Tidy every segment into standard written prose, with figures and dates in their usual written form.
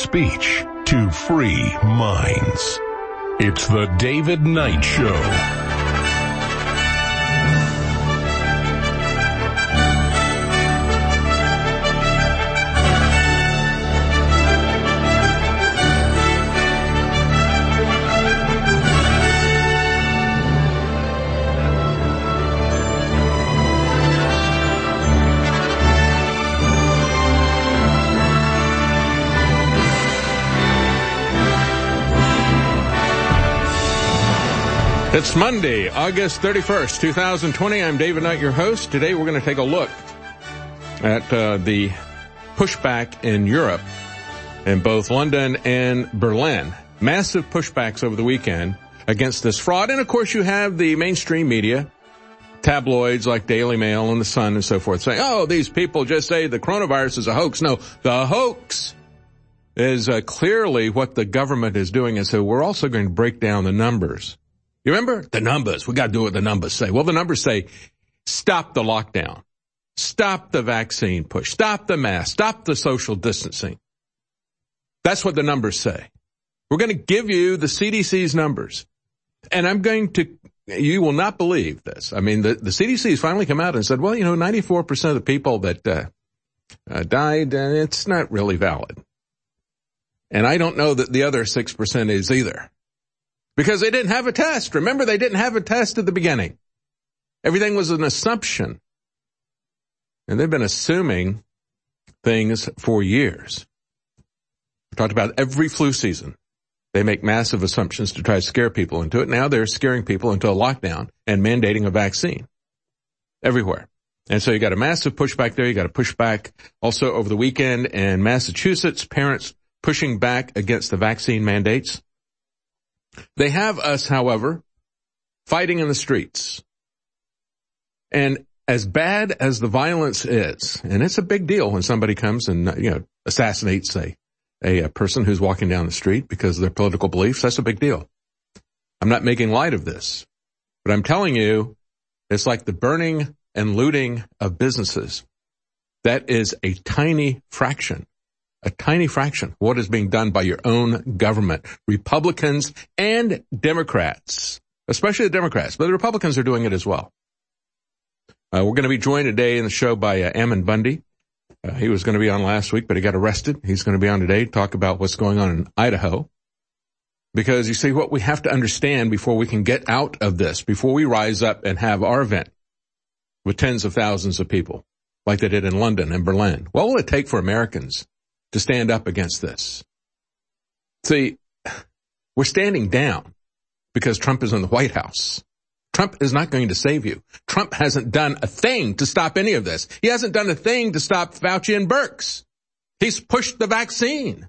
speech to free minds. It's the David Knight Show. It's Monday, August 31st, 2020. I'm David Knight, your host. Today we're going to take a look at the pushback in Europe, in both London and Berlin. Massive pushbacks over the weekend against this fraud. And, of course, you have the mainstream media, tabloids like Daily Mail and The Sun and so forth, saying, oh, these people just say the coronavirus is a hoax. No, the hoax is clearly what the government is doing. And so we're also going to break down the numbers. You remember? The numbers. We got to do what the numbers say. Well, the numbers say, stop the lockdown. Stop the vaccine push. Stop the mask. Stop the social distancing. That's what the numbers say. We're going to give you the CDC's numbers. And you will not believe this. I mean, the CDC has finally come out and said, well, 94% of the people that died, it's not really valid. And I don't know that the other 6% is either. Because they didn't have a test. Remember, they didn't have a test at the beginning. Everything was an assumption. And they've been assuming things for years. We talked about every flu season. They make massive assumptions to try to scare people into it. Now they're scaring people into a lockdown and mandating a vaccine everywhere. And so you got a massive pushback there. You got a pushback also over the weekend in Massachusetts, parents pushing back against the vaccine mandates. They have us, however, fighting in the streets. And as bad as the violence is, and it's a big deal when somebody comes and, assassinates a person who's walking down the street because of their political beliefs, that's a big deal. I'm not making light of this, but I'm telling you, it's like the burning and looting of businesses. That is a tiny fraction what is being done by your own government. Republicans and Democrats, especially the Democrats, but the Republicans are doing it as well. We're going to be joined today in the show by Ammon Bundy. He was going to be on last week, but he got arrested. He's going to be on today to talk about what's going on in Idaho. Because you see, what we have to understand before we can get out of this, before we rise up and have our event with tens of thousands of people, like they did in London and Berlin, what will it take for Americans to stand up against this? See, we're standing down because Trump is in the White House. Trump is not going to save you. Trump hasn't done a thing to stop any of this. He hasn't done a thing to stop Fauci and Birx. He's pushed the vaccine.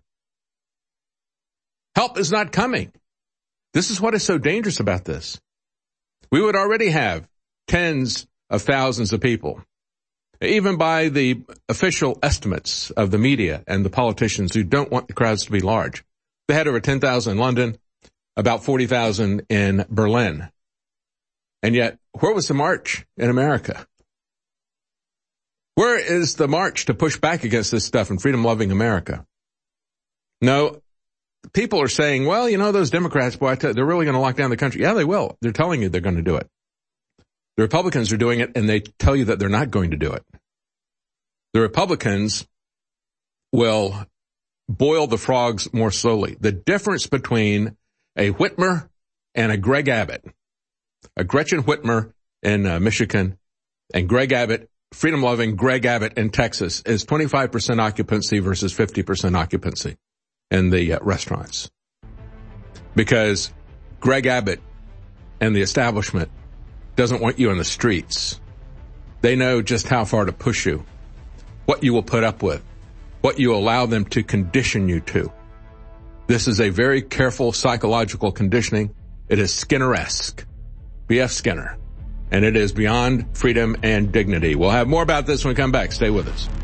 Help is not coming. This is what is so dangerous about this. We would already have tens of thousands of people, even by the official estimates of the media and the politicians who don't want the crowds to be large. They had over 10,000 in London, about 40,000 in Berlin. And yet, where was the march in America? Where is the march to push back against this stuff in freedom-loving America? No, people are saying, well, those Democrats, boy, they're really going to lock down the country. Yeah, they will. They're telling you they're going to do it. The Republicans are doing it, and they tell you that they're not going to do it. The Republicans will boil the frogs more slowly. The difference between a Whitmer and a Greg Abbott, a Gretchen Whitmer in Michigan and Greg Abbott, freedom-loving Greg Abbott in Texas, is 25% occupancy versus 50% occupancy in the restaurants. Because Greg Abbott and the establishment doesn't want you in the streets. They know just how far to push you, what you will put up with, what you allow them to condition you to. This is a very careful psychological conditioning. It is Skinner-esque, B.F. Skinner, and it is beyond freedom and dignity. We'll have more about this when we come back. Stay with us.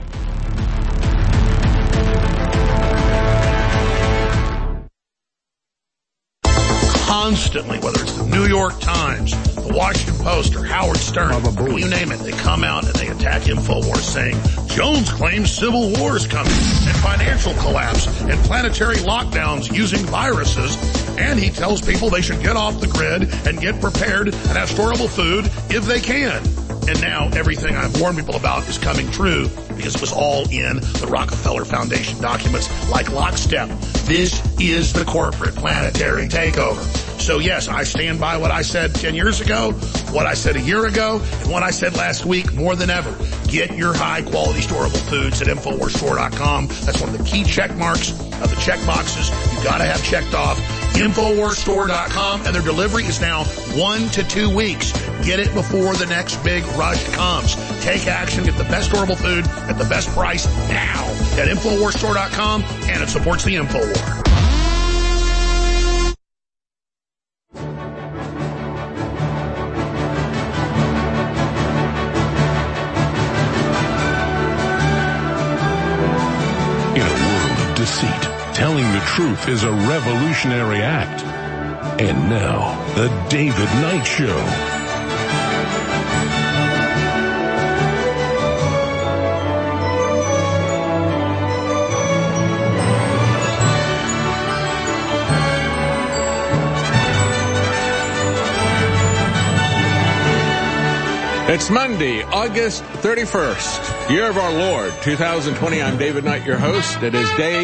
constantly, whether it's the New York Times, the Washington Post, or Howard Stern, you name it, they come out and they attack InfoWars saying, Jones claims civil war is coming, and financial collapse, and planetary lockdowns using viruses, and he tells people they should get off the grid and get prepared and have storable food if they can. And now everything I've warned people about is coming true because it was all in the Rockefeller Foundation documents like lockstep. This is the corporate planetary takeover. So yes, I stand by what I said 10 years ago, what I said a year ago, and what I said last week more than ever. Get your high quality storable foods at InfoWarsStore.com. That's one of the key check marks of the check boxes you've got to have checked off. InfoWarsStore.com, and their delivery is now 1 to 2 weeks. Get it before the next big rush comes. Take action, get the best storable food at the best price now at InfoWarsStore.com, and it supports the InfoWar. In a world of deceit, telling the truth is a revolutionary act. And now, The David Knight Show. It's Monday, August 31st, year of our Lord, 2020. I'm David Knight, your host. It is day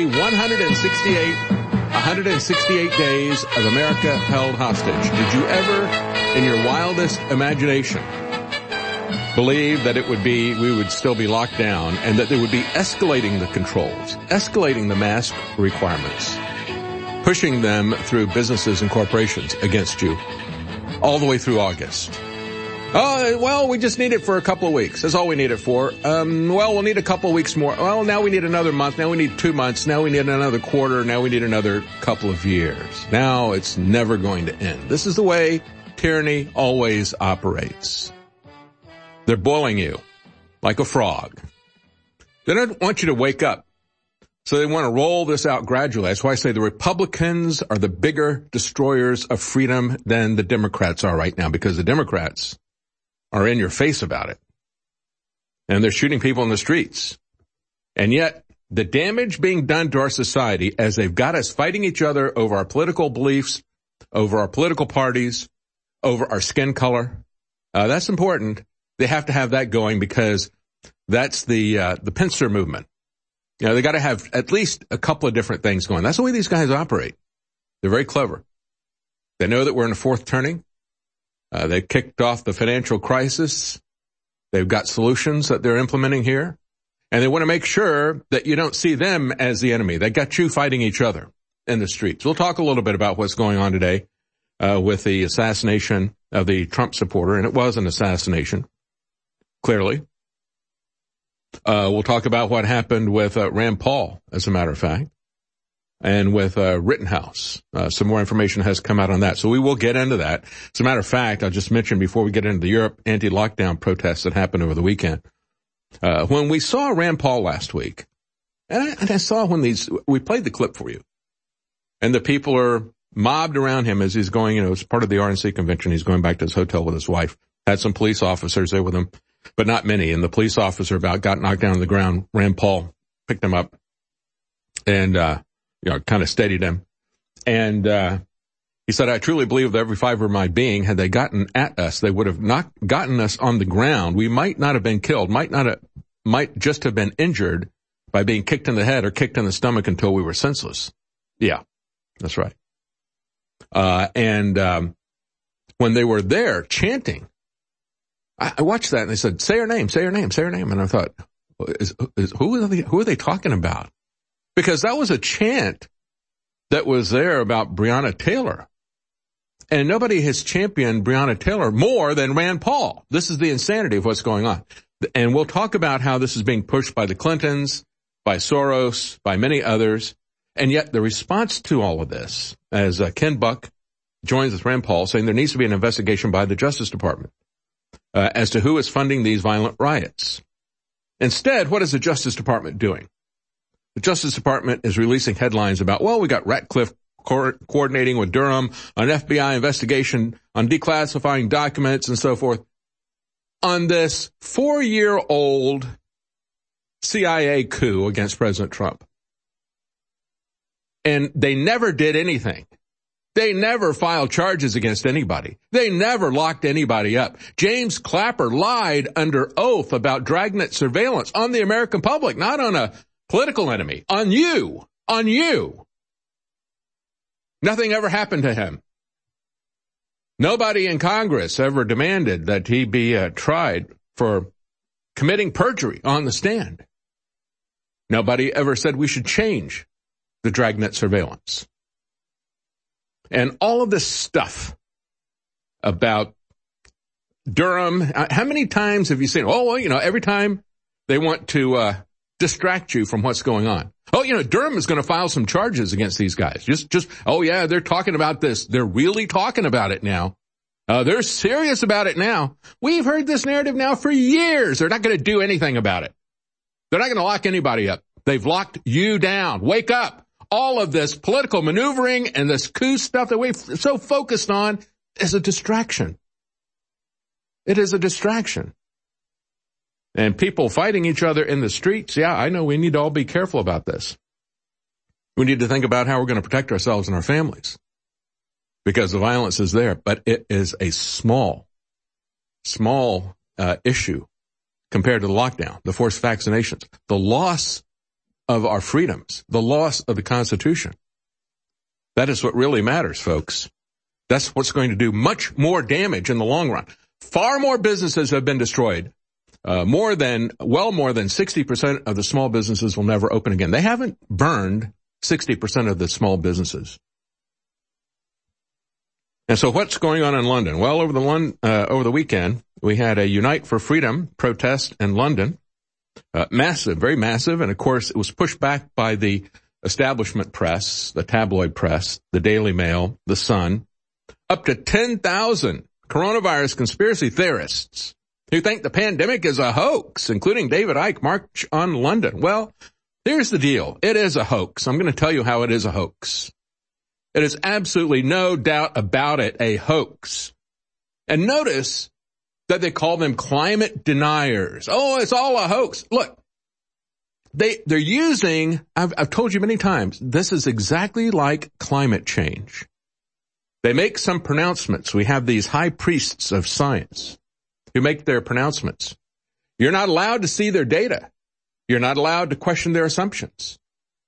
168 days of America held hostage. Did you ever, in your wildest imagination, believe that we would still be locked down and that they would be escalating the controls, escalating the mask requirements, pushing them through businesses and corporations against you all the way through August? Oh, well, we just need it for a couple of weeks. That's all we need it for. We'll need a couple of weeks more. Well, now we need another month. Now we need 2 months. Now we need another quarter. Now we need another couple of years. Now it's never going to end. This is the way tyranny always operates. They're boiling you like a frog. They don't want you to wake up. So they want to roll this out gradually. That's why I say the Republicans are the bigger destroyers of freedom than the Democrats are right now, because the Democrats are in your face about it. And they're shooting people in the streets. And yet, the damage being done to our society as they've got us fighting each other over our political beliefs, over our political parties, over our skin color, that's important. They have to have that going because that's the pincer movement. You know, they got to have at least a couple of different things going. That's the way these guys operate. They're very clever. They know that we're in a fourth turning. They kicked off the financial crisis. They've got solutions that they're implementing here. And they want to make sure that you don't see them as the enemy. They got you fighting each other in the streets. We'll talk a little bit about what's going on today with the assassination of the Trump supporter. And it was an assassination, clearly. We'll talk about what happened with Rand Paul, as a matter of fact. And with Rittenhouse. Some more information has come out on that. So we will get into that. As a matter of fact, I'll just mention before we get into the Europe anti-lockdown protests that happened over the weekend. When we saw Rand Paul last week, and I saw when we played the clip for you, and the people are mobbed around him as he's going, it's part of the RNC convention. He's going back to his hotel with his wife. Had some police officers there with him, but not many. And the police officer got knocked down on the ground. Rand Paul picked him up and, kind of steadied him. And he said, I truly believe with every fiber of my being, had they gotten at us, they would have not gotten us on the ground. We might not have been killed, might just have been injured by being kicked in the head or kicked in the stomach until we were senseless. Yeah, that's right. And when they were there chanting, I watched that and they said, say her name, say her name, say her name. And I thought, who are they talking about? Because that was a chant that was there about Breonna Taylor. And nobody has championed Breonna Taylor more than Rand Paul. This is the insanity of what's going on. And we'll talk about how this is being pushed by the Clintons, by Soros, by many others. And yet the response to all of this, as Ken Buck joins with Rand Paul, saying there needs to be an investigation by the Justice Department as to who is funding these violent riots. Instead, what is the Justice Department doing? The Justice Department is releasing headlines about, we got Ratcliffe coordinating with Durham on an FBI investigation on declassifying documents and so forth on this 4-year-old CIA coup against President Trump. And they never did anything. They never filed charges against anybody. They never locked anybody up. James Clapper lied under oath about Dragnet surveillance on the American public, not on a political enemy, on you. Nothing ever happened to him. Nobody in Congress ever demanded that he be tried for committing perjury on the stand. Nobody ever said we should change the Dragnet surveillance. And all of this stuff about Durham, how many times have you seen, every time they want to distract you from what's going on. Durham is going to file some charges against these guys. They're talking about this. They're really talking about it now. They're serious about it now. We've heard this narrative now for years. They're not going to do anything about it. They're not going to lock anybody up. They've locked you down. Wake up. All of this political maneuvering and this coup stuff that we're so focused on is a distraction. It is a distraction. And people fighting each other in the streets, I know we need to all be careful about this. We need to think about how we're going to protect ourselves and our families because the violence is there. But it is a small issue compared to the lockdown, the forced vaccinations, the loss of our freedoms, the loss of the Constitution. That is what really matters, folks. That's what's going to do much more damage in the long run. Far more businesses have been destroyed. More than 60% of the small businesses will never open again. They haven't burned 60% of the small businesses. And so what's going on in London? Well, over the weekend, we had a Unite for Freedom protest in London. Massive, very massive. And of course, it was pushed back by the establishment press, the tabloid press, the Daily Mail, the Sun. Up to 10,000 coronavirus conspiracy theorists who think the pandemic is a hoax, including David Icke, march on London. Well, here's the deal. It is a hoax. I'm going to tell you how it is a hoax. It is absolutely no doubt about it a hoax. And notice that they call them climate deniers. Oh, it's all a hoax. Look, they're using, I've told you many times, this is exactly like climate change. They make some pronouncements. We have these high priests of science who make their pronouncements. You're not allowed to see their data. You're not allowed to question their assumptions.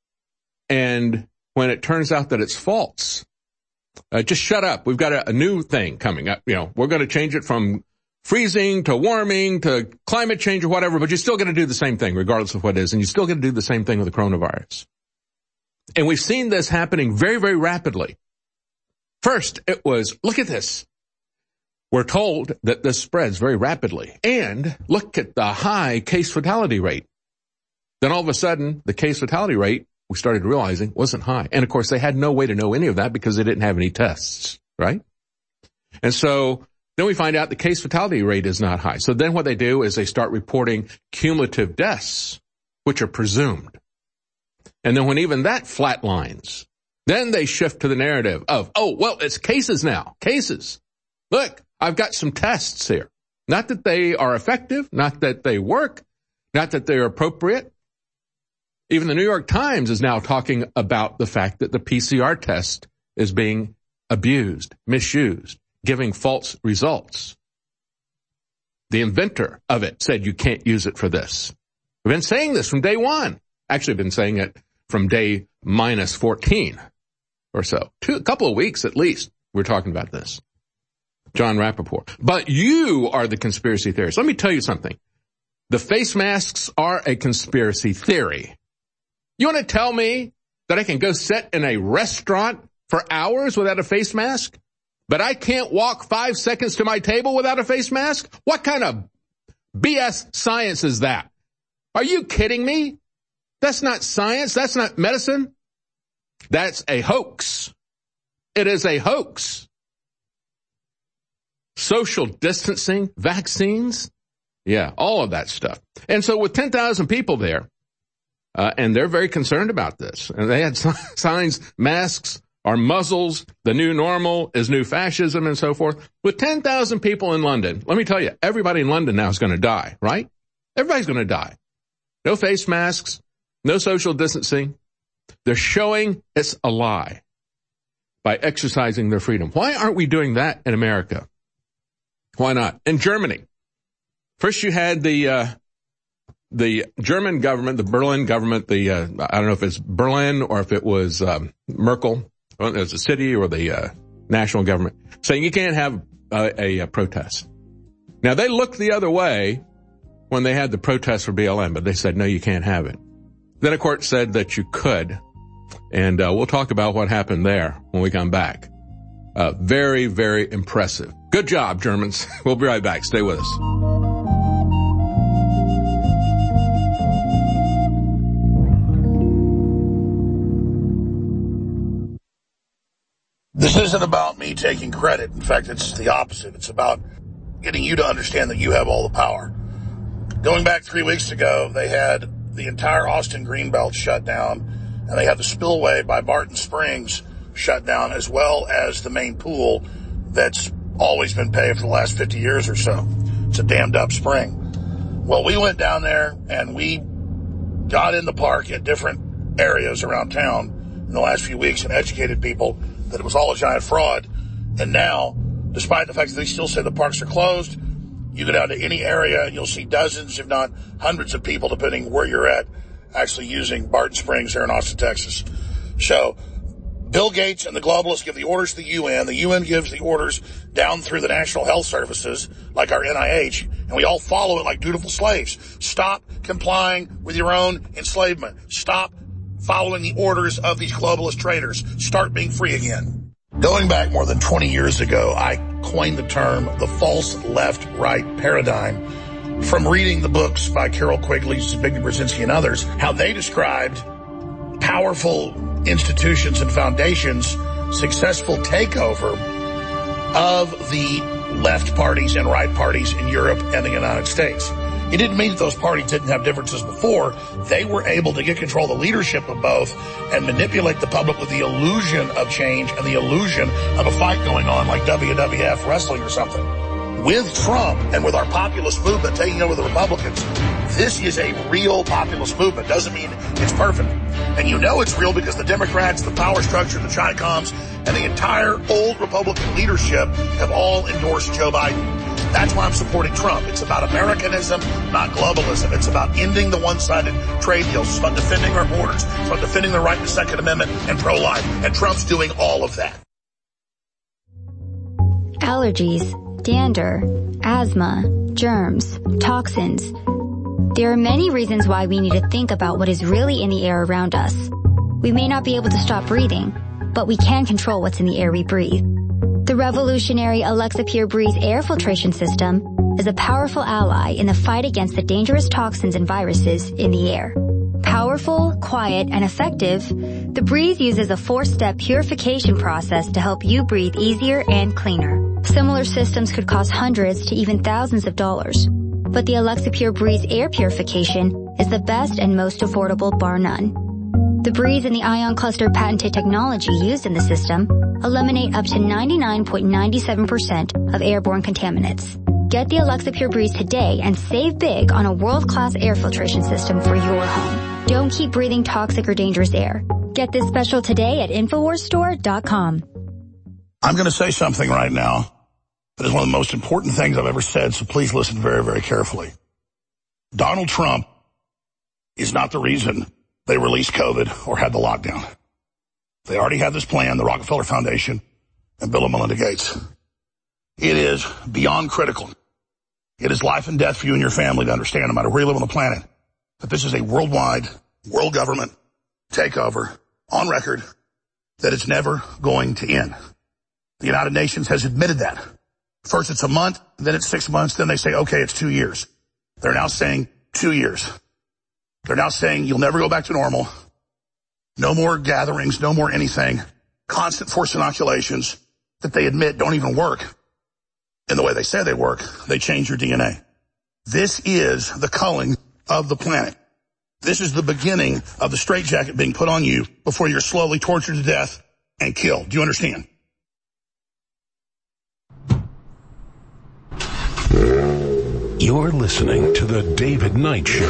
And when it turns out that it's false, just shut up. We've got a new thing coming up. We're going to change it from freezing to warming to climate change or whatever, but you're still going to do the same thing regardless of what it is, and you're still going to do the same thing with the coronavirus. And we've seen this happening very, very rapidly. First, it was, look at this. We're told that this spreads very rapidly, and look at the high case fatality rate. Then all of a sudden, the case fatality rate, we started realizing, wasn't high. And of course, they had no way to know any of that because they didn't have any tests, right? And so then we find out the case fatality rate is not high. So then what they do is they start reporting cumulative deaths, which are presumed. And then when even that flatlines, then they shift to the narrative of, it's cases now. Cases. Look, I've got some tests here. Not that they are effective, not that they work, not that they're appropriate. Even the New York Times is now talking about the fact that the PCR test is being abused, misused, giving false results. The inventor of it said you can't use it for this. We've been saying this from day one. Actually, been saying it from day minus 14 or so. A couple of weeks at least, we're talking about this. John Rappaport. But you are the conspiracy theorist. Let me tell you something. The face masks are a conspiracy theory. You want to tell me that I can go sit in a restaurant for hours without a face mask, but I can't walk 5 seconds to my table without a face mask? What kind of BS science is that? Are you kidding me? That's not science. That's not medicine. That's a hoax. It is a hoax. Social distancing, vaccines, all of that stuff. And so with 10,000 people there, and they're very concerned about this, and they had signs, masks Are muzzles the new normal? Is new fascism and so forth? With 10,000 people in London, let me tell you, everybody in London now is going to die, right? Everybody's going to die. No face masks, no social distancing. They're showing it's a lie by exercising their freedom. Why aren't we doing that in America? Why not? In Germany, first you had the German government, the Berlin government, I don't know if it's Berlin or if it was Merkel, or it was the city or the national government, saying you can't have a protest. Now, they looked the other way when they had the protest for BLM, but they said, no, you can't have it. Then a court said that you could, and we'll talk about what happened there when we come back. Very, very impressive. Good job, Germans. We'll be right back. Stay with us. This isn't about me taking credit. In fact, it's the opposite. It's about getting you to understand that you have all the power. Going back 3 weeks ago, they had the entire Austin Greenbelt shut down, and they had the spillway by Barton Springs shut down, as well as the main pool that's always been paved for the last 50 years or so. It's a dammed up spring. Well, we went down there and we got in the park at different areas around town in the last few weeks and educated people that it was all a giant fraud. And now, despite the fact that they still say the parks are closed, you go down to any area and you'll see dozens, if not hundreds of people, depending where you're at, actually using Barton Springs here in Austin, Texas. So Bill Gates and the globalists give the orders to the UN. The UN gives the orders down through the national health services, like our NIH, and we all follow it like dutiful slaves. Stop complying with your own enslavement. Stop following the orders of these globalist traitors. Start being free again. Going back more than 20 years ago, I coined the term the false left-right paradigm from reading the books by Carol Quigley, Zbigniew Brzezinski, and others, how they described powerful institutions and foundations' successful takeover of the left parties and right parties in Europe and the United States. It didn't mean that those parties didn't have differences before. They were able to get control of the leadership of both and manipulate the public with the illusion of change and the illusion of a fight going on like WWF wrestling or something. With Trump and with our populist movement taking over the Republicans, this is a real populist movement. Doesn't mean it's perfect. And you know it's real because the Democrats, the power structure, the Chi-Coms, and the entire old Republican leadership have all endorsed Joe Biden. That's why I'm supporting Trump. It's about Americanism, not globalism. It's about ending the one-sided trade deals. It's about defending our borders. It's about defending the right to the Second Amendment and pro-life. And Trump's doing all of that. Allergies, dander, asthma, germs, toxins. There are many reasons why we need to think about what is really in the air around us. We may not be able to stop breathing, but we can control what's in the air we breathe. The revolutionary Alexa Pure Breeze air filtration system is a powerful ally in the fight against the dangerous toxins and viruses in the air. Powerful, quiet, and effective, the Breeze uses a 4-step purification process to help you breathe easier and cleaner. Similar systems could cost hundreds to even thousands of dollars, but the Alexa Pure Breeze air purification is the best and most affordable, bar none. The Breeze and the ion cluster patented technology used in the system eliminate up to 99.97% of airborne contaminants. Get the Alexa Pure Breeze today and save big on a world-class air filtration system for your home. Don't keep breathing toxic or dangerous air. Get this special today at InfoWarsStore.com. I'm going to say something right now that is one of the most important things I've ever said, so please listen very, very carefully. Donald Trump is not the reason they released COVID or had the lockdown. They already had this plan, the Rockefeller Foundation and Bill and Melinda Gates. It is beyond critical. It is life and death for you and your family to understand, no matter where you live on the planet, that this is a worldwide, world government takeover on record that it's never going to end. The United Nations has admitted that. First it's a month, then it's 6 months, then they say, okay, it's 2 years. They're now saying 2 years. They're now saying you'll never go back to normal. No more gatherings, no more anything. Constant forced inoculations that they admit don't even work in the way they say they work. They change your DNA. This is the culling of the planet. This is the beginning of the straitjacket being put on you before you're slowly tortured to death and kill. Do you understand? You're listening to The David Knight Show.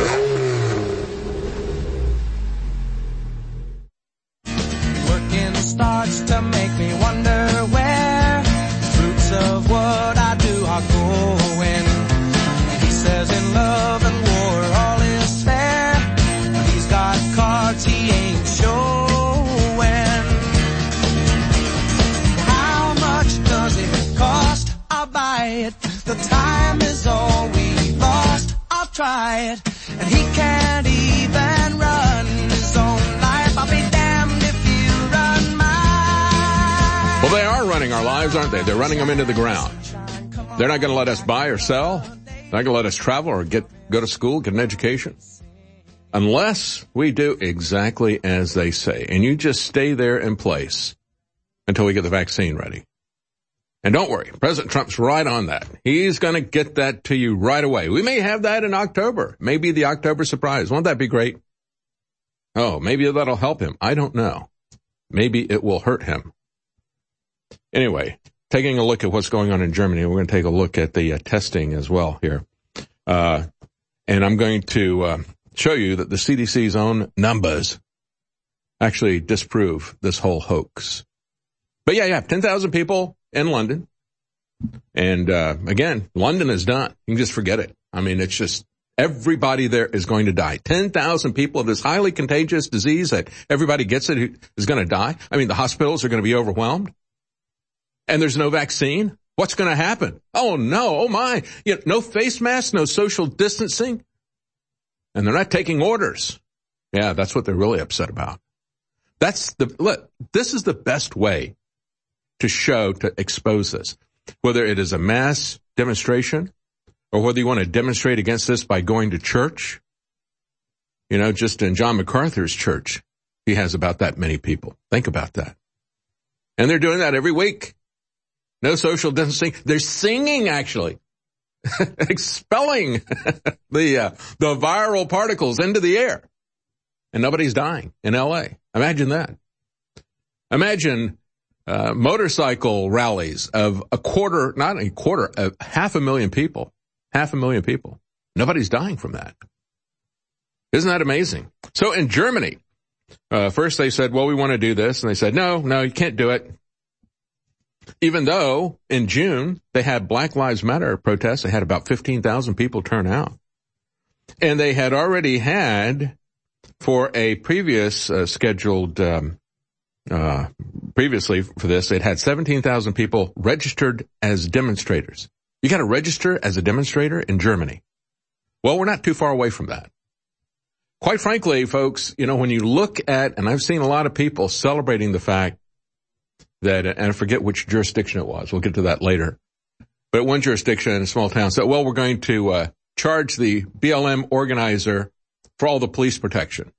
Working starts to make me wonder where fruits of what I do are going. He says in love and war all is fair, but he's got cards he ain't showing. How much does it cost? I'll buy it. The time is all we lost. I'll try it. And he can't even run his own life. I'll be damned if you run mine. Well, they are running our lives, aren't they? They're running them into the ground. They're not going to let us buy or sell. They're not going to let us travel or go to school, get an education. Unless we do exactly as they say. And you just stay there in place until we get the vaccine ready. And don't worry, President Trump's right on that. He's going to get that to you right away. We may have that in October. Maybe the October surprise. Won't that be great? Oh, maybe that'll help him. I don't know. Maybe it will hurt him. Anyway, taking a look at what's going on in Germany, we're going to take a look at the testing as well here. And I'm going to show you that the CDC's own numbers actually disprove this whole hoax. But yeah, 10,000 people in London. And again, London is done. You can just forget it. I mean, it's just everybody there is going to die. 10,000 people of this highly contagious disease that everybody gets it is going to die. I mean, the hospitals are going to be overwhelmed. And there's no vaccine. What's going to happen? Oh, no. Oh, my. No face masks, no social distancing. And they're not taking orders. Yeah, that's what they're really upset about. Look, this is the best way to expose this, whether it is a mass demonstration or whether you want to demonstrate against this by going to church. Just in John MacArthur's church, he has about that many people. Think about that. And they're doing that every week. No social distancing. They're singing, actually, expelling the viral particles into the air. And nobody's dying in L.A. Imagine that. Imagine motorcycle rallies of half a million people. Half a million people. Nobody's dying from that. Isn't that amazing? So in Germany, first they said, well, we want to do this. And they said, no, you can't do it. Even though in June they had Black Lives Matter protests, they had about 15,000 people turn out. And they had already had, for a previous scheduled previously for this, it had 17,000 people registered as demonstrators. You got to register as a demonstrator in Germany. Well, we're not too far away from that. Quite frankly, folks, when you look at, and I've seen a lot of people celebrating the fact that, and I forget which jurisdiction it was. We'll get to that later. But one jurisdiction in a small town said, well, we're going to charge the BLM organizer for all the police protection.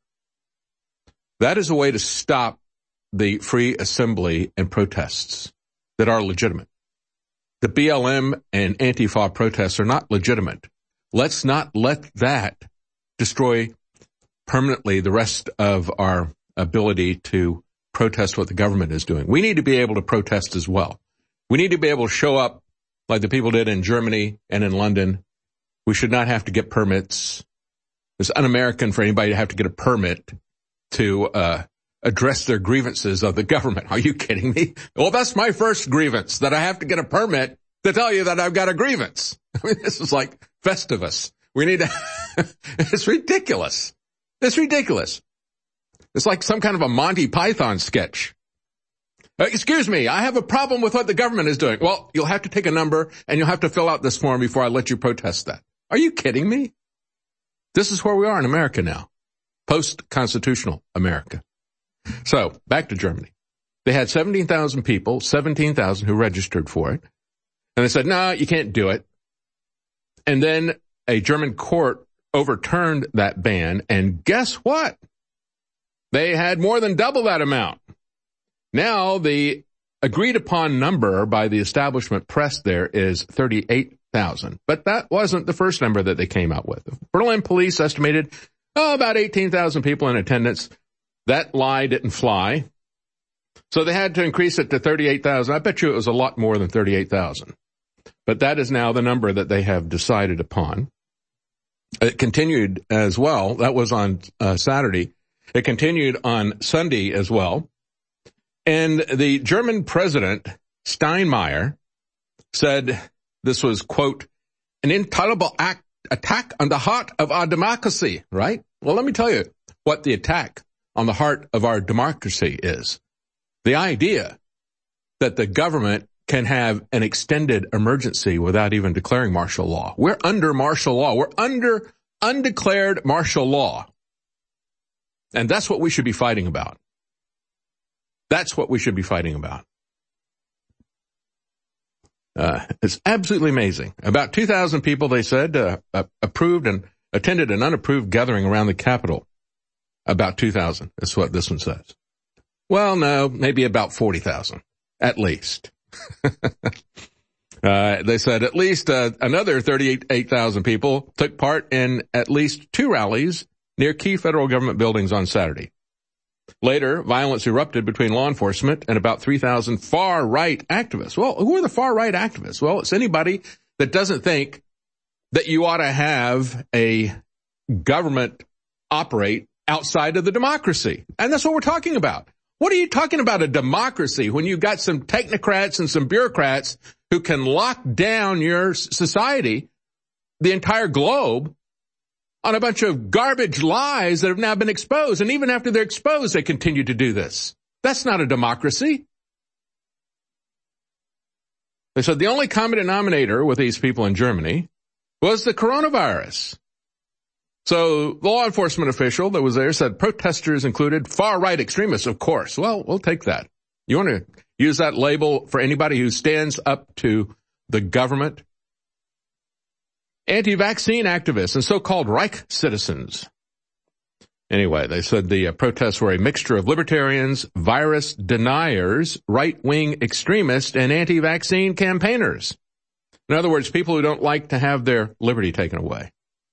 That is a way to stop the free assembly and protests that are legitimate. The BLM and Antifa protests are not legitimate. Let's not let that destroy permanently the rest of our ability to protest what the government is doing. We need to be able to protest as well. We need to be able to show up like the people did in Germany and in London. We should not have to get permits. It's un-American for anybody to have to get a permit to address their grievances of the government. Are you kidding me? Well, that's my first grievance, that I have to get a permit to tell you that I've got a grievance. I mean, this is like Festivus. We need to, it's ridiculous. It's ridiculous. It's like some kind of a Monty Python sketch. Excuse me, I have a problem with what the government is doing. Well, you'll have to take a number and you'll have to fill out this form before I let you protest that. Are you kidding me? This is where we are in America now. Post-constitutional America. So, back to Germany. They had 17,000 people, 17,000 who registered for it. And they said, no, you can't do it. And then a German court overturned that ban. And guess what? They had more than double that amount. Now, the agreed upon number by the establishment press there is 38,000. But that wasn't the first number that they came out with. Berlin police estimated about 18,000 people in attendance. That lie didn't fly. So they had to increase it to 38,000. I bet you it was a lot more than 38,000. But that is now the number that they have decided upon. It continued as well. That was on Saturday. It continued on Sunday as well. And the German president, Steinmeier, said this was, quote, an intolerable attack on the heart of our democracy, right? Well, let me tell you what the attack on the heart of our democracy is. The idea that the government can have an extended emergency without even declaring martial law. We're under martial law. We're under undeclared martial law. And that's what we should be fighting about. That's what we should be fighting about. It's absolutely amazing. About 2,000 people, they said, approved and attended an unapproved gathering around the Capitol. About 2,000 is what this one says. Well, no, maybe about 40,000, at least. They said at least another 38,000 people took part in at least 2 rallies near key federal government buildings on Saturday. Later, violence erupted between law enforcement and about 3,000 far-right activists. Well, who are the far-right activists? Well, it's anybody that doesn't think that you ought to have a government operate outside of the democracy. And that's what we're talking about. What are you talking about, a democracy, when you've got some technocrats and some bureaucrats who can lock down your society, the entire globe, on a bunch of garbage lies that have now been exposed? And even after they're exposed, they continue to do this. That's not a democracy. They said the only common denominator with these people in Germany was the coronavirus. So the law enforcement official that was there said protesters included far-right extremists, of course. Well, we'll take that. You want to use that label for anybody who stands up to the government? Anti-vaccine activists and so-called Reich citizens. Anyway, they said the protests were a mixture of libertarians, virus deniers, right-wing extremists, and anti-vaccine campaigners. In other words, people who don't like to have their liberty taken away.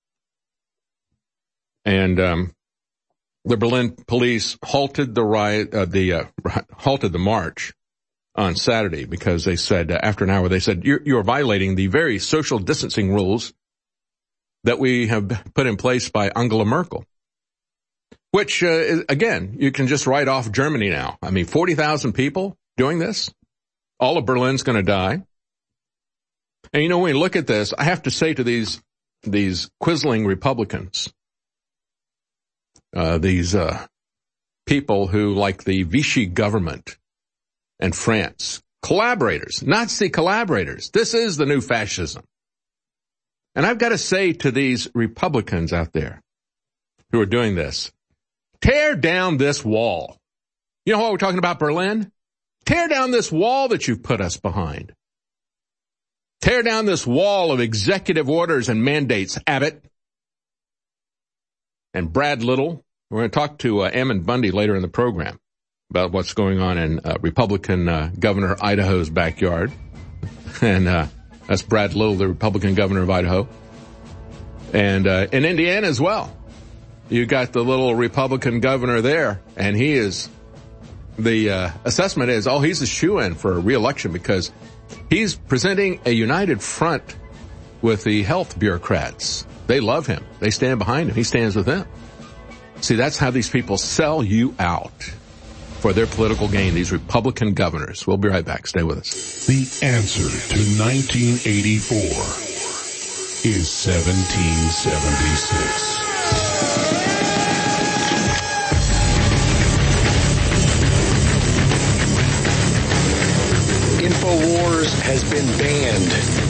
And the Berlin police halted the riot, halted the march on Saturday because they said, after an hour, they said, you're violating the very social distancing rules that we have put in place by Angela Merkel. Which, again, you can just write off Germany now. I mean, 40,000 people doing this. All of Berlin's going to die. And you know, when you look at this, I have to say to these quizzling Republicans, these people who, like the Vichy government and France, collaborators, Nazi collaborators. This is the new fascism. And I've got to say to these Republicans out there who are doing this, tear down this wall. You know what we're talking about, Berlin? Tear down this wall that you've put us behind. Tear down this wall of executive orders and mandates, Abbott and Brad Little. We're going to talk to Ammon Bundy later in the program about what's going on in Republican Governor Idaho's backyard. And that's Brad Little, the Republican governor of Idaho. And in Indiana as well. You got the little Republican governor there, and he is, the assessment is, he's a shoo-in for re-election because he's presenting a united front with the health bureaucrats. They love him. They stand behind him. He stands with them. See, that's how these people sell you out for their political gain, these Republican governors. We'll be right back. Stay with us. The answer to 1984 is 1776. InfoWars has been banned,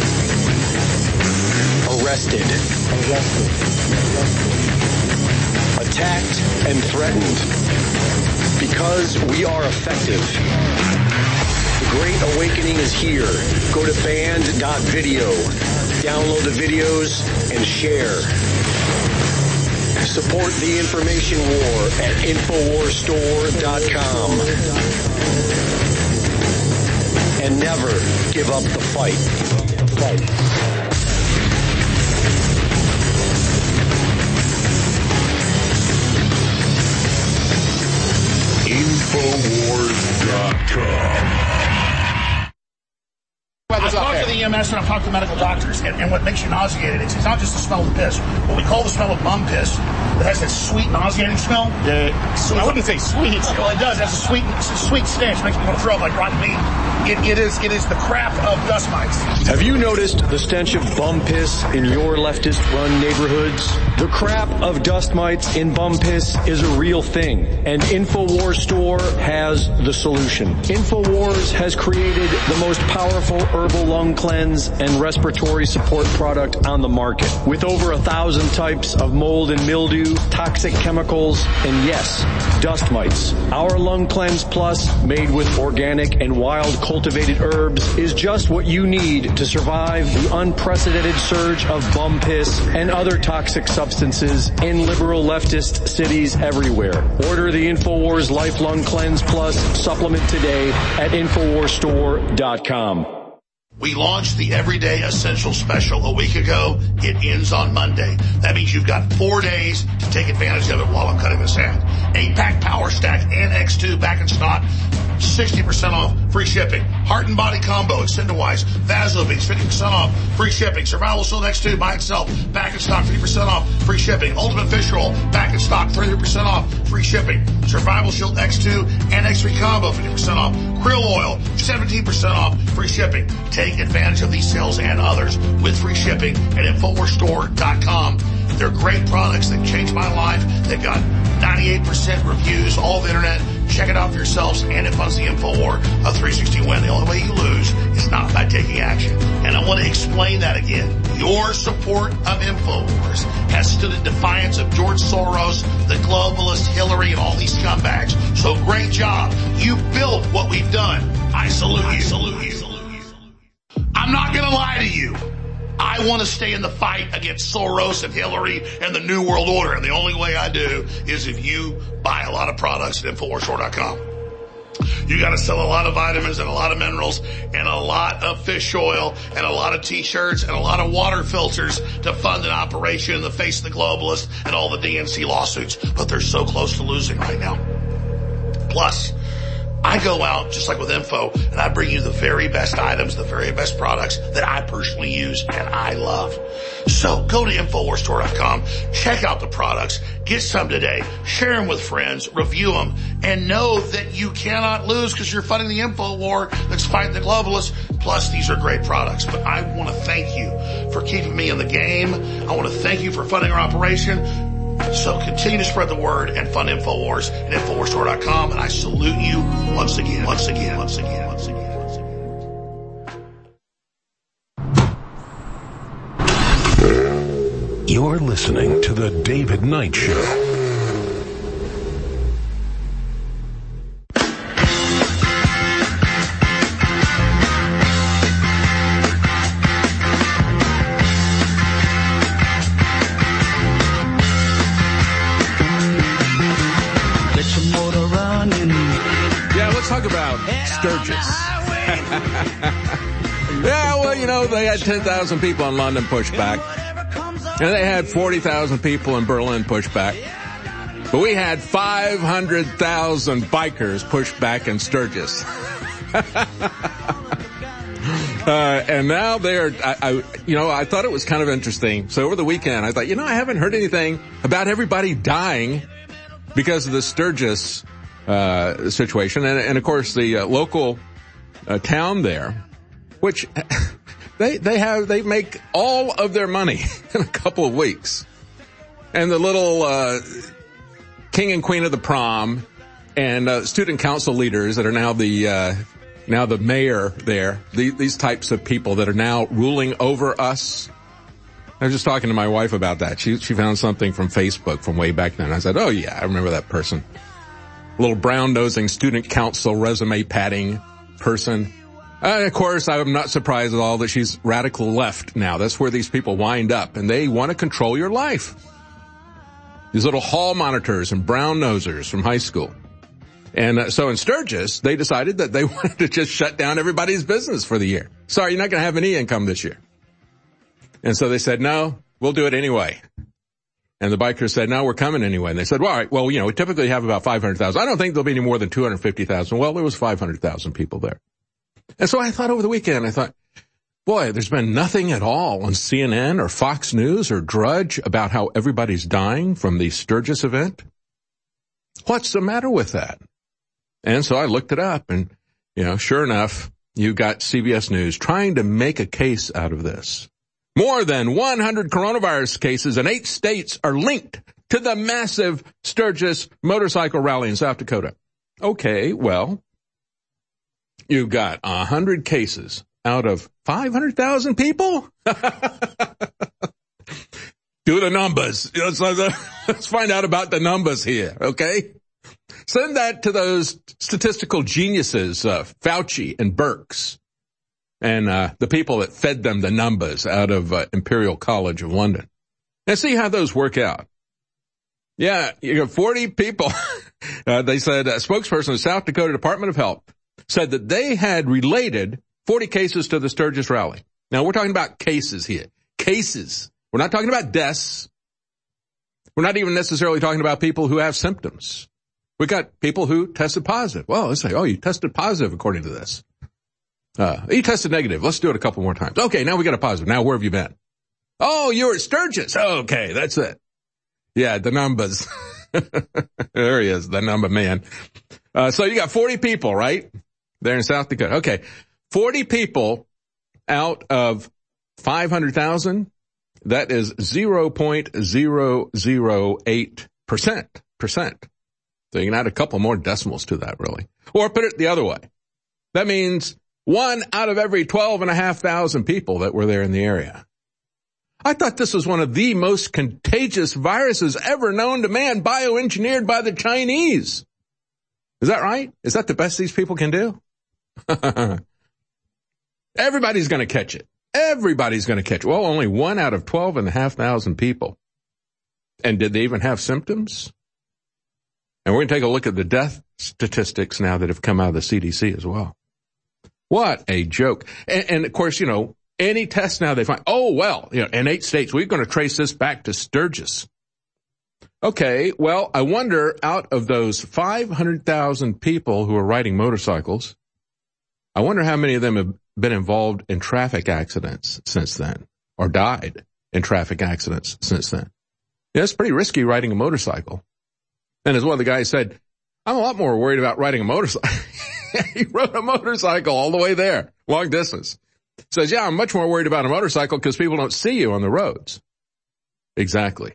arrested, attacked, and threatened because we are effective. The Great Awakening is here. Go to band.video, download the videos, and share. Support the information war at InfoWarsStore.com. And never give up the fight. Infowars.com. I've talked to the EMS and I've talked to medical doctors, and what makes you nauseated is it's not just the smell of the piss. What we call the smell of bum piss, that has that sweet, nauseating smell. I wouldn't say sweet. Well, it does. It has a sweet stench. Makes me want to throw up like rotten meat. It is the crap of dust mites. Have you noticed the stench of bum piss in your leftist-run neighborhoods? The crap of dust mites in bum piss is a real thing, and InfoWars Store has the solution. InfoWars has created the most powerful herbal lung cleanse and respiratory support product on the market, with over 1,000 types of mold and mildew, toxic chemicals, and yes, dust mites. Our Lung Cleanse Plus, made with organic and wild cultivated herbs, is just what you need to survive the unprecedented surge of bum piss and other toxic substances in liberal leftist cities everywhere. Order the InfoWars Life Lung Cleanse Plus supplement today at InfoWarsStore.com. We launched the Everyday Essential Special a week ago. It ends on Monday. That means you've got 4 days to take advantage of it while I'm cutting this ad. 8-pack Power Stack and X2 back in stock. 60% off, free shipping. Heart and Body Combo, Extendawise, Vasobeats, 50% off, free shipping. Survival Shield X2 by itself, back in stock, 50% off, free shipping. Ultimate Fish Roll, back in stock, 30% off, free shipping. Survival Shield X2 and X3 Combo, 50% off. Krill Oil, 17% off, free shipping. Take advantage of these sales and others with free shipping at InfoWarsStore.com. They're great products that changed my life. They've got 98% reviews all over the internet. Check it out for yourselves, and it funds the InfoWar of 360 Win. The only way you lose is not by taking action. And I want to explain that again. Your support of InfoWars has stood in defiance of George Soros, the globalists, Hillary, and all these scumbags. So great job. You built what we've done. I salute you. I'm not going to lie to you. I want to stay in the fight against Soros and Hillary and the New World Order. And the only way I do is if you buy a lot of products at InfoWarsStore.com. You got to sell a lot of vitamins and a lot of minerals and a lot of fish oil and a lot of t-shirts and a lot of water filters to fund an operation in the face of the globalists and all the DNC lawsuits. But they're so close to losing right now. Plus, I go out, just like with Info, and I bring you the very best items, the very best products that I personally use and I love. So go to InfoWarsStore.com, check out the products, get some today, share them with friends, review them, and know that you cannot lose because you're fighting the info war that's fighting the globalists. Plus, these are great products. But I want to thank you for keeping me in the game. I want to thank you for funding our operation. So continue to spread the word and fund InfoWars at InfoWarsStore.com. And I salute you once again. You're listening to The David Knight Show. Sturgis. Yeah, well, you know, they had 10,000 people in London push back, and they had 40,000 people in Berlin push back. But we had 500,000 bikers push back in Sturgis. And now they're, I thought it was kind of interesting. So over the weekend, I thought, I haven't heard anything about everybody dying because of the Sturgis situation, and of course the local town there, which they make all of their money in a couple of weeks, and the little king and queen of the prom and student council leaders that are now the mayor there, these types of people that are now ruling over us. I was just talking to my wife about that. She found something from Facebook from way back then. I said, oh yeah, I remember that person. Little brown-nosing student council resume padding person. Of course, I'm not surprised at all that she's radical left now. That's where these people wind up, and they want to control your life. These little hall monitors and brown-nosers from high school. And so in Sturgis, they decided that they wanted to just shut down everybody's business for the year. Sorry, you're not going to have any income this year. And so they said, no, we'll do it anyway. And the bikers said, no, we're coming anyway. And they said, well, all right, well, we typically have about 500,000. I don't think there'll be any more than 250,000. Well, there was 500,000 people there. And so I thought over the weekend, boy, there's been nothing at all on CNN or Fox News or Drudge about how everybody's dying from the Sturgis event. What's the matter with that? And so I looked it up and, sure enough, you got CBS News trying to make a case out of this. More than 100 coronavirus cases in 8 states are linked to the massive Sturgis motorcycle rally in South Dakota. Okay, well, you've got 100 cases out of 500,000 people? Do the numbers. Let's find out about the numbers here, okay? Send that to those statistical geniuses, Fauci and Birx, and the people that fed them the numbers out of Imperial College of London, and see how those work out. Yeah, you got 40 people. They said a spokesperson of the South Dakota Department of Health said that they had related 40 cases to the Sturgis rally. Now, we're talking about cases here. Cases. We're not talking about deaths. We're not even necessarily talking about people who have symptoms. We got people who tested positive. Well, let's say, you tested positive according to this. You tested negative. Let's do it a couple more times. Okay, now we got a positive. Now where have you been? Oh, you were at Sturgis. Okay, that's it. Yeah, the numbers. There he is, the number man. So you got 40 people, right? There in South Dakota. Okay, 40 people out of 500,000. That is 0.008%. So you can add a couple more decimals to that, really. Or put it the other way. That means 1 out of every 12,500 people that were there in the area. I thought this was one of the most contagious viruses ever known to man, bioengineered by the Chinese. Is that right? Is that the best these people can do? Everybody's going to catch it. Everybody's going to catch it. Well, only 1 out of 12,500 people. And did they even have symptoms? And we're going to take a look at the death statistics now that have come out of the CDC as well. What a joke. And of course, any test now they find, in 8 states, we're going to trace this back to Sturgis. Okay, well, I wonder, out of those 500,000 people who are riding motorcycles, I wonder how many of them have been involved in traffic accidents since then, or died in traffic accidents since then. Yeah, it's pretty risky riding a motorcycle. And as one of the guys said, I'm a lot more worried about riding a motorcycle. He rode a motorcycle all the way there, long distance. Says, yeah, I'm much more worried about a motorcycle because people don't see you on the roads. Exactly.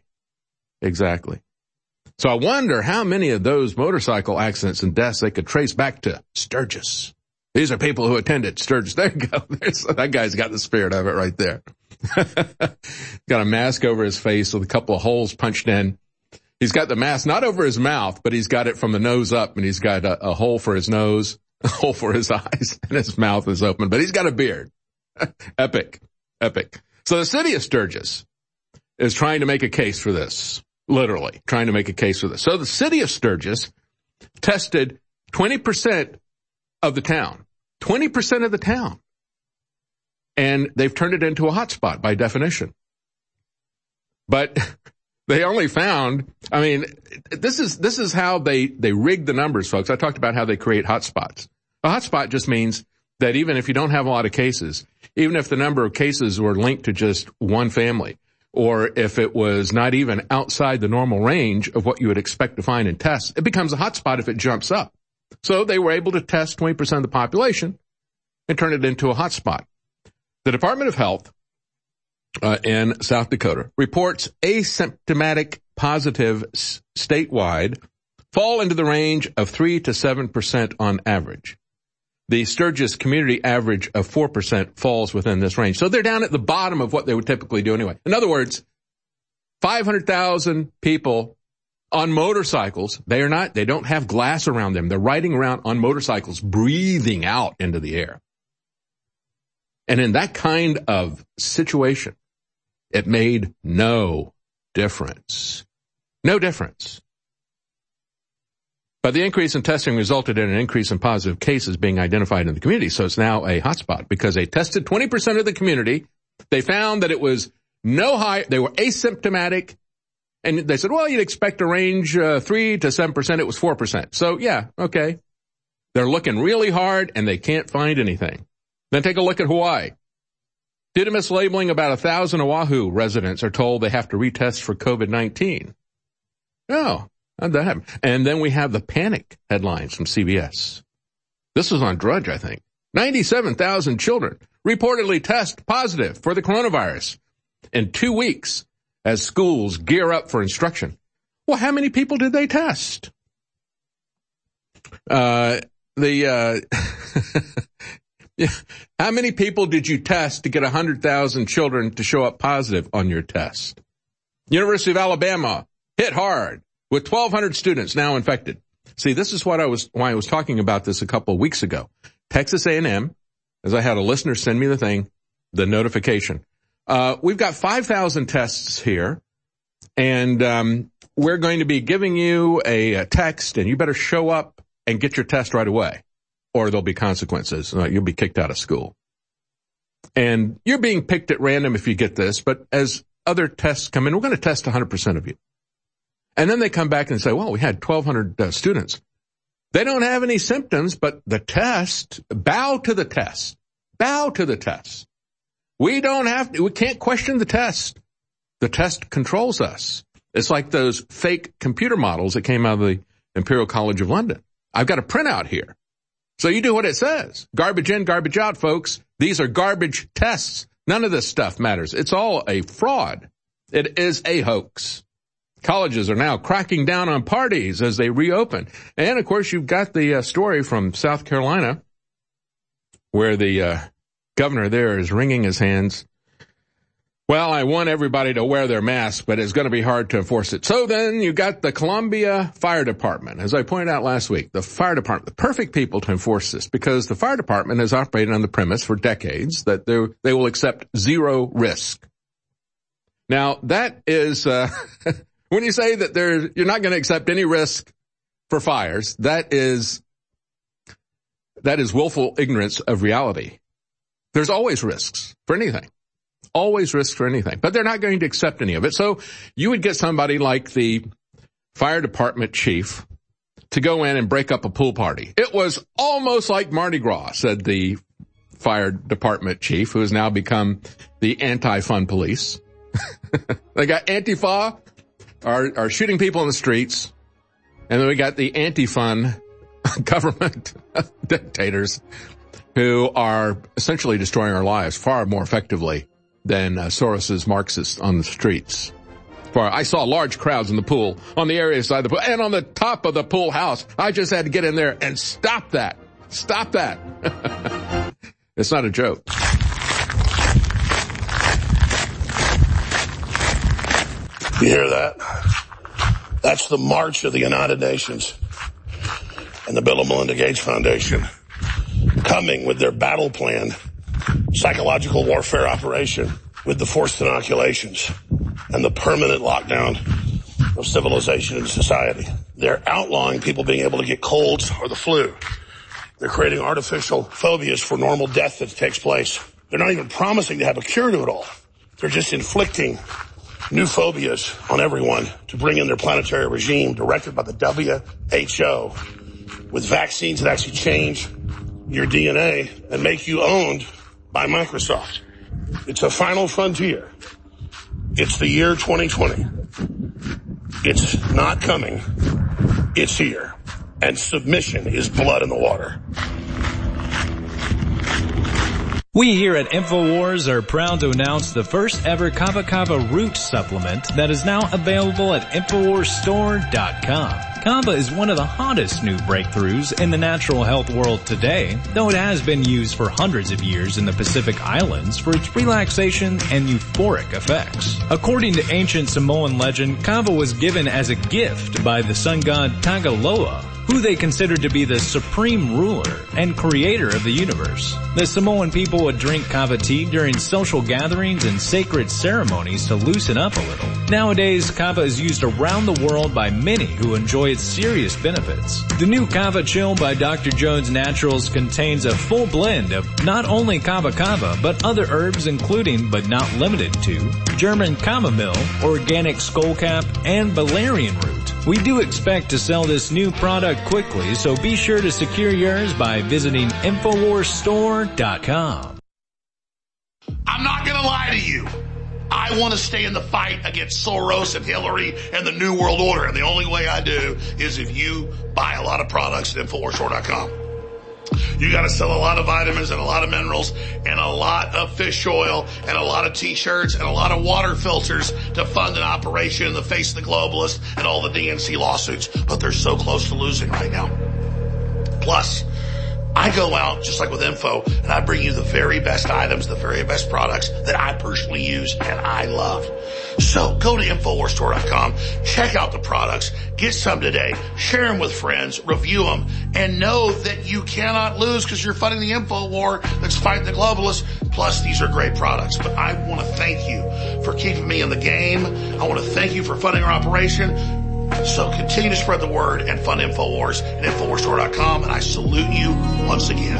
So I wonder how many of those motorcycle accidents and deaths they could trace back to Sturgis. These are people who attended Sturgis. There you go. That guy's got the spirit of it right there. Got a mask over his face with a couple of holes punched in. He's got the mask not over his mouth, but he's got it from the nose up, and he's got a hole for his nose, a hole for his eyes, and his mouth is open, but he's got a beard. Epic. So the city of Sturgis is trying to make a case for this, literally trying to make a case for this. So the city of Sturgis tested 20% of the town, 20% of the town, and they've turned it into a hotspot by definition. But they only found, this is how they rig the numbers, folks. I talked about how they create hotspots. A hotspot just means that even if you don't have a lot of cases, even if the number of cases were linked to just one family, or if it was not even outside the normal range of what you would expect to find in tests, it becomes a hotspot if it jumps up. So they were able to test 20% of the population and turn it into a hotspot. The Department of Health in South Dakota reports asymptomatic positive statewide fall into the range of 3 to 7% on average. The Sturgis community average of 4% falls within this range. So they're down at the bottom of what they would typically do anyway. In other words, 500,000 people on motorcycles. They don't have glass around them. They're riding around on motorcycles, breathing out into the air. And in that kind of situation, it made no difference. No difference. But the increase in testing resulted in an increase in positive cases being identified in the community. So it's now a hotspot because they tested 20% of the community. They found that it was they were asymptomatic And they said, well, you'd expect a range 3 to 7%. It was 4%. So, yeah, okay. They're looking really hard, and they can't find anything. Then take a look at Hawaii. Due to mislabeling, about 1,000 Oahu residents are told they have to retest for COVID-19. Oh, how'd that happen? And then we have the panic headlines from CBS. This was on Drudge, I think. 97,000 children reportedly test positive for the coronavirus in 2 weeks as schools gear up for instruction. Well, how many people did they test? How many people did you test to get 100,000 children to show up positive on your test? University of Alabama hit hard with 1,200 students now infected. See, this is why I was talking about this a couple of weeks ago. Texas A&M, as I had a listener send me the notification. We've got 5,000 tests here, and we're going to be giving you a text, and you better show up and get your test right away, or there'll be consequences. You'll be kicked out of school. And you're being picked at random if you get this, but as other tests come in, we're going to test 100% of you. And then they come back and say, well, we had 1,200 students. They don't have any symptoms, but the test, bow to the test. Bow to the test. We can't question the test. The test controls us. It's like those fake computer models that came out of the Imperial College of London. I've got a printout here. So you do what it says. Garbage in, garbage out, folks. These are garbage tests. None of this stuff matters. It's all a fraud. It is a hoax. Colleges are now cracking down on parties as they reopen. And, of course, you've got the story from South Carolina where the governor there is wringing his hands. Well, I want everybody to wear their masks, but it's going to be hard to enforce it. So then you got the Columbia Fire Department. As I pointed out last week, the fire department, the perfect people to enforce this, because the fire department has operated on the premise for decades that they will accept zero risk. Now, that is... when you say that you're not going to accept any risk for fires, that is willful ignorance of reality. There's always risks for anything. Always risks for anything. But they're not going to accept any of it. So you would get somebody like the fire department chief to go in and break up a pool party. It was almost like Mardi Gras, said the fire department chief, who has now become the anti-fun police. They got Antifa. Are shooting people in the streets, and then we got the anti-fun government dictators who are essentially destroying our lives far more effectively than Soros's Marxists on the streets. I saw large crowds in the pool, on the area side of the pool, and on the top of the pool house. I just had to get in there and stop that. Stop that. It's not a joke. You hear that? That's the march of the United Nations and the Bill and Melinda Gates Foundation coming with their battle plan, psychological warfare operation with the forced inoculations and the permanent lockdown of civilization and society. They're outlawing people being able to get colds or the flu. They're creating artificial phobias for normal death that takes place. They're not even promising to have a cure to it all. They're just inflicting new phobias on everyone to bring in their planetary regime directed by the WHO with vaccines that actually change your DNA and make you owned by Microsoft. It's a final frontier. It's the year 2020. It's not coming. It's here. And submission is blood in the water. We here at InfoWars are proud to announce the first ever Kava Kava root supplement that is now available at InfoWarsStore.com. Kava is one of the hottest new breakthroughs in the natural health world today, though it has been used for hundreds of years in the Pacific Islands for its relaxation and euphoric effects. According to ancient Samoan legend, Kava was given as a gift by the sun god Tagaloa, who they considered to be the supreme ruler and creator of the universe. The Samoan people would drink kava tea during social gatherings and sacred ceremonies to loosen up a little. Nowadays, kava is used around the world by many who enjoy its serious benefits. The new Kava Chill by Dr. Jones Naturals contains a full blend of not only kava kava, but other herbs including, but not limited to, German chamomile, organic skullcap, and valerian root. We do expect to sell this new product quickly, so be sure to secure yours by visiting InfoWarsStore.com. I'm not going to lie to you. I want to stay in the fight against Soros and Hillary and the New World Order. And the only way I do is if you buy a lot of products at InfoWarsStore.com. You got to sell a lot of vitamins and a lot of minerals and a lot of fish oil and a lot of t-shirts and a lot of water filters to fund an operation in the face of the globalists and all the DNC lawsuits. But they're so close to losing right now. Plus, I go out, just like with Info, and I bring you the very best items, the very best products that I personally use and I love. So go to InfoWarsStore.com, check out the products, get some today, share them with friends, review them, and know that you cannot lose because you're fighting the info war that's fighting the globalists. Plus, these are great products. But I want to thank you for keeping me in the game. I want to thank you for funding our operation. So continue to spread the word and fund InfoWars at InfoWarsStore.com. And I salute you once again.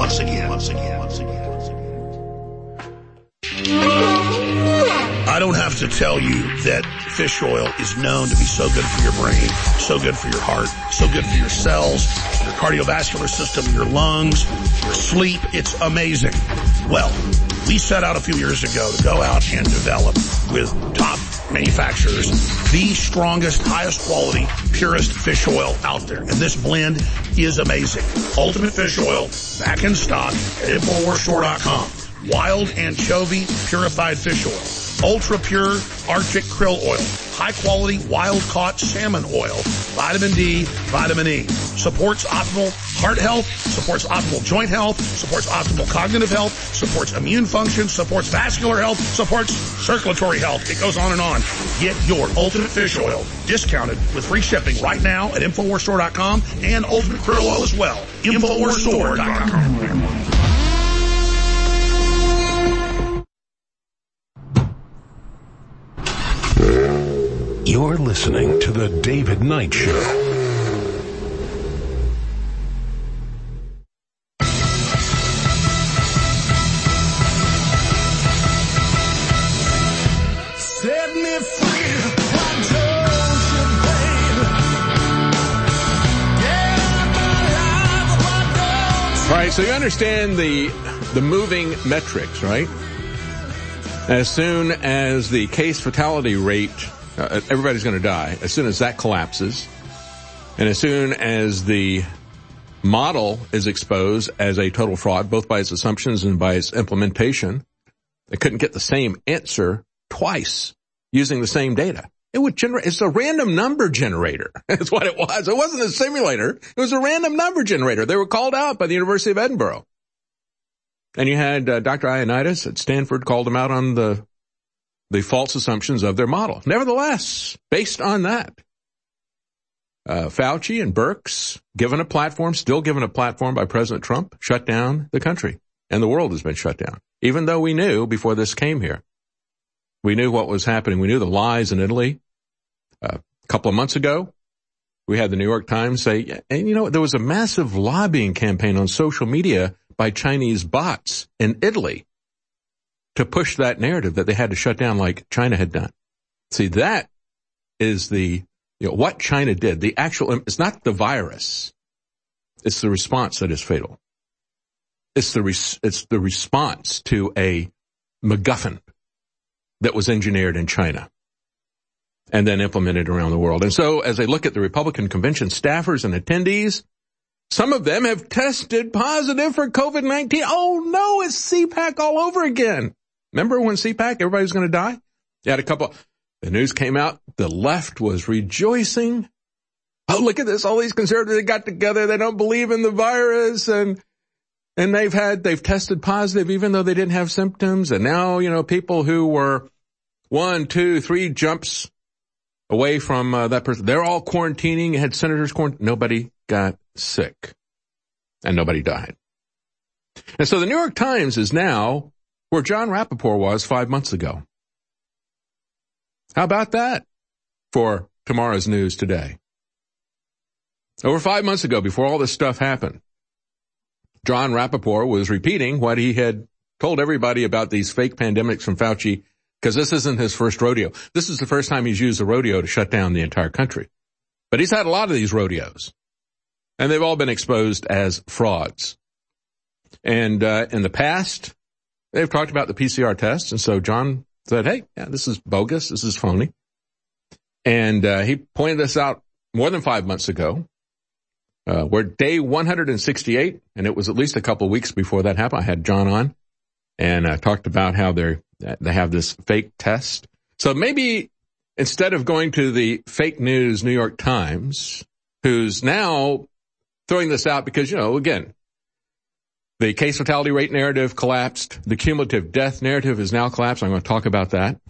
I don't have to tell you that fish oil is known to be so good for your brain, so good for your heart, so good for your cells, your cardiovascular system, your lungs, your sleep. It's amazing. Well, we set out a few years ago to go out and develop with top manufacturers the strongest, highest quality, purest fish oil out there. And this blend is amazing. Ultimate Fish Oil, back in stock at InfoWarsStore.com. Wild anchovy purified fish oil. Ultra pure Arctic krill oil. High quality wild caught salmon oil. Vitamin D, vitamin E. Supports optimal heart health, supports optimal joint health, supports optimal cognitive health, supports immune function, supports vascular health, supports circulatory health. It goes on and on. Get your Ultimate Fish Oil discounted with free shipping right now at InfoWarsStore.com and Ultimate Krill Oil as well. InfoWarsStore.com. You're listening to The David Knight Show. Set me free, why don't you, baby? Get my life, why don't you? All right, so you understand the moving metrics, right? As soon as the case fatality rate, everybody's going to die. As soon as that collapses, and as soon as the model is exposed as a total fraud, both by its assumptions and by its implementation, they couldn't get the same answer twice using the same data. It would generate, it's a random number generator. That's what it was. It wasn't a simulator. It was a random number generator. They were called out by the University of Edinburgh. And you had Dr. Ioannidis at Stanford called them out on the false assumptions of their model. Nevertheless, based on that, Fauci and Birx, still given a platform by President Trump, shut down the country. And the world has been shut down. Even though we knew before this came here, we knew what was happening. We knew the lies in Italy. A couple of months ago, we had the New York Times say, and you know, there was a massive lobbying campaign on social media by Chinese bots in Italy to push that narrative that they had to shut down like China had done. See, that is what China did. The actual, it's not the virus. It's the response that is fatal. It's the response to a MacGuffin that was engineered in China and then implemented around the world. And so as they look at the Republican convention staffers and attendees, some of them have tested positive for COVID-19. Oh no, it's CPAC all over again. Remember when CPAC, everybody was going to die? You had the news came out, the left was rejoicing. Oh, look at this, all these conservatives, they got together, they don't believe in the virus, and they've tested positive even though they didn't have symptoms. And now, people who were 1, 2, 3 jumps away from that person, they're all quarantining. You had senators quarantining. Nobody got sick and nobody died. And so the New York Times is now where Jon Rappoport was 5 months ago. How about that for tomorrow's news today? Over 5 months ago, before all this stuff happened, Jon Rappoport was repeating what he had told everybody about these fake pandemics from Fauci, because this isn't his first rodeo. This is the first time he's used a rodeo to shut down the entire country. But he's had a lot of these rodeos, and they've all been exposed as frauds. And in the past, they've talked about the PCR tests, and so John said, hey, yeah, this is bogus, this is phony. And he pointed this out more than 5 months ago. We're day 168, and it was at least a couple of weeks before that happened. I had John on and talked about how they have this fake test. So maybe instead of going to the fake news New York Times, who's now throwing this out because, again, the case fatality rate narrative collapsed. The cumulative death narrative is now collapsed. I'm going to talk about that.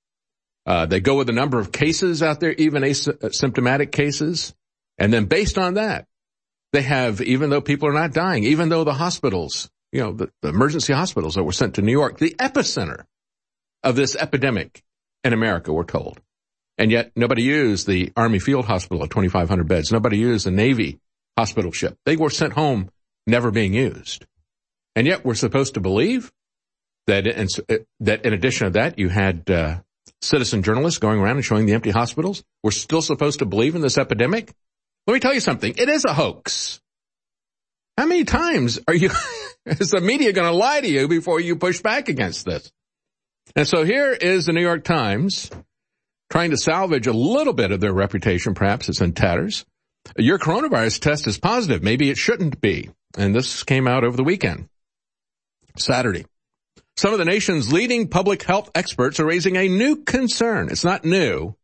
They go with the number of cases out there, even asymptomatic cases. And then based on that, they have, even though people are not dying, even though the hospitals, the emergency hospitals that were sent to New York, the epicenter of this epidemic in America, we're told. And yet nobody used the Army Field Hospital at 2,500 beds. Nobody used the Navy hospital ship. They were sent home never being used. And yet we're supposed to believe that in addition to that, you had citizen journalists going around and showing the empty hospitals. We're still supposed to believe in this epidemic? Let me tell you something. It is a hoax. How many times is the media going to lie to you before you push back against this? And so here is the New York Times trying to salvage a little bit of their reputation. Perhaps it's in tatters. Your coronavirus test is positive. Maybe it shouldn't be. And this came out over the weekend, Saturday. Some of the nation's leading public health experts are raising a new concern. It's not new.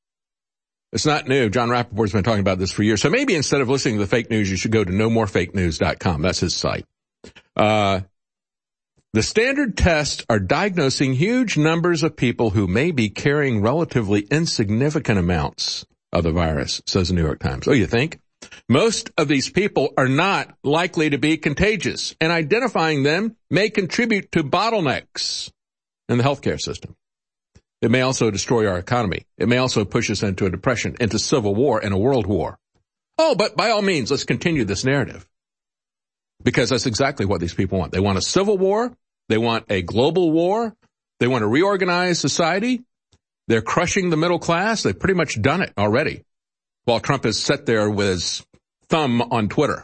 It's not new. Jon Rappoport's been talking about this for years. So maybe instead of listening to the fake news, you should go to nomorefakenews.com. That's his site. The standard tests are diagnosing huge numbers of people who may be carrying relatively insignificant amounts of the virus, says the New York Times. Oh, you think? Most of these people are not likely to be contagious, and identifying them may contribute to bottlenecks in the healthcare system. It may also destroy our economy. It may also push us into a depression, into civil war and a world war. Oh, but by all means, let's continue this narrative. Because that's exactly what these people want. They want a civil war. They want a global war. They want to reorganize society. They're crushing the middle class. They've pretty much done it already, while Trump has sat there with his thumb on Twitter.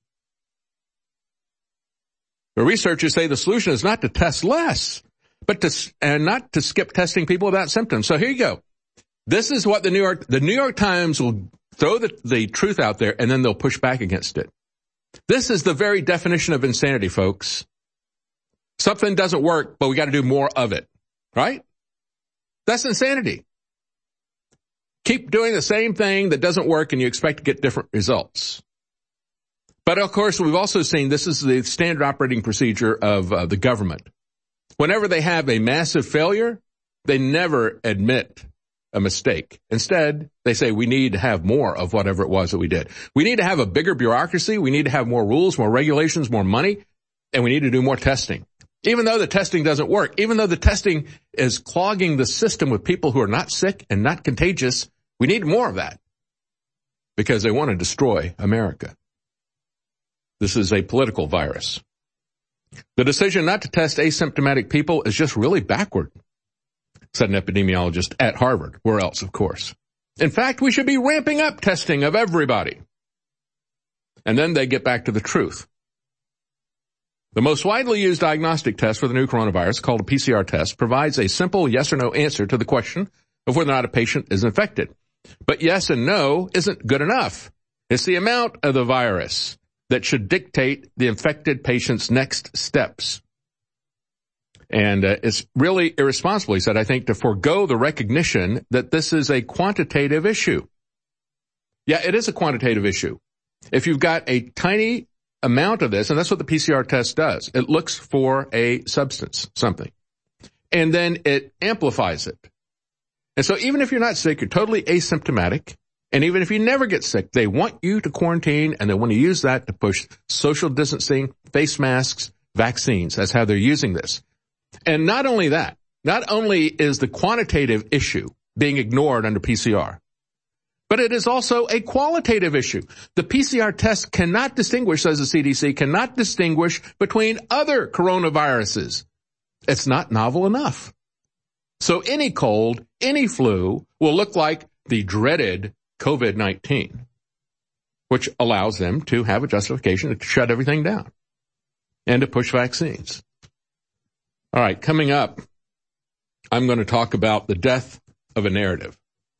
The researchers say the solution is not to test less, but not to skip testing people without symptoms. So here you go. This is what the New York Times will throw the truth out there, and then they'll push back against it. This is the very definition of insanity, folks. Something doesn't work, but we got to do more of it, right? That's insanity. Keep doing the same thing that doesn't work, and you expect to get different results. But of course, we've also seen this is the standard operating procedure of the government. Whenever they have a massive failure, they never admit a mistake. Instead, they say we need to have more of whatever it was that we did. We need to have a bigger bureaucracy. We need to have more rules, more regulations, more money, and we need to do more testing. Even though the testing doesn't work, even though the testing is clogging the system with people who are not sick and not contagious, we need more of that because they want to destroy America. This is a political virus. The decision not to test asymptomatic people is just really backward, said an epidemiologist at Harvard. Where else, of course? In fact, we should be ramping up testing of everybody. And then they get back to the truth. The most widely used diagnostic test for the new coronavirus, called a PCR test, provides a simple yes or no answer to the question of whether or not a patient is infected. But yes and no isn't good enough. It's the amount of the virus that should dictate the infected patient's next steps. And it's really irresponsible, he said, I think, to forego the recognition that this is a quantitative issue. Yeah, it is a quantitative issue. If you've got a tiny amount of this, and that's what the PCR test does, it looks for a substance, something, and then it amplifies it. And so even if you're not sick, you're totally asymptomatic, And even if you never get sick, they want you to quarantine, and they want to use that to push social distancing, face masks, vaccines. That's how they're using this. And not only that, not only is the quantitative issue being ignored under PCR, but it is also a qualitative issue. The PCR test cannot distinguish, says the CDC, cannot distinguish between other coronaviruses. It's not novel enough. So any cold, any flu will look like the dreaded COVID-19, which allows them to have a justification to shut everything down and to push vaccines. All right, coming up, I'm going to talk about the death of a narrative.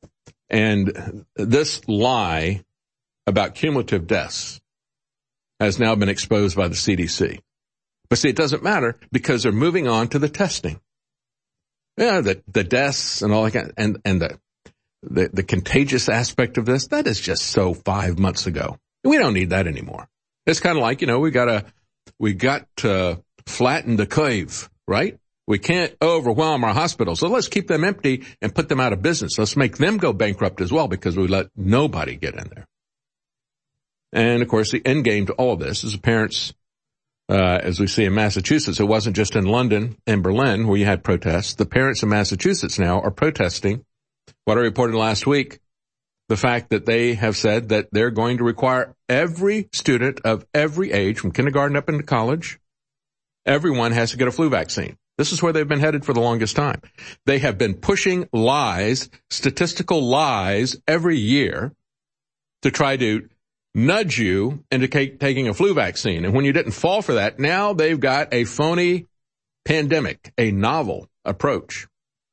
And this lie about cumulative deaths has now been exposed by the CDC. But see, it doesn't matter because they're moving on to the testing. Yeah, the deaths and all that, and the contagious aspect of this, that is just so 5 months ago. We don't need that anymore. It's kind of like, we got to flatten the curve, right? We can't overwhelm our hospitals, so let's keep them empty and put them out of business. Let's make them go bankrupt as well because we let nobody get in there. And, of course, the end game to all of this is the parents, as we see in Massachusetts. It wasn't just in London and Berlin where you had protests. The parents in Massachusetts now are protesting what I reported last week, the fact that they have said that they're going to require every student of every age, from kindergarten up into college, everyone has to get a flu vaccine. This is where they've been headed for the longest time. They have been pushing lies, statistical lies, every year to try to nudge you into taking a flu vaccine. And when you didn't fall for that, now they've got a phony pandemic, a novel approach.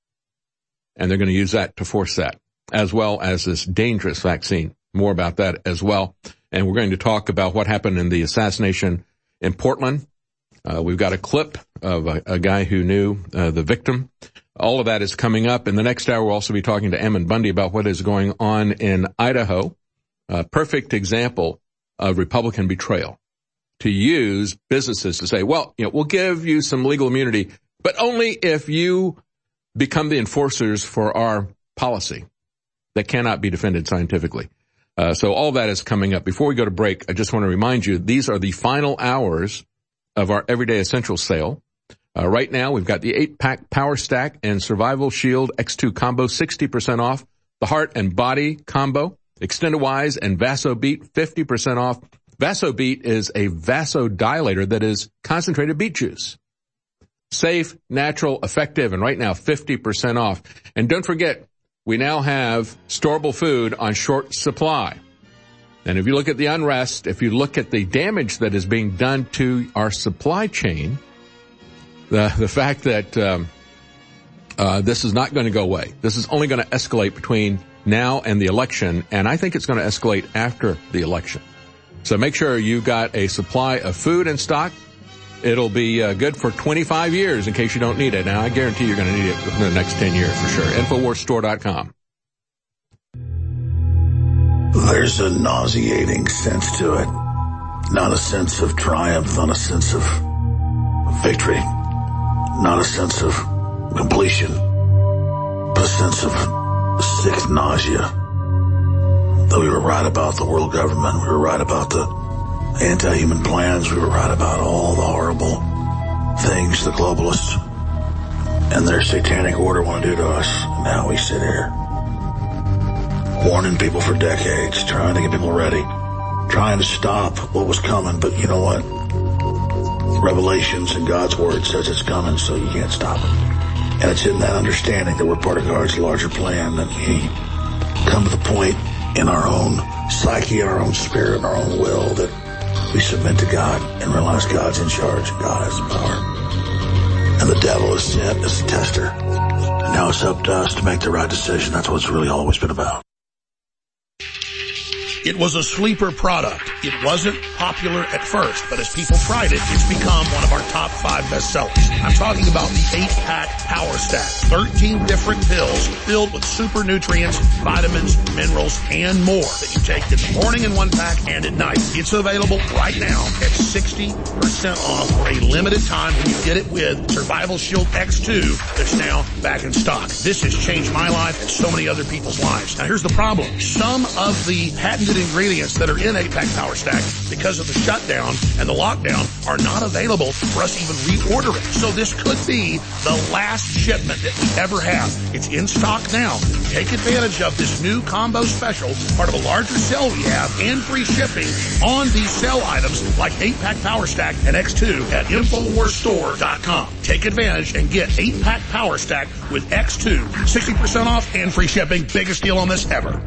And they're going to use that to force that, as well as this dangerous vaccine. More about that as well. And we're going to talk about what happened in the assassination in Portland. We've got a clip of a guy who knew the victim. All of that is coming up. In the next hour, we'll also be talking to Ammon Bundy about what is going on in Idaho. A perfect example of Republican betrayal. To use businesses to say, well, we'll give you some legal immunity, but only if you become the enforcers for our policy that cannot be defended scientifically. So all that is coming up. Before we go to break, I just want to remind you, these are the final hours of our Everyday Essentials sale. Right now, we've got the 8-pack Power Stack and Survival Shield X2 combo, 60% off. The Heart and Body combo, Extendawise and VasoBeat, 50% off. VasoBeat is a vasodilator that is concentrated beet juice. Safe, natural, effective, and right now 50% off. And don't forget, we now have storable food on short supply. And if you look at the unrest, if you look at the damage that is being done to our supply chain, the fact that this is not going to go away. This is only going to escalate between now and the election, and I think it's going to escalate after the election. So make sure you've got a supply of food in stock. It'll be good for 25 years in case you don't need it. Now, I guarantee you're going to need it in the next 10 years for sure. InfoWarsStore.com. There's a nauseating sense to it. Not a sense of triumph, not a sense of victory, not a sense of completion, but a sense of sick nausea. That we were right about the world government, we were right about the anti-human plans, we were right about all the horrible things the globalists and their satanic order want to do to us. Now we sit here warning people for decades, trying to get people ready, trying to stop what was coming. But you know what? Revelations and God's word says it's coming, so you can't stop it. And it's in that understanding that we're part of God's larger plan, that we come to the point in our own psyche, in our own spirit, in our own will, that we submit to God and realize God's in charge and God has the power. And the devil is sent as a tester. And now it's up to us to make the right decision. That's what it's really always been about. It was a sleeper product. It wasn't popular at first, but as people tried it, it's become one of our top 5 bestsellers. I'm talking about the 8-pack Power Stack. 13 different pills filled with super nutrients, vitamins, minerals, and more that you take in the morning in 1 pack and at night. It's available right now at 60% off for a limited time when you get it with Survival Shield X2 that's now back in stock. This has changed my life and so many other people's lives. Now here's the problem. Some of the patented ingredients that are in 8-pack Power Stack, because of the shutdown and the lockdown, are not available for us to even reorder it. So this could be the last shipment that we ever have. It's in stock now. Take advantage of this new combo special, part of a larger sale we have, and free shipping on these sale items like 8-pack Power Stack and X2 at InfoWarsStore.com. Take advantage and get 8-pack Power Stack with X2. 60% off and free shipping. Biggest deal on this ever.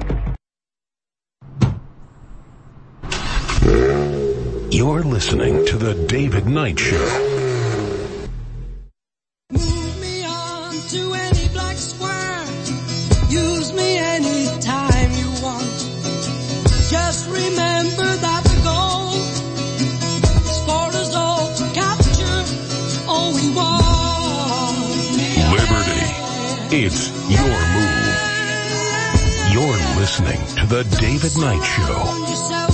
You're listening to The David Knight Show. Move me on to any black square. Use me anytime you want. Just remember that the goal is for us all to capture all we want. Liberty. It's your move. You're listening to The David Knight Show.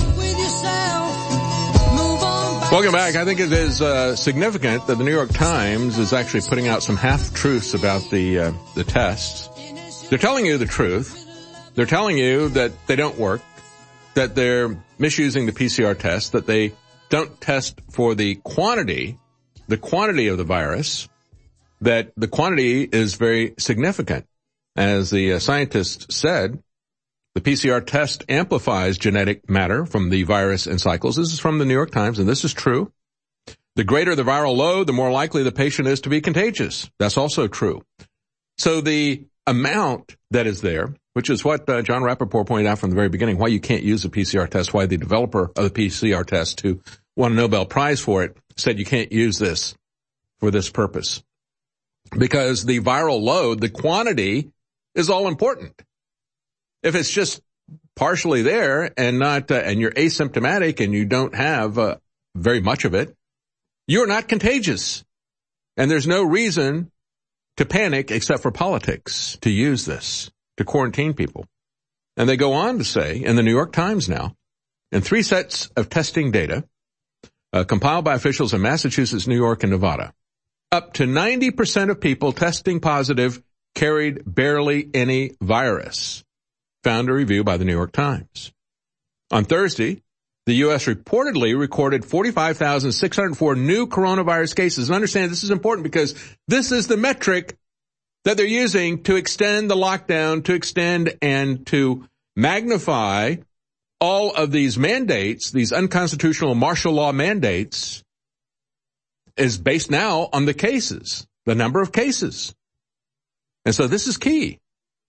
Welcome back. I think it is significant that the New York Times is actually putting out some half-truths about the tests. They're telling you the truth. They're telling you that they don't work, that they're misusing the PCR test, that they don't test for the quantity of the virus, that the quantity is very significant. As the scientists said, the PCR test amplifies genetic matter from the virus in cycles. This is from the New York Times, and this is true. The greater the viral load, the more likely the patient is to be contagious. That's also true. So the amount that is there, which is what John Rappaport pointed out from the very beginning, why you can't use a PCR test, why the developer of the PCR test who won a Nobel Prize for it said you can't use this for this purpose. Because the viral load, the quantity, is all important. If it's just partially there and not, and you're asymptomatic and you don't have very much of it, you're not contagious. And there's no reason to panic except for politics to use this to quarantine people. And they go on to say in the New York Times now, in 3 sets of testing data compiled by officials in Massachusetts, New York, and Nevada, up to 90% of people testing positive carried barely any virus, found a review by the New York Times. On Thursday, the U.S. reportedly recorded 45,604 new coronavirus cases. And understand this is important because this is the metric that they're using to extend the lockdown, to extend and to magnify all of these mandates, these unconstitutional martial law mandates, is based now on the cases, the number of cases. And so this is key.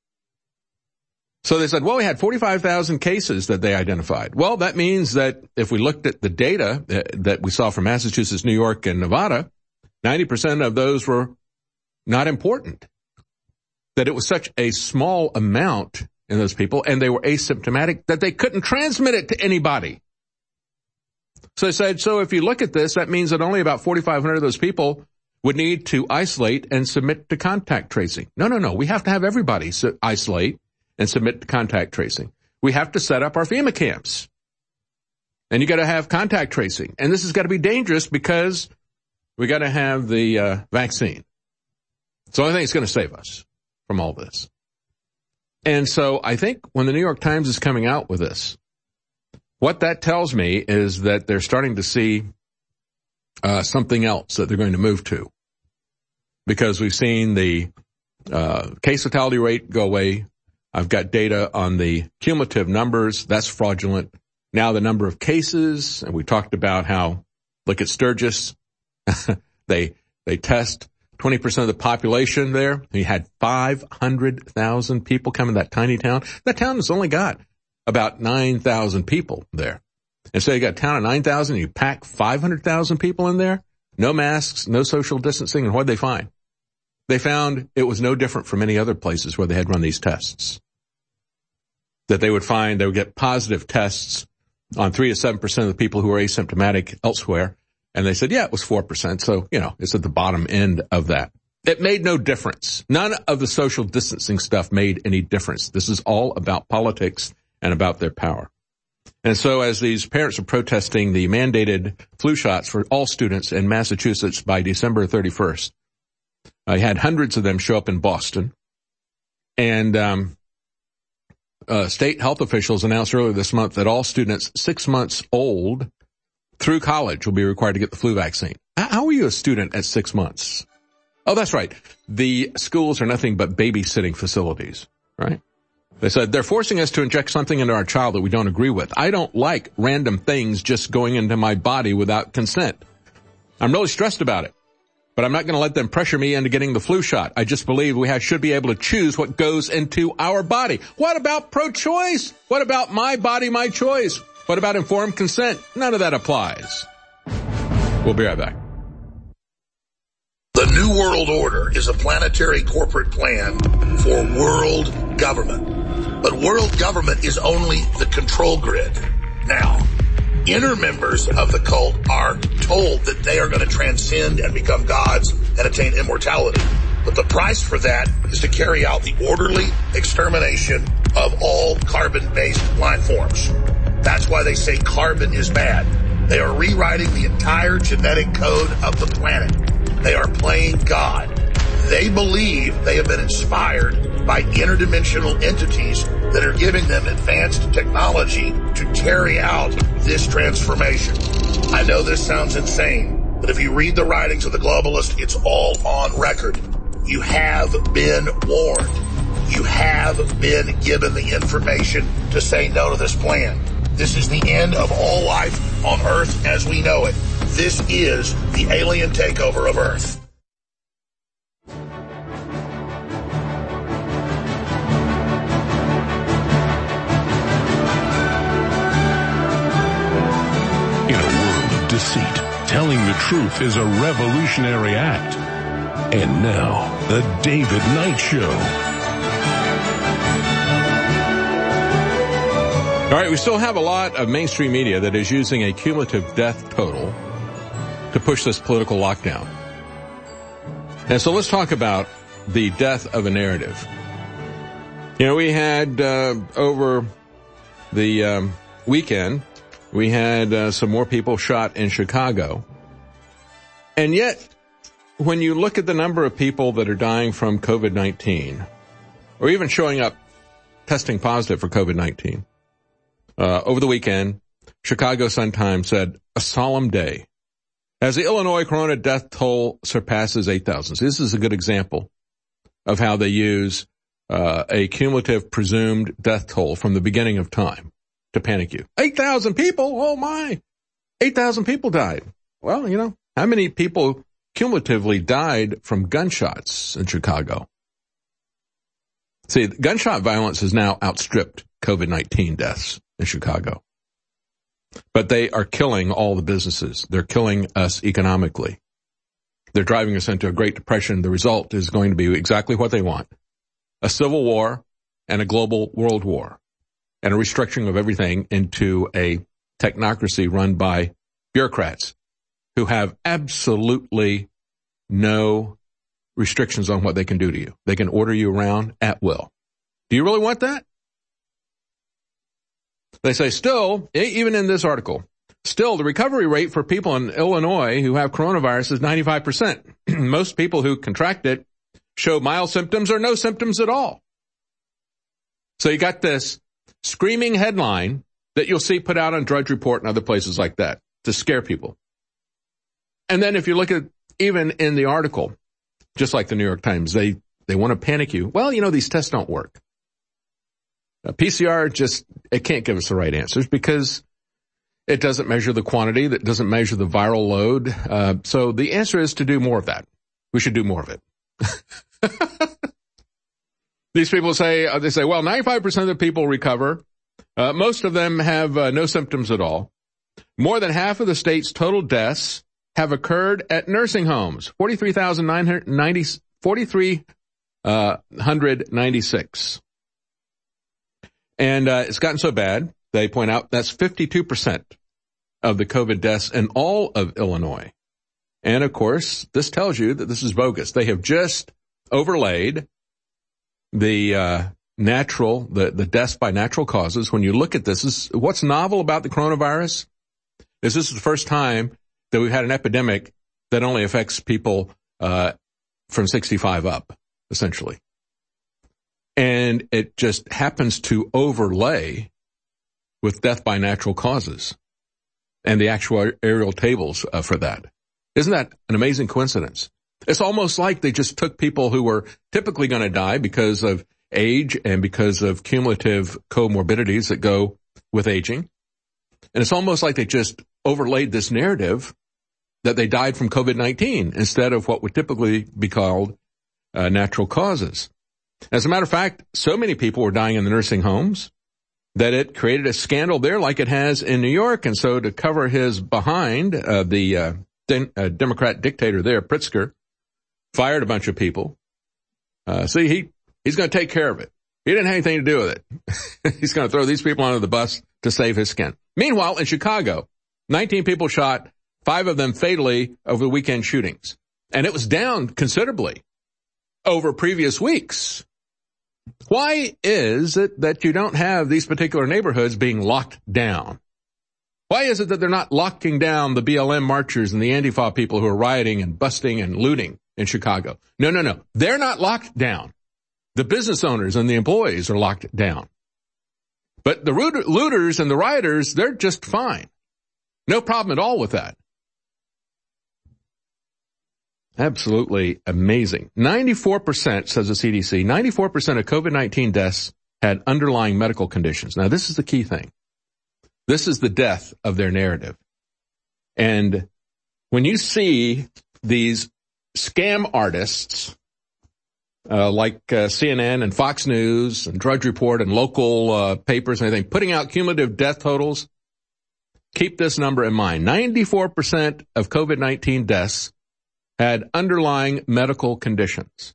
So they said, well, we had 45,000 cases that they identified. Well, that means that if we looked at the data that we saw from Massachusetts, New York, and Nevada, 90% of those were not important. That it was such a small amount in those people, and they were asymptomatic, that they couldn't transmit it to anybody. So they said, so if you look at this, that means that only about 4,500 of those people would need to isolate and submit to contact tracing. No. We have to have everybody isolate and submit to contact tracing. We have to set up our FEMA camps. And you got to have contact tracing. And this has got to be dangerous because we got to have the vaccine. It's the only thing that's going to save us from all this. And so I think when the New York Times is coming out with this, what that tells me is that they're starting to see something else that they're going to move to. Because we've seen the case fatality rate go away. I've got data on the cumulative numbers. That's fraudulent. Now the number of cases, and we talked about how, look at Sturgis. they test 20% of the population there. He had 500,000 people come in that tiny town. That town has only got about 9,000 people there. And so you got a town of 9,000, you pack 500,000 people in there, no masks, no social distancing, and what did they find? They found it was no different from any other places where they had run these tests. that they would get positive tests on 3 to 7% of the people who are asymptomatic elsewhere. And they said, yeah, it was 4%. So, it's at the bottom end of that. It made no difference. None of the social distancing stuff made any difference. This is all about politics and about their power. And so as these parents are protesting the mandated flu shots for all students in Massachusetts by December 31st, I had hundreds of them show up in Boston. And state health officials announced earlier this month that all students 6 months old through college will be required to get the flu vaccine. How are you a student at 6 months? Oh, that's right. The schools are nothing but babysitting facilities, right? They said they're forcing us to inject something into our child that we don't agree with. I don't like random things just going into my body without consent. I'm really stressed about it, but I'm not going to let them pressure me into getting the flu shot. I just believe we should be able to choose what goes into our body. What about pro-choice? What about my body, my choice? What about informed consent? None of that applies. We'll be right back. The New World Order is a planetary corporate plan for world government. But world government is only the control grid. Now, inner members of the cult are told that they are going to transcend and become gods and attain immortality. But the price for that is to carry out the orderly extermination of all carbon-based life forms. That's why they say carbon is bad. They are rewriting the entire genetic code of the planet. They are playing God. They believe they have been inspired by interdimensional entities that are giving them advanced technology to carry out this transformation. I know this sounds insane, but if you read the writings of the globalists, it's all on record. You have been warned. You have been given the information to say no to this plan. This is the end of all life on Earth as we know it. This is the alien takeover of Earth. In a world of deceit, telling the truth is a revolutionary act. And now, the David Knight Show. All right, we still have a lot of mainstream media that is using a cumulative death total to push this political lockdown. And so let's talk about the death of a narrative. We had over the weekend, we had some more people shot in Chicago. And yet, when you look at the number of people that are dying from COVID-19, or even showing up testing positive for COVID-19, over the weekend, Chicago Sun-Times said, a solemn day as the Illinois corona death toll surpasses 8,000. So this is a good example of how they use a cumulative presumed death toll from the beginning of time to panic you. 8,000 people? Oh my! 8,000 people died. Well, how many people cumulatively died from gunshots in Chicago? See, gunshot violence has now outstripped COVID-19 deaths in Chicago. But they are killing all the businesses. They're killing us economically. They're driving us into a Great Depression. The result is going to be exactly what they want. A civil war and a global world war and a restructuring of everything into a technocracy run by bureaucrats who have absolutely no restrictions on what they can do to you. They can order you around at will. Do you really want that? They say still, even in this article, still the recovery rate for people in Illinois who have coronavirus is 95%. Most people who contract it show mild symptoms or no symptoms at all. So you got this screaming headline that you'll see put out on Drudge Report and other places like that to scare people. And then if you look at even in the article, just like the New York Times, they want to panic you. Well, these tests don't work. PCR it can't give us the right answers because it doesn't measure the quantity, that doesn't measure the viral load. So the answer is to do more of that. We should do more of it. These people say, well, 95% of the people recover. Most of them have no symptoms at all. More than half of the state's total deaths have occurred at nursing homes, 4,396. And it's gotten so bad, they point out that's 52% of the COVID deaths in all of Illinois. And of course, this tells you that this is bogus. They have just overlaid the the deaths by natural causes. When you look at this, what's novel about the coronavirus is this is the first time that we've had an epidemic that only affects people from 65 up, essentially. And it just happens to overlay with death by natural causes and the actuarial tables for that. Isn't that an amazing coincidence? It's almost like they just took people who were typically going to die because of age and because of cumulative comorbidities that go with aging. And it's almost like they just overlaid this narrative that they died from COVID-19 instead of what would typically be called natural causes. As a matter of fact, so many people were dying in the nursing homes that it created a scandal there like it has in New York. And so to cover his behind, the Democrat dictator there, Pritzker, fired a bunch of people. He's going to take care of it. He didn't have anything to do with it. He's going to throw these people under the bus to save his skin. Meanwhile, in Chicago, 19 people shot, 5 of them fatally over the weekend shootings. And it was down considerably over previous weeks. Why is it that you don't have these particular neighborhoods being locked down? Why is it that they're not locking down the BLM marchers and the Antifa people who are rioting and busting and looting in Chicago? No. They're not locked down. The business owners and the employees are locked down. But the looters and the rioters, they're just fine. No problem at all with that. Absolutely amazing. 94%, says the CDC, 94% of COVID-19 deaths had underlying medical conditions. Now, this is the key thing. This is the death of their narrative. And when you see these scam artists like CNN and Fox News and Drudge Report and local papers and everything putting out cumulative death totals, keep this number in mind. 94% of COVID-19 deaths had underlying medical conditions.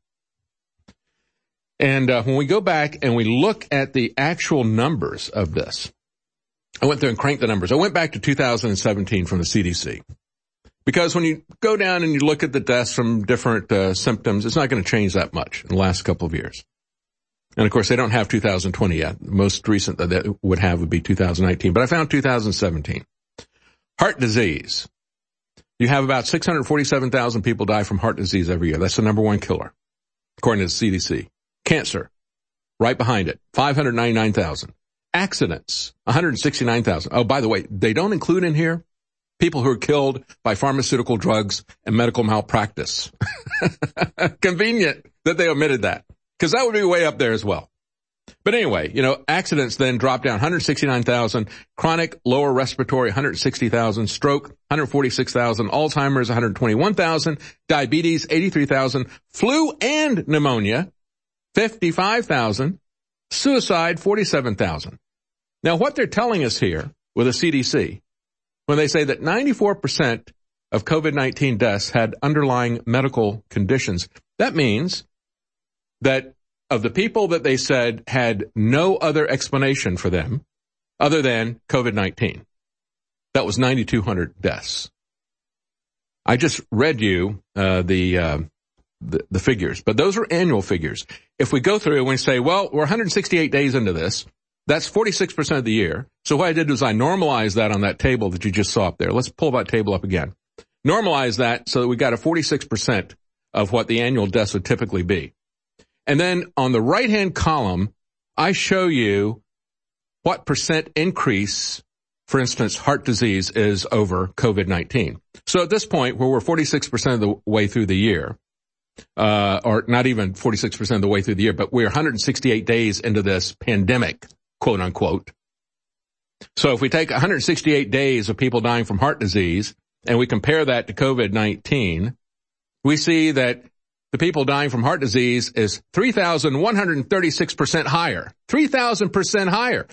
And when we go back and we look at the actual numbers of this, I went through and cranked the numbers. I went back to 2017 from the CDC. Because when you go down and you look at the deaths from different symptoms, it's not going to change that much in the last couple of years. And, of course, they don't have 2020 yet. The most recent that they would have would be 2019. But I found 2017. Heart disease. You have about 647,000 people die from heart disease every year. That's the number one killer, according to the CDC. Cancer, right behind it, 599,000. Accidents, 169,000. Oh, by the way, they don't include in here people who are killed by pharmaceutical drugs and medical malpractice. Convenient that they omitted that, because that would be way up there as well. But anyway, accidents then drop down 169,000, chronic lower respiratory 160,000, stroke 146,000, Alzheimer's 121,000, diabetes 83,000, flu and pneumonia 55,000, suicide 47,000. Now what they're telling us here with the CDC, when they say that 94% of COVID-19 deaths had underlying medical conditions, that means that of the people that they said had no other explanation for them other than COVID-19, that was 9,200 deaths. I just read you the figures, but those are annual figures. If we go through and we say, well, we're 168 days into this, that's 46% of the year. So what I did was I normalized that on that table that you just saw up there. Let's pull that table up again. Normalize that so that we got a 46% of what the annual deaths would typically be. And then on the right-hand column, I show you what percent increase, for instance, heart disease is over COVID-19. So at this point, where we're 46% of the way through the year, or not even 46% of the way through the year, but we're 168 days into this pandemic, quote unquote. So if we take 168 days of people dying from heart disease and we compare that to COVID-19, we see that the people dying from heart disease is 3,136% higher. 3,000% higher.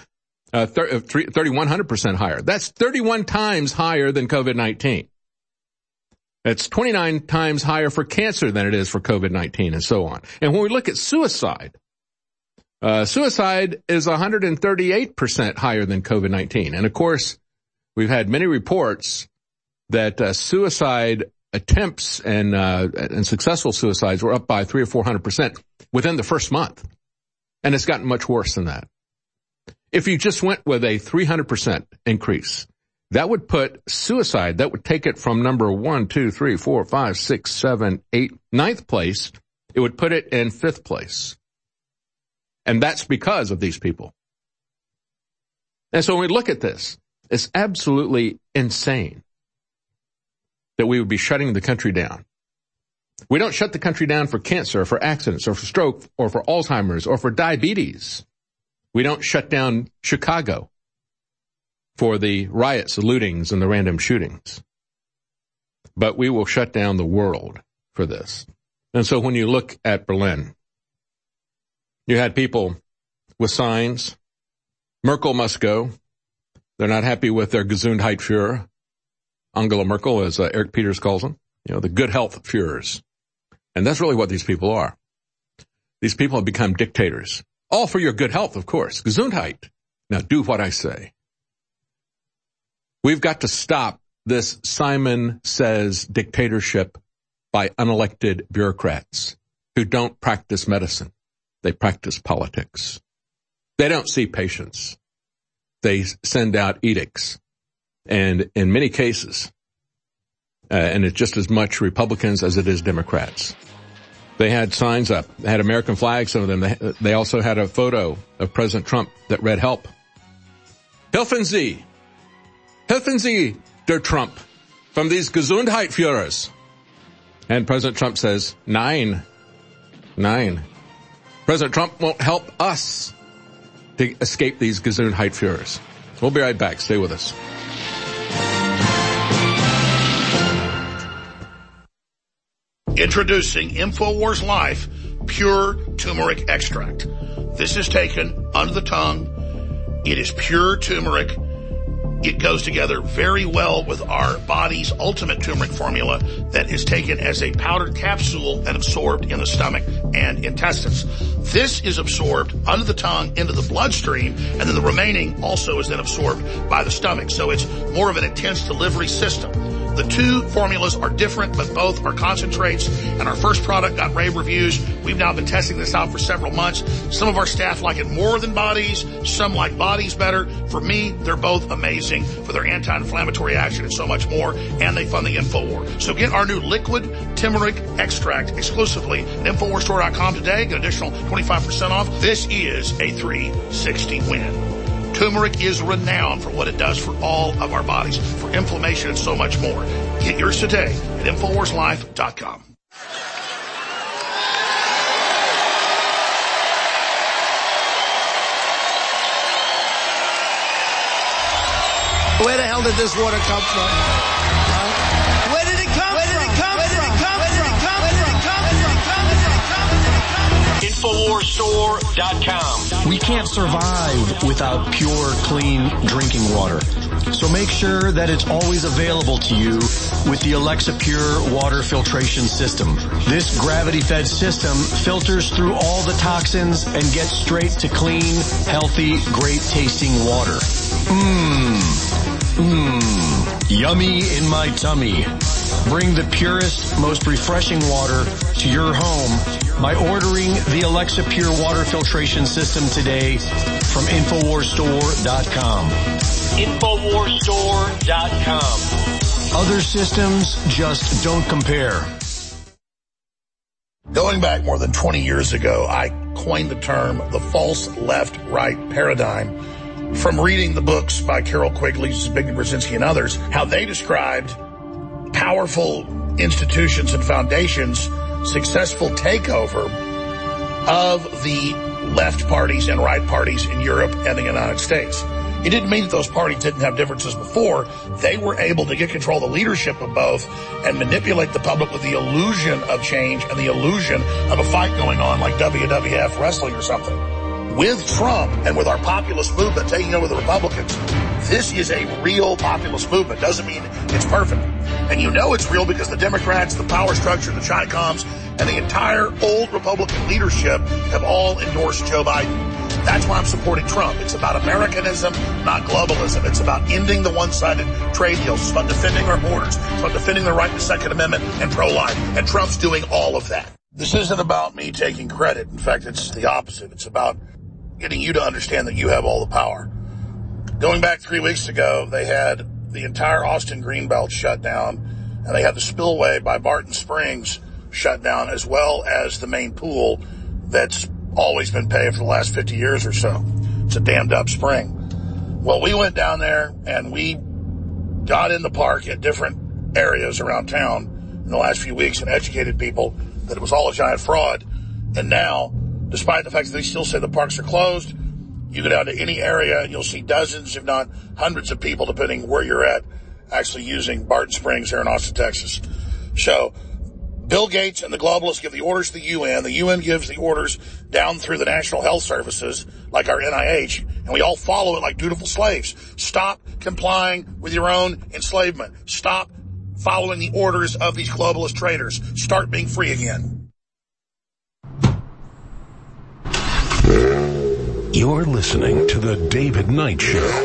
3,100% higher. That's 31 times higher than COVID-19. It's 29 times higher for cancer than it is for COVID-19 and so on. And when we look at suicide, Suicide is 138% higher than COVID-19. And of course, we've had many reports that suicide attempts and successful suicides were up by 300 or 400% within the first month. And it's gotten much worse than that. If you just went with a 300% increase, that would put suicide, that would take it from number 1, 2, 3, 4, 5, 6, 7, 8, 9th place. It would put it in 5th place. And that's because of these people. And so when we look at this, it's absolutely insane that we would be shutting the country down. We don't shut the country down for cancer, or for accidents, or for stroke, or for Alzheimer's, or for diabetes. We don't shut down Chicago for the riots, the lootings, and the random shootings. But we will shut down the world for this. And so when you look at Berlin, you had people with signs, Merkel must go. They're not happy with their Gesundheitsführer, Angela Merkel, as Eric Peters calls them, the good health Führers. And that's really what these people are. These people have become dictators. All for your good health, of course. Gesundheit. Now do what I say. We've got to stop this Simon Says dictatorship by unelected bureaucrats who don't practice medicine. They practice politics. They don't see patients. They send out edicts. And in many cases, and it's just as much Republicans as it is Democrats, they had signs up. They had American flags, some of them. They also had a photo of President Trump that read, "Help. Helfen Sie. Helfen Sie, der Trump, from these Gesundheitsführers." And President Trump says, Nein. President Trump won't help us to escape these Gesundheitsführers. We'll be right back. Stay with us. Introducing InfoWars Life Pure Turmeric Extract. This is taken under the tongue. It is pure turmeric. It goes together very well with our body's ultimate turmeric formula that is taken as a powdered capsule and absorbed in the stomach and intestines. This is absorbed under the tongue into the bloodstream, and then the remaining also is then absorbed by the stomach. So it's more of an intense delivery system. The two formulas are different, but both are concentrates, and our first product got rave reviews. We've now been testing this out for several months. Some of our staff like it more than bodies. Some like bodies better. For me, they're both amazing for their anti-inflammatory action and so much more, and they fund the InfoWar. So get our new liquid turmeric extract exclusively at InfoWarsStore.com today. Get an additional 25% off. This is a 360 win. Turmeric is renowned for what it does for all of our bodies, for inflammation and so much more. Get yours today at InfoWarsLife.com. Where the hell did this water come from? Where did it come from? Where did it come from? Where did it come from? InfoWarsStore.com. We can't survive without pure, clean drinking water. So make sure that it's always available to you with the Alexa Pure water filtration system. This gravity-fed system filters through all the toxins and gets straight to clean, healthy, great-tasting water. Yummy in my tummy. Bring the purest, most refreshing water to your home by ordering the Alexa Pure water filtration system today from InfoWarsStore.com. InfoWarsStore.com. Other systems just don't compare. Going back more than 20 years ago, I coined the term the false left-right paradigm from reading the books by Carol Quigley, Zbigniew Brzezinski, and others, how they described powerful institutions and foundations' successful takeover of the left parties and right parties in Europe and the United States. It didn't mean that those parties didn't have differences before. They were able to get control of the leadership of both and manipulate the public with the illusion of change and the illusion of a fight going on like WWF wrestling or something. With Trump and with our populist movement taking over the Republicans, this is a real populist movement. Doesn't mean it's perfect. And you know it's real because the Democrats, the power structure, the Chi-Coms, and the entire old Republican leadership have all endorsed Joe Biden. That's why I'm supporting Trump. It's about Americanism, not globalism. It's about ending the one-sided trade deals. It's about defending our borders. It's about defending the right to Second Amendment and pro-life. And Trump's doing all of that. This isn't about me taking credit. In fact, it's the opposite. It's about getting you to understand that you have all the power. Going back 3 weeks ago, they had the entire Austin Greenbelt shut down, and they had the spillway by Barton Springs shut down, as well as the main pool that's always been paved for the last 50 years or so. It's a dammed up spring. Well, we went down there and we got in the park at different areas around town in the last few weeks and educated people that it was all a giant fraud. And now, despite the fact that they still say the parks are closed, you go down to any area and you'll see dozens, if not hundreds of people, depending where you're at, actually using Barton Springs here in Austin, Texas. So Bill Gates and the globalists give the orders to the UN. The UN gives the orders down through the National Health Services, like our NIH, and we all follow it like dutiful slaves. Stop complying with your own enslavement. Stop following the orders of these globalist traders. Start being free again. You're listening to The David Knight Show.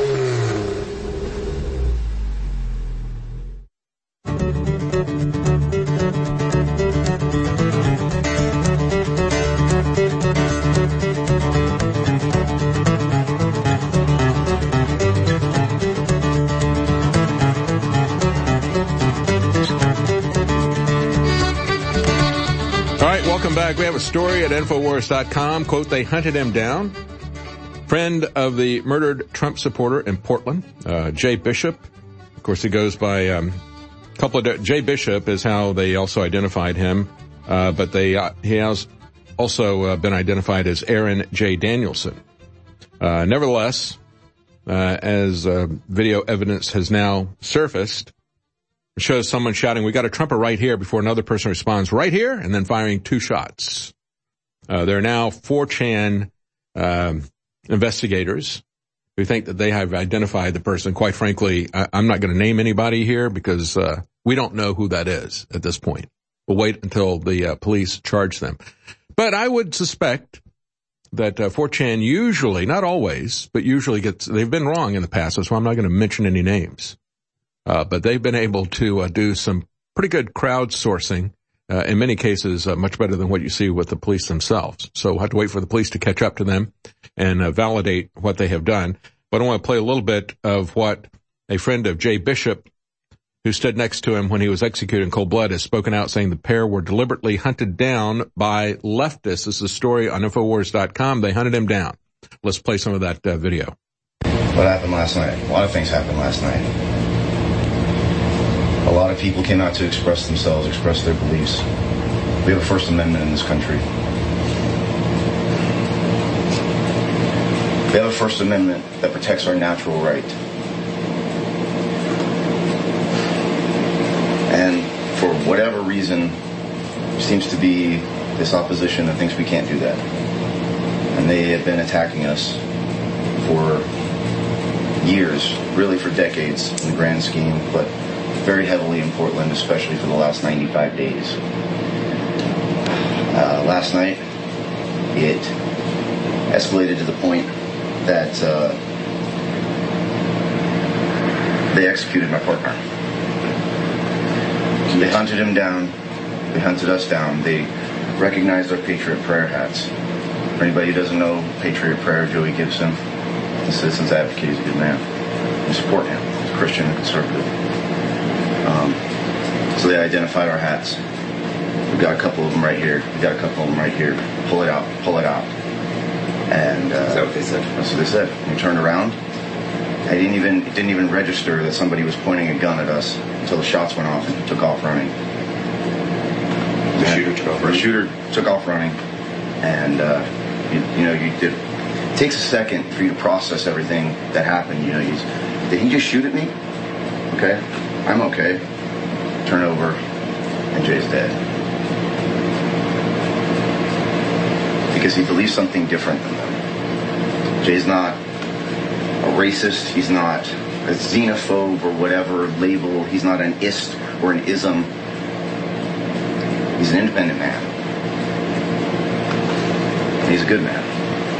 Welcome back. We have a story at Infowars.com. Quote, they hunted him down. Friend of the murdered Trump supporter in Portland, Jay Bishop. Of course, he goes by Jay Bishop is how they also identified him. But he has also been identified as Aaron J. Danielson. Nevertheless, as video evidence has now surfaced, it shows someone shouting, "We got a Trumper right here," before another person responds, "Right here," and then firing 2 shots. There are now 4chan investigators who think that they have identified the person. Quite frankly, I'm not going to name anybody here because we don't know who that is at this point. We'll wait until the police charge them. But I would suspect that 4chan usually, not always, but usually they've been wrong in the past. That's why I'm not going to mention any names. But they've been able to do some pretty good crowdsourcing, in many cases much better than what you see with the police themselves. So we'll have to wait for the police to catch up to them and validate what they have done. But I want to play a little bit of what a friend of Jay Bishop, who stood next to him when he was executed in cold blood, has spoken out, saying the pair were deliberately hunted down by leftists. This is a story on Infowars.com. They hunted him down. Let's play some of that video. What happened last night? A lot of things happened last night. A lot of people came out to express themselves, express their beliefs. We have a First Amendment in this country. We have a First Amendment that protects our natural right. And for whatever reason, there seems to be this opposition that thinks we can't do that. And they have been attacking us for years, really for decades in the grand scheme, but very heavily in Portland, especially for the last 95 days. Last night, it escalated to the point that they executed my partner. They hunted him down. They hunted us down. They recognized our Patriot Prayer hats. For anybody who doesn't know Patriot Prayer, Joey Gibson, the Citizens Advocate, is a good man. We support him. He's a Christian and conservative. So they identified our hats. We've got a couple of them right here. We've got a couple of them right here. Pull it out. Pull it out. And is that what they said? That's what they said. We turned around. It didn't even register that somebody was pointing a gun at us until the shots went off and he took off running. The shooter took off running. And it takes a second for you to process everything that happened. Did he just shoot at me? Okay, I'm okay. Turn over, and Jay's dead. Because he believes something different than them. Jay's not a racist. He's not a xenophobe or whatever label. He's not an ist or an ism. He's an independent man. a good man.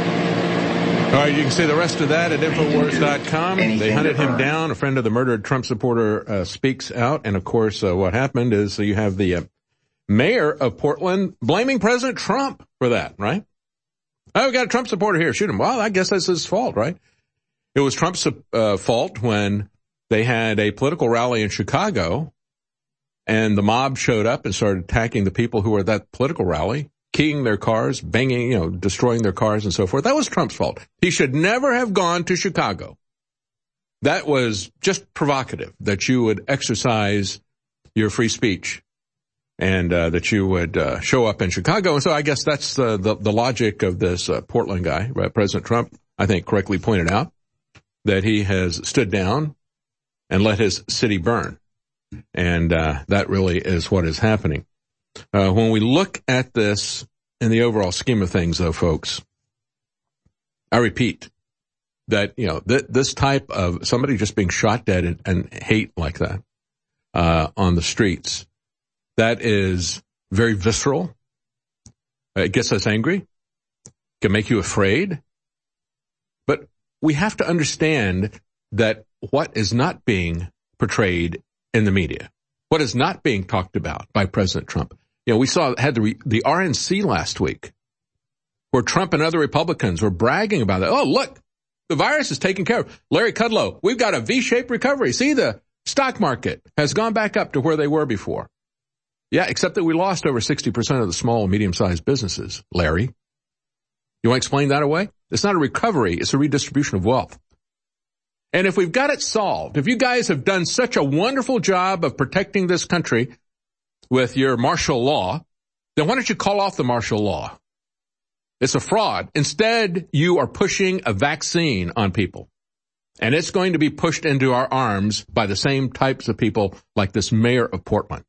All right, you can see the rest of that at Infowars.com. They hunted him down. A friend of the murdered Trump supporter speaks out. And, of course, what happened is you have the mayor of Portland blaming President Trump for that, right? Oh, we got a Trump supporter here. Shoot him. Well, I guess that's his fault, right? It was Trump's fault when they had a political rally in Chicago and the mob showed up and started attacking the people who were at that political rally, keying their cars, banging, destroying their cars and so forth. That was Trump's fault. He should never have gone to Chicago. That was just provocative, that you would exercise your free speech and that you would show up in Chicago. And so I guess that's the logic of this Portland guy. Right? President Trump, I think, correctly pointed out that he has stood down and let his city burn. And that really is what is happening. When we look at this in the overall scheme of things, though, folks, I repeat that, this type of somebody just being shot dead and hate like that on the streets, that is very visceral. It gets us angry. It can make you afraid. But we have to understand that what is not being portrayed in the media, what is not being talked about by President Trump. We had the RNC last week where Trump and other Republicans were bragging about that. Oh, look, the virus is taken care of. Larry Kudlow, we've got a V-shaped recovery. See, the stock market has gone back up to where they were before. Yeah, except that we lost over 60% of the small and medium-sized businesses, Larry. You want to explain that away? It's not a recovery. It's a redistribution of wealth. And if we've got it solved, if you guys have done such a wonderful job of protecting this country with your martial law, then why don't you call off the martial law? It's a fraud. Instead, you are pushing a vaccine on people. And it's going to be pushed into our arms by the same types of people like this mayor of Portland.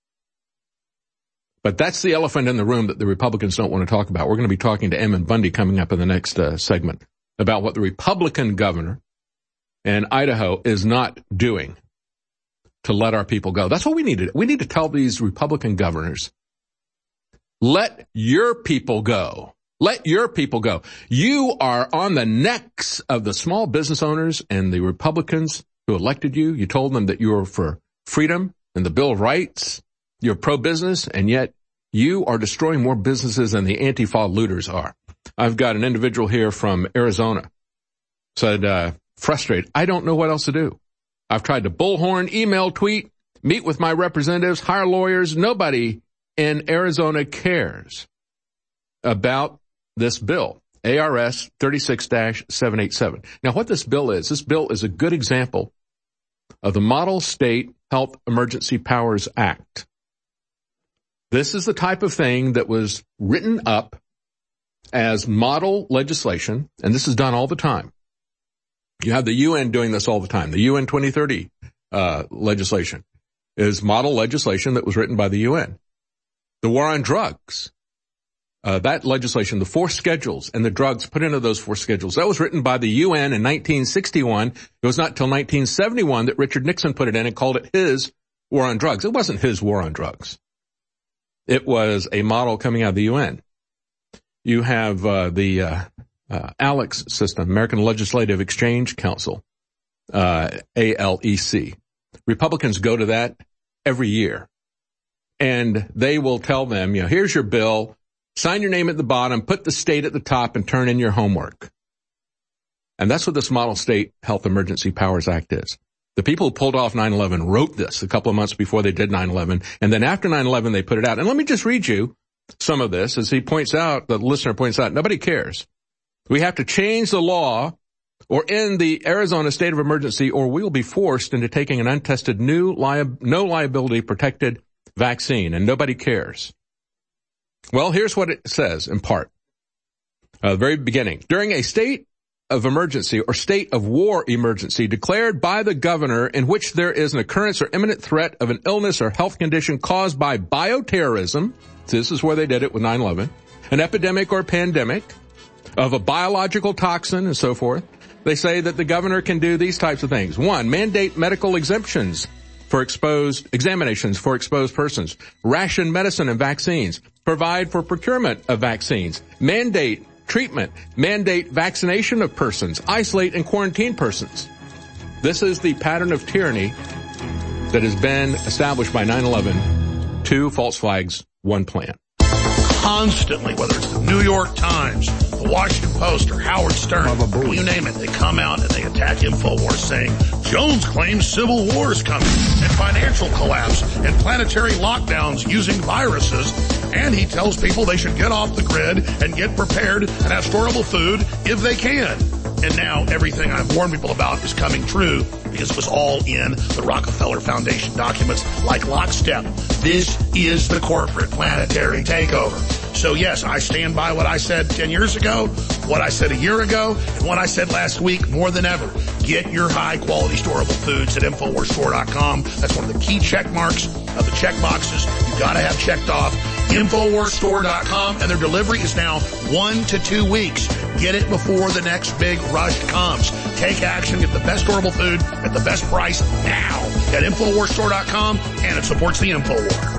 But that's the elephant in the room that the Republicans don't want to talk about. We're going to be talking to Emmett Bundy coming up in the next segment about what the Republican governor in Idaho is not doing to let our people go. That's what we need to do. We need to tell these Republican governors, let your people go. Let your people go. You are on the necks of the small business owners and the Republicans who elected you. You told them that you were for freedom and the Bill of Rights. You're pro-business, and yet you are destroying more businesses than the Antifa looters are. I've got an individual here from Arizona, said, frustrated. I don't know what else to do. I've tried to bullhorn, email, tweet, meet with my representatives, hire lawyers. Nobody in Arizona cares about this bill, ARS 36-787. Now, what this bill is a good example of the Model State Health Emergency Powers Act. This is the type of thing that was written up as model legislation, and this is done all the time. You have the UN doing this all the time. The UN 2030 legislation is model legislation that was written by the UN. The war on drugs, that legislation, the 4 schedules and the drugs put into those 4 schedules, that was written by the UN in 1961. It was not until 1971 that Richard Nixon put it in and called it his war on drugs. It wasn't his war on drugs. It was a model coming out of the UN. You have the ALEC system, American Legislative Exchange Council, ALEC. Republicans go to that every year, and they will tell them, here's your bill, sign your name at the bottom, put the state at the top, and turn in your homework. And that's what this Model State Health Emergency Powers Act is. The people who pulled off 9/11 wrote this a couple of months before they did 9/11, and then after 9/11 they put it out. And let me just read you some of this. As he points out, the listener points out, nobody cares. We have to change the law or end the Arizona state of emergency, or we'll be forced into taking an untested no liability protected vaccine, and nobody cares. Well, here's what it says in part. The very beginning. During a state of emergency or state of war emergency declared by the governor in which there is an occurrence or imminent threat of an illness or health condition caused by bioterrorism, this is where they did it with 9/11, an epidemic or pandemic of a biological toxin and so forth, they say that the governor can do these types of things. 1, mandate medical exemptions for examinations for exposed persons, ration medicine and vaccines, provide for procurement of vaccines, mandate treatment, mandate vaccination of persons, isolate and quarantine persons. This is the pattern of tyranny that has been established by 9/11. 2 false flags, 1 plan. Constantly, whether it's the New York Times, the Washington Post, or Howard Stern, you name it, they come out and they attack InfoWars saying Jones claims civil war is coming and financial collapse and planetary lockdowns using viruses, and he tells people they should get off the grid and get prepared and have storable food if they can. And now everything I've warned people about is coming true because it was all in the Rockefeller Foundation documents like lockstep. This is the corporate planetary takeover. So yes, I stand by what I said 10 years ago, what I said a year ago, and what I said last week more than ever. Get your high-quality storable foods at InfoWarsStore.com. That's one of the key check marks of the check boxes you've got to have checked off. InfoWarsStore.com, and their delivery is now 1 to 2 weeks. Get it before the next big rush comes. Take action, get the best storable food at the best price now at InfoWarsStore.com, and it supports the InfoWar.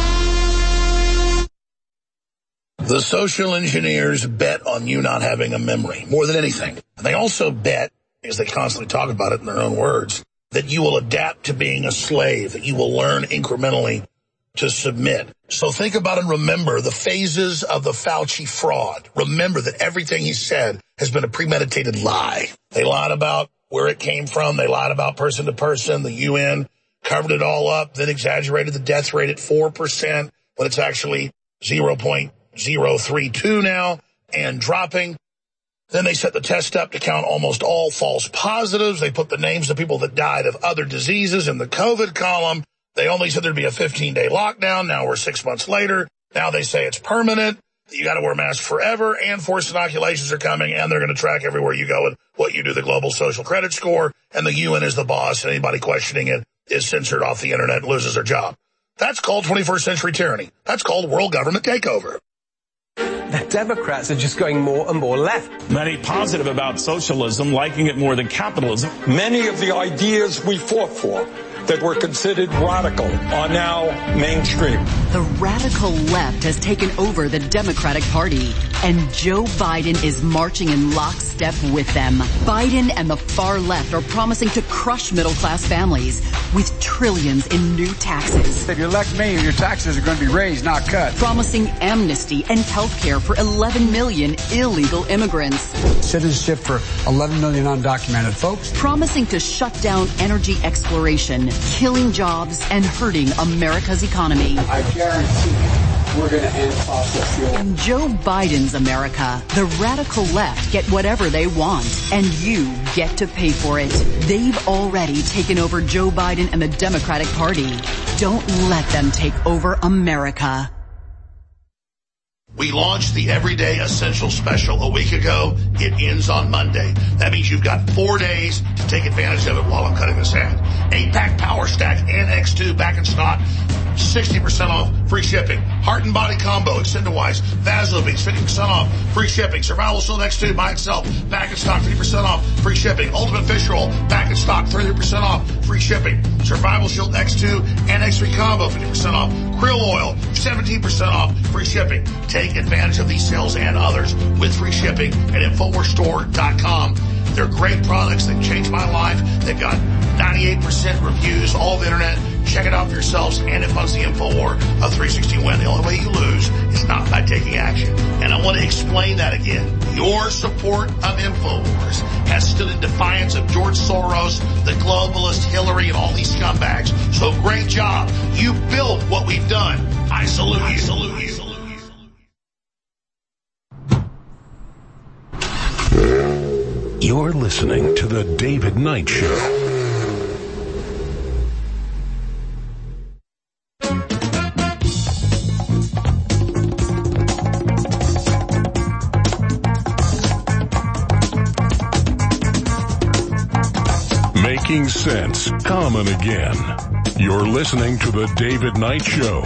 The social engineers bet on you not having a memory more than anything. And they also bet, because they constantly talk about it in their own words, that you will adapt to being a slave, that you will learn incrementally to submit. So think about and remember the phases of the Fauci fraud. Remember that everything he said has been a premeditated lie. They lied about where it came from. They lied about person to person. The UN covered it all up, then exaggerated the death rate at 4% when it's actually 0.032 now and dropping. Then they set the test up to count almost all false positives. They put the names of people that died of other diseases in the COVID column. They only said there'd be a 15-day lockdown. Now we're 6 months later. Now they say it's permanent. You got to wear masks forever, and forced inoculations are coming, and they're going to track everywhere you go and what you do, the global social credit score, and the UN is the boss, and anybody questioning it is censored off the internet and loses their job. That's called 21st century tyranny. That's called world government takeover. The Democrats are just going more and more left. Many positive about socialism, liking it more than capitalism. Many of the ideas we fought for that were considered radical are now mainstream. The radical left has taken over the Democratic Party, and Joe Biden is marching in lockstep with them. Biden and the far left are promising to crush middle-class families with trillions in new taxes. If you elect me, your taxes are going to be raised, not cut. Promising amnesty and health care for 11 million illegal immigrants. Citizenship for 11 million undocumented folks. Promising to shut down energy exploration, killing jobs, and hurting America's economy. I guarantee we're going to end fossil fuel. In Joe Biden's America, the radical left get whatever they want, and you get to pay for it. They've already taken over Joe Biden and the Democratic Party. Don't let them take over America. We launched the Everyday Essential Special a week ago. It ends on Monday. That means you've got 4 days to take advantage of it while I'm cutting this ad. 8-pack Power Stack and X2 back in stock. 60% off, free shipping. Heart and Body Combo, Extendawise, Vaseline, 50% off, free shipping. Survival Shield X2 by itself, back in stock, 50% off, free shipping. Ultimate Fish Roll, back in stock, 30% off, free shipping. Survival Shield X2 and X3 Combo, 50% off. Krill Oil, 17% off, free shipping. Take advantage of these sales and others with free shipping at InfoWarsStore.com. They're great products. They've changed my life. They've got 98% reviews all over the internet. Check it out for yourselves, and it funds the InfoWar, a 360 win. The only way you lose is not by taking action. And I want to explain that again. Your support of InfoWars has stood in defiance of George Soros, the globalist, Hillary, and all these scumbags. So great job. You built what we've done. I salute you. I salute you. You're listening to The David Knight Show. Making sense common again. You're listening to The David Knight Show.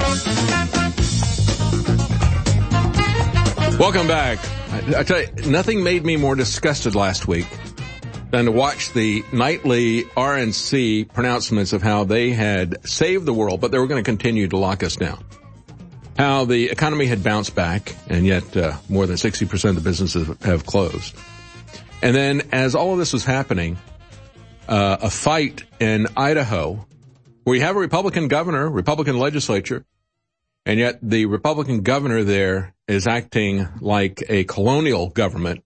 Welcome back. I tell you, nothing made me more disgusted last week than to watch the nightly RNC pronouncements of how they had saved the world, but they were going to continue to lock us down. how the economy had bounced back, and yet more than 60% of the businesses have closed. And then as all of this was happening, a fight in Idaho, where you have a Republican governor, Republican legislature, and yet the Republican governor there is acting like a colonial governor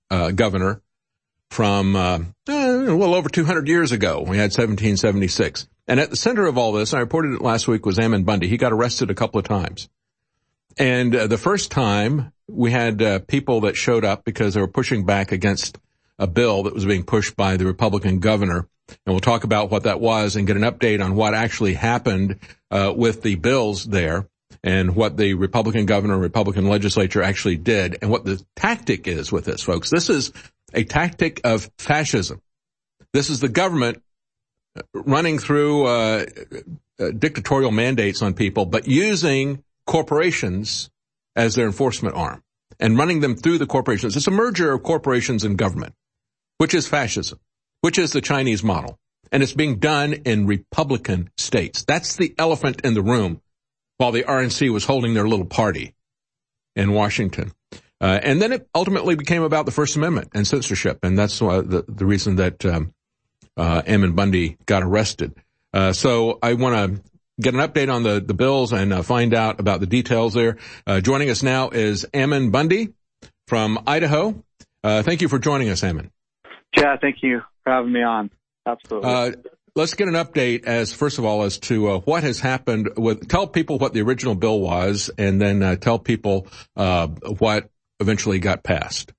from a little over 200 years ago. We had 1776. And at the center of all this, I reported it last week, was Ammon Bundy. He got arrested a couple of times. And the first time, we had people that showed up because they were pushing back against a bill that was being pushed by the Republican governor. And we'll talk about what that was and get an update on what actually happened with the bills there and what the Republican governor and Republican legislature actually did and what the tactic is with this, folks. This is a tactic of fascism. This is the government running through dictatorial mandates on people, but using corporations as their enforcement arm and running them through the corporations. It's a merger of corporations and government, which is fascism, which is the Chinese model. And it's being done in Republican states. That's the elephant in the room while the RNC was holding their little party in Washington. And then it ultimately became about the First Amendment and censorship. And that's the reason that Ammon Bundy got arrested. So I want to get an update on the bills and find out about the details there. Joining us now is Ammon Bundy from Idaho. Thank you for joining us, Ammon. Yeah, thank you for having me on. Absolutely. Let's get an update first of all, as to what has happened tell people what the original bill was, and then tell people what eventually got passed.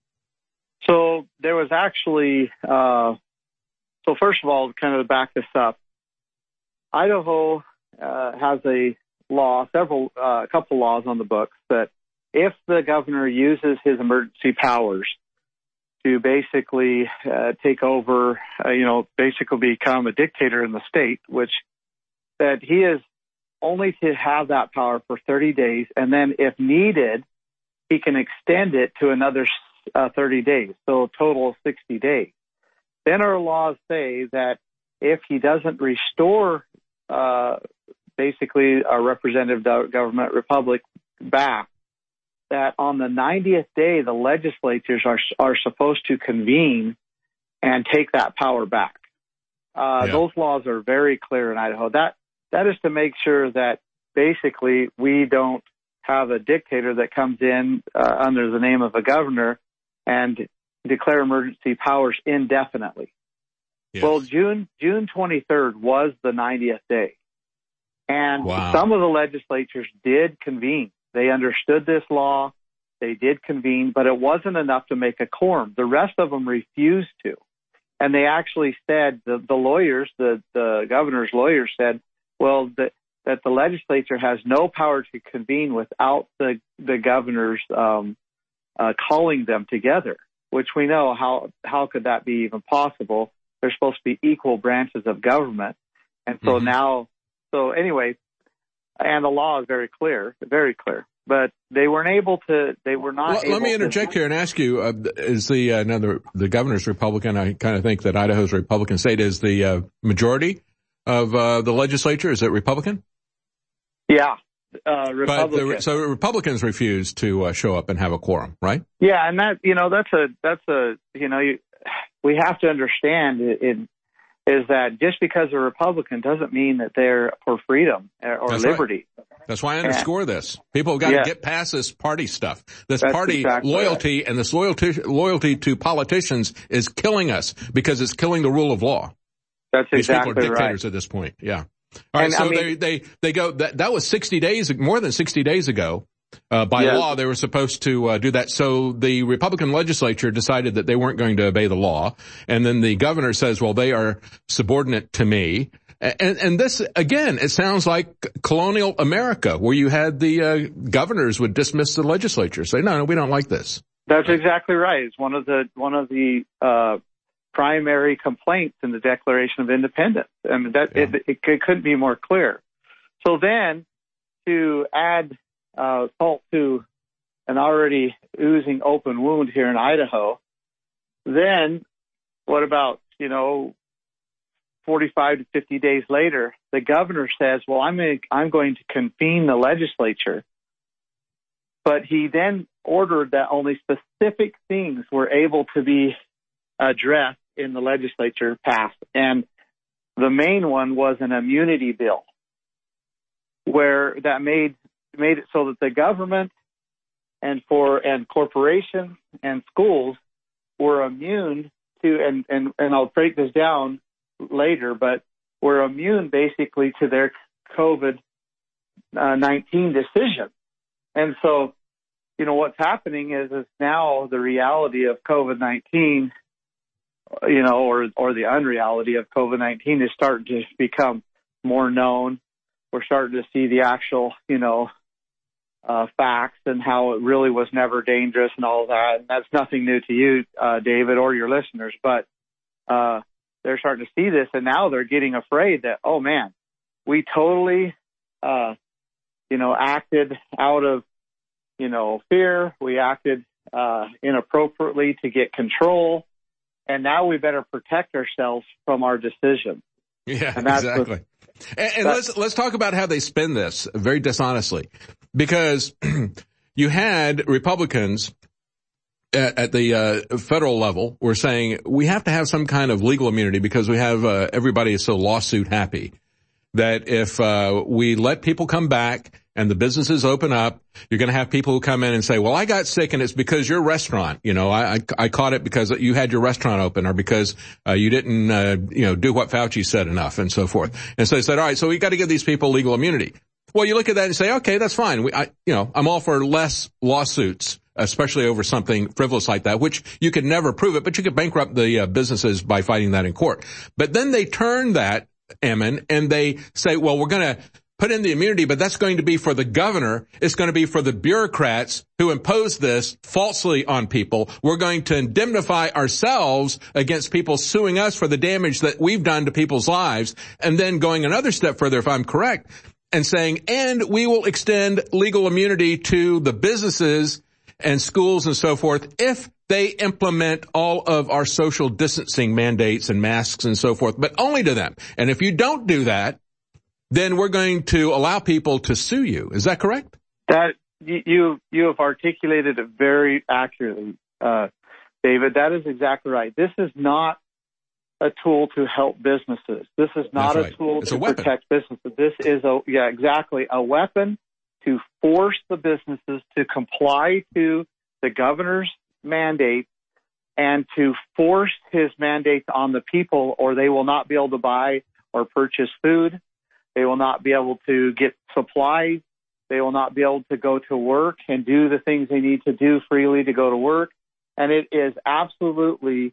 So there was actually, so first of all, kind of to back this up, Idaho has a law, a couple laws on the books that if the governor uses his emergency powers to basically take over, basically become a dictator in the state, which that he is only to have that power for 30 days, and then if needed, he can extend it to another 30 days, so a total of 60 days. Then our laws say that if he doesn't restore basically a representative government republic back, that on the 90th day, the legislatures are supposed to convene and take that power back. Those laws are very clear in Idaho. That is to make sure that basically we don't have a dictator that comes in under the name of a governor and declare emergency powers indefinitely. Yes. Well, June 23rd was the 90th day. And some of the legislatures did convene. They understood this law. They did convene, but it wasn't enough to make a quorum. The rest of them refused to. And they actually said, the lawyers, the governor's lawyers said, well, that the legislature has no power to convene without the governor's calling them together, which we know how could that be even possible? They're supposed to be equal branches of government. And so anyway, and the law is very clear, but they weren't able to, let me interject here and ask you, is the governor's Republican? I kind of think that Idaho's a Republican state. Is the majority of the legislature, is it Republican? Yeah. Republican. So Republicans refuse to show up and have a quorum, right? Yeah. And we have to understand is that just because they're Republican doesn't mean that they're for freedom or That's liberty. Right. That's why I underscore this. People have got to get past this party stuff. This party loyalty and this loyalty to politicians is killing us because it's killing the rule of law. That's These exactly people are dictators at this point. Yeah. All right. So they go, that was 60 days, more than 60 days ago. By law, they were supposed to do that. So the Republican legislature decided that they weren't going to obey the law. And then the governor says, well, they are subordinate to me. And this, again, it sounds like colonial America, where you had the governors would dismiss the legislature, say, no, we don't like this. That's exactly right. It's one of the primary complaints in the Declaration of Independence. And it couldn't be more clear. So then to add salt to an already oozing open wound here in Idaho, then what about, 45 to 50 days later, the governor says, well, I'm going to convene the legislature But he then ordered that only specific things were able to be addressed in the legislature passed. And the main one was an immunity bill, where that made it so that the government and corporations and schools were immune to, and I'll break this down later, but were immune basically to their COVID-19 decision. And so, what's happening is now the reality of COVID-19, or the unreality of COVID-19 is starting to become more known. We're starting to see the actual, facts and how it really was never dangerous and all that. And that's nothing new to you, David, or your listeners, but they're starting to see this, and now they're getting afraid that, oh man, we totally, acted out of, fear. We acted inappropriately to get control, and now we better protect ourselves from our decision. Yeah, exactly. And let's talk about how they spin this very dishonestly, because you had Republicans at the federal level were saying we have to have some kind of legal immunity because we have everybody is so lawsuit happy that if we let people come back and the businesses open up, you're going to have people who come in and say, well, I got sick and it's because your restaurant, I caught it because you had your restaurant open, or because you didn't, do what Fauci said enough, and so forth. And so they said, all right, so we got to give these people legal immunity. Well, you look at that and say, okay, that's fine. I'm all for less lawsuits, especially over something frivolous like that, which you could never prove it, but you could bankrupt the businesses by fighting that in court. But then they turn that, Emin, and they say, well, we're going to put in the immunity, but that's going to be for the governor. It's going to be for the bureaucrats who impose this falsely on people. We're going to indemnify ourselves against people suing us for the damage that we've done to people's lives. And then going another step further, if I'm correct, and saying, and we will extend legal immunity to the businesses and schools and so forth if they implement all of our social distancing mandates and masks and so forth, but only to them. And if you don't do that, then we're going to allow people to sue you. Is that correct? That you have articulated it very accurately, David. That is exactly right. This is not a tool to help businesses. This is not a tool to protect businesses. This is a weapon to force the businesses to comply to the governor's mandate and to force his mandates on the people, or they will not be able to buy or purchase food. They will not be able to get supplies. They will not be able to go to work and do the things they need to do freely to go to work. And it is absolutely,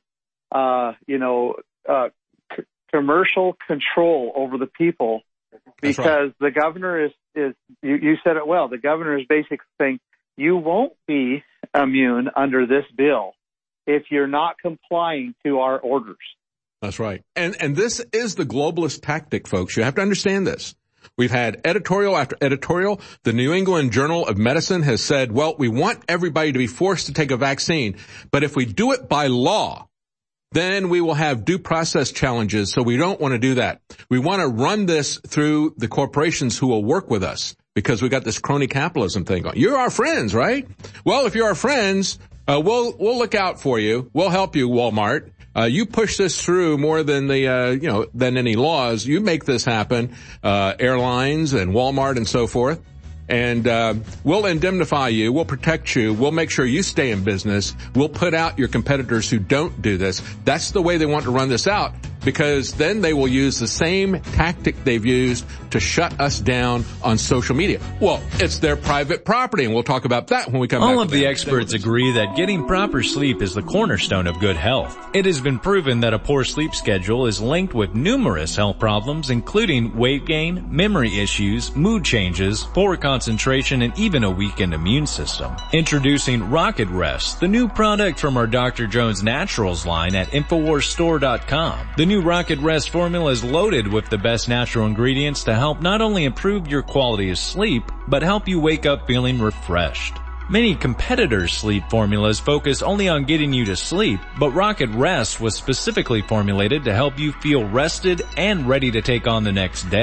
commercial control over the people, because the governor is you said it well. The governor is basically saying you won't be immune under this bill if you're not complying to our orders. That's right. And this is the globalist tactic, folks. You have to understand this. We've had editorial after editorial. The New England Journal of Medicine has said, well, we want everybody to be forced to take a vaccine, but if we do it by law, then we will have due process challenges, so we don't want to do that. We want to run this through the corporations who will work with us, because we got this crony capitalism thing going. You're our friends, right? Well, if you're our friends, we'll look out for you. We'll help you, Walmart. You push this through more than than any laws. You make this happen, airlines and Walmart and so forth. And we'll indemnify you. We'll protect you. We'll make sure you stay in business. We'll put out your competitors who don't do this. That's the way they want to run this out, because then they will use the same tactic they've used to shut us down on social media. Well, it's their private property, and we'll talk about that when we come back. All of the experts agree that getting proper sleep is the cornerstone of good health. It has been proven that a poor sleep schedule is linked with numerous health problems, including weight gain, memory issues, mood changes, poor concentration, and even a weakened immune system. Introducing Rocket Rest, the new product from our Dr. Jones Naturals line at InfoWarsStore.com. The new Rocket Rest formula is loaded with the best natural ingredients to help not only improve your quality of sleep, but help you wake up feeling refreshed. Many competitors' sleep formulas focus only on getting you to sleep, but Rocket Rest was specifically formulated to help you feel rested and ready to take on the next day.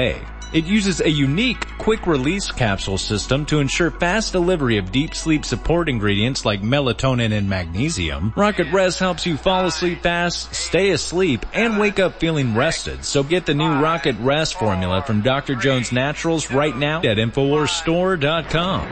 It uses a unique quick-release capsule system to ensure fast delivery of deep sleep support ingredients like melatonin and magnesium. Rocket Rest helps you fall asleep fast, stay asleep, and wake up feeling rested. So get the new Rocket Rest formula from Dr. Jones Naturals right now at InfoWarsStore.com.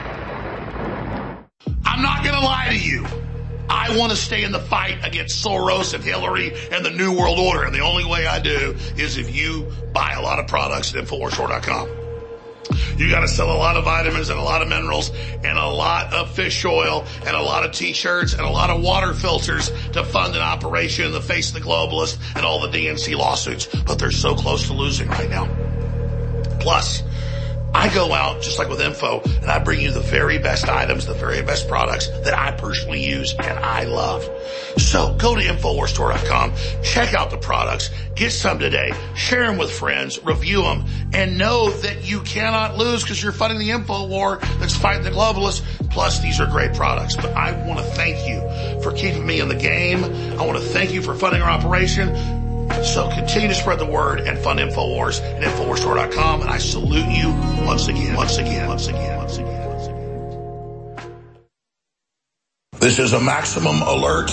I'm not going to lie to you. I want to stay in the fight against Soros and Hillary and the New World Order. And the only way I do is if you buy a lot of products at InfoWarsStore.com. You got to sell a lot of vitamins and a lot of minerals and a lot of fish oil and a lot of t-shirts and a lot of water filters to fund an operation in the face of the globalists and all the DNC lawsuits. But they're so close to losing right now. Plus, I go out, just like with Info, and I bring you the very best items, the very best products that I personally use and I love. So go to InfoWarsStore.com, check out the products, get some today, share them with friends, review them, and know that you cannot lose because you're fighting the info war that's fighting the globalists. Plus, these are great products. But I want to thank you for keeping me in the game. I want to thank you for funding our operation. So continue to spread the word and fund InfoWars at InfoWarsStore.com. And I salute you once again. This is a maximum alert.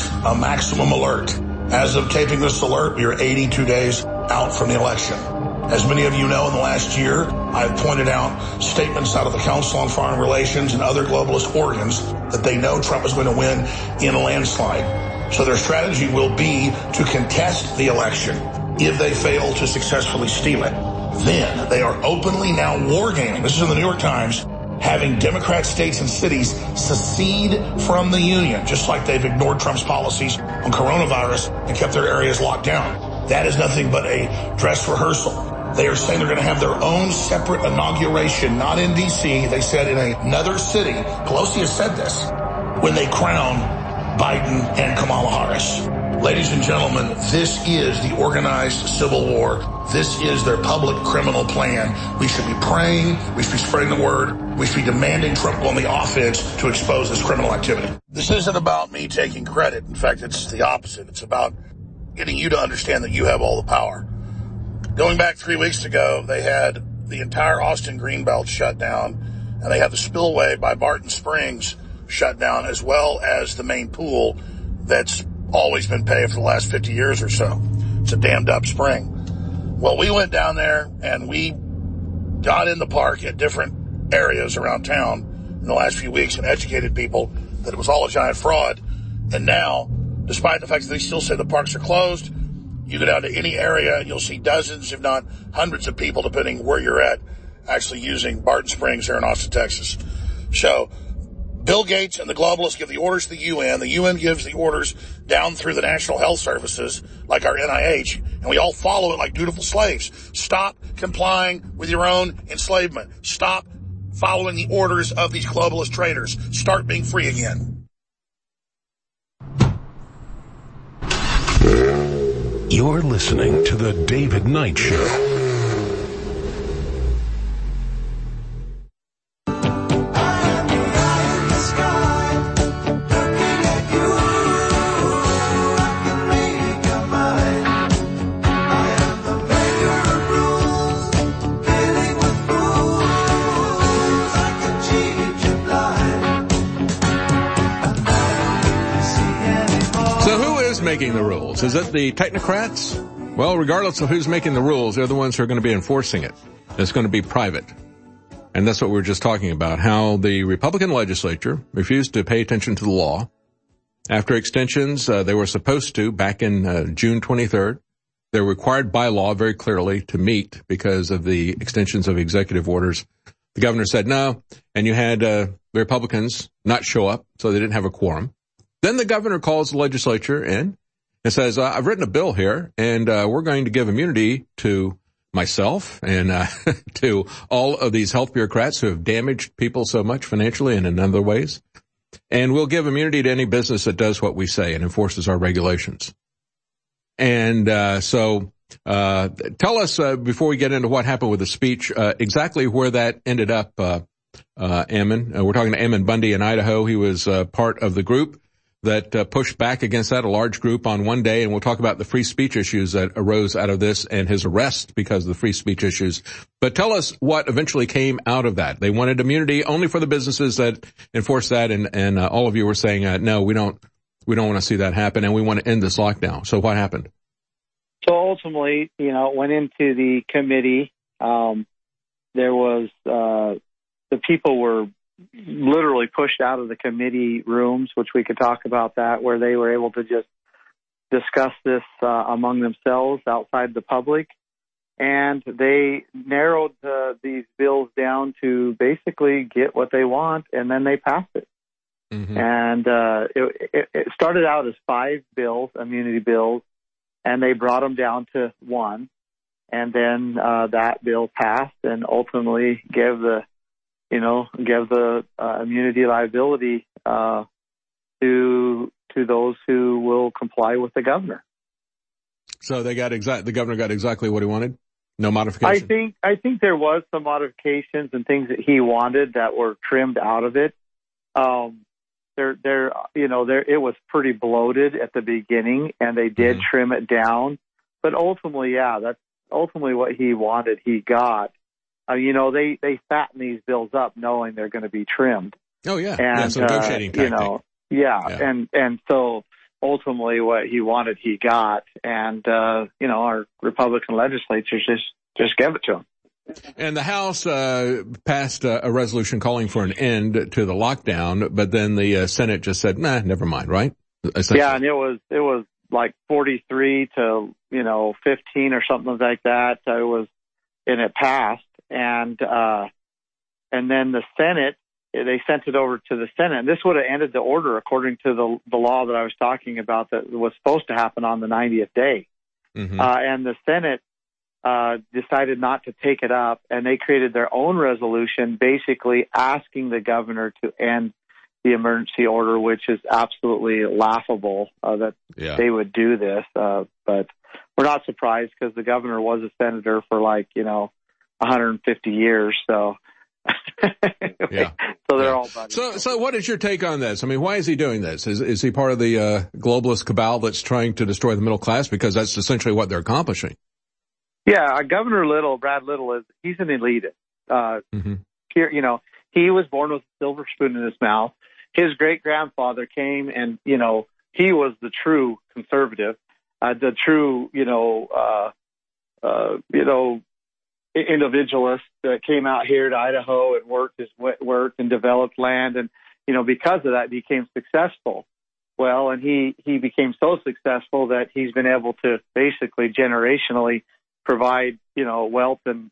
As of taping this alert, we are 82 days out from the election. As many of you know, in the last year, I've pointed out statements out of the Council on Foreign Relations and other globalist organs that they know Trump is going to win in a landslide. So their strategy will be to contest the election. If they fail to successfully steal it, then they are openly now wargaming. This is in the New York Times, having Democrat states and cities secede from the union, just like they've ignored Trump's policies on coronavirus and kept their areas locked down. That is nothing but a dress rehearsal. They are saying they're going to have their own separate inauguration, not in D.C. They said in another city. Pelosi has said this when they crown Biden and Kamala Harris. Ladies and gentlemen, this is the organized civil war. This is their public criminal plan. We should be praying. We should be spreading the word. We should be demanding Trump go on the offense to expose this criminal activity. This isn't about me taking credit. In fact, it's the opposite. It's about getting you to understand that you have all the power. Going back 3 weeks ago, they had the entire Austin Greenbelt shut down, and they had the spillway by Barton Springs shut down, as well as the main pool that's always been paved for the last 50 years or so. It's a dammed up spring. Well, we went down there and we got in the park at different areas around town in the last few weeks and educated people that it was all a giant fraud. And now, despite the fact that they still say the parks are closed, you go down to any area and you'll see dozens, if not hundreds of people, depending where you're at, actually using Barton Springs here in Austin, Texas. So Bill Gates and the globalists give the orders to the UN. The UN gives the orders down through the national health services, like our NIH, and we all follow it like dutiful slaves. Stop complying with your own enslavement. Stop following the orders of these globalist traitors. Start being free again. You're listening to The David Knight Show. Making the rules? Is it the technocrats? Well, regardless of who's making the rules, they're the ones who are going to be enforcing it. It's going to be private. And that's what we were just talking about, how the Republican legislature refused to pay attention to the law. After extensions, they were supposed to back in June 23rd. They're required by law very clearly to meet because of the extensions of executive orders. The governor said no, and you had the Republicans not show up, so they didn't have a quorum. Then the governor calls the legislature in and says, I've written a bill here, and we're going to give immunity to myself and to all of these health bureaucrats who have damaged people so much financially and in other ways. And we'll give immunity to any business that does what we say and enforces our regulations. And so tell us, before we get into what happened with the speech, exactly where that ended up, Ammon. We're talking to Ammon Bundy in Idaho. He was part of the group that pushed back against that, a large group on one day, and we'll talk about the free speech issues that arose out of this and his arrest because of the free speech issues. But tell us what eventually came out of that. They wanted immunity only for the businesses that enforce that, and all of you were saying, no, we don't want to see that happen, and we want to end this lockdown. So what happened? So ultimately, it went into the committee. There was the people were literally pushed out of the committee rooms, which we could talk about that, where they were able to just discuss this among themselves outside the public. And they narrowed these bills down to basically get what they want, and then they passed it. Mm-hmm. And it started out as 5 bills, immunity bills, and they brought them down to 1. And then that bill passed and ultimately gave the immunity liability to those who will comply with the governor. So the governor got exactly what he wanted? No modification? I think there was some modifications and things that he wanted that were trimmed out of it. It was pretty bloated at the beginning, and they did trim it down. But ultimately, that's ultimately what he wanted, he got. They fatten these bills up knowing they're going to be trimmed. Oh, yeah. And, it's a negotiating tactic. And so ultimately what he wanted, he got. And, our Republican legislatures just gave it to him. And the House passed a resolution calling for an end to the lockdown, but then the Senate just said, nah, never mind, right? Yeah, and it was like 43 to, 15 or something like that. And it passed. And then the Senate, they sent it over to the Senate. And this would have ended the order according to the law that I was talking about that was supposed to happen on the 90th day. Mm-hmm. And the Senate decided not to take it up, and they created their own resolution basically asking the governor to end the emergency order, which is absolutely laughable that they would do this. But we're not surprised because the governor was a senator for 150 years. So, so they're all buddies. So what is your take on this? I mean, why is he doing this? Is he part of the globalist cabal that's trying to destroy the middle class? Because that's essentially what they're accomplishing. Yeah, Governor Little, Brad Little, he's an elitist. Here, he was born with a silver spoon in his mouth. His great-grandfather came and, he was the true conservative, the true, individualist that came out here to Idaho and worked and developed land. And, because of that, became successful. Well, and he became so successful that he's been able to basically generationally provide, wealth and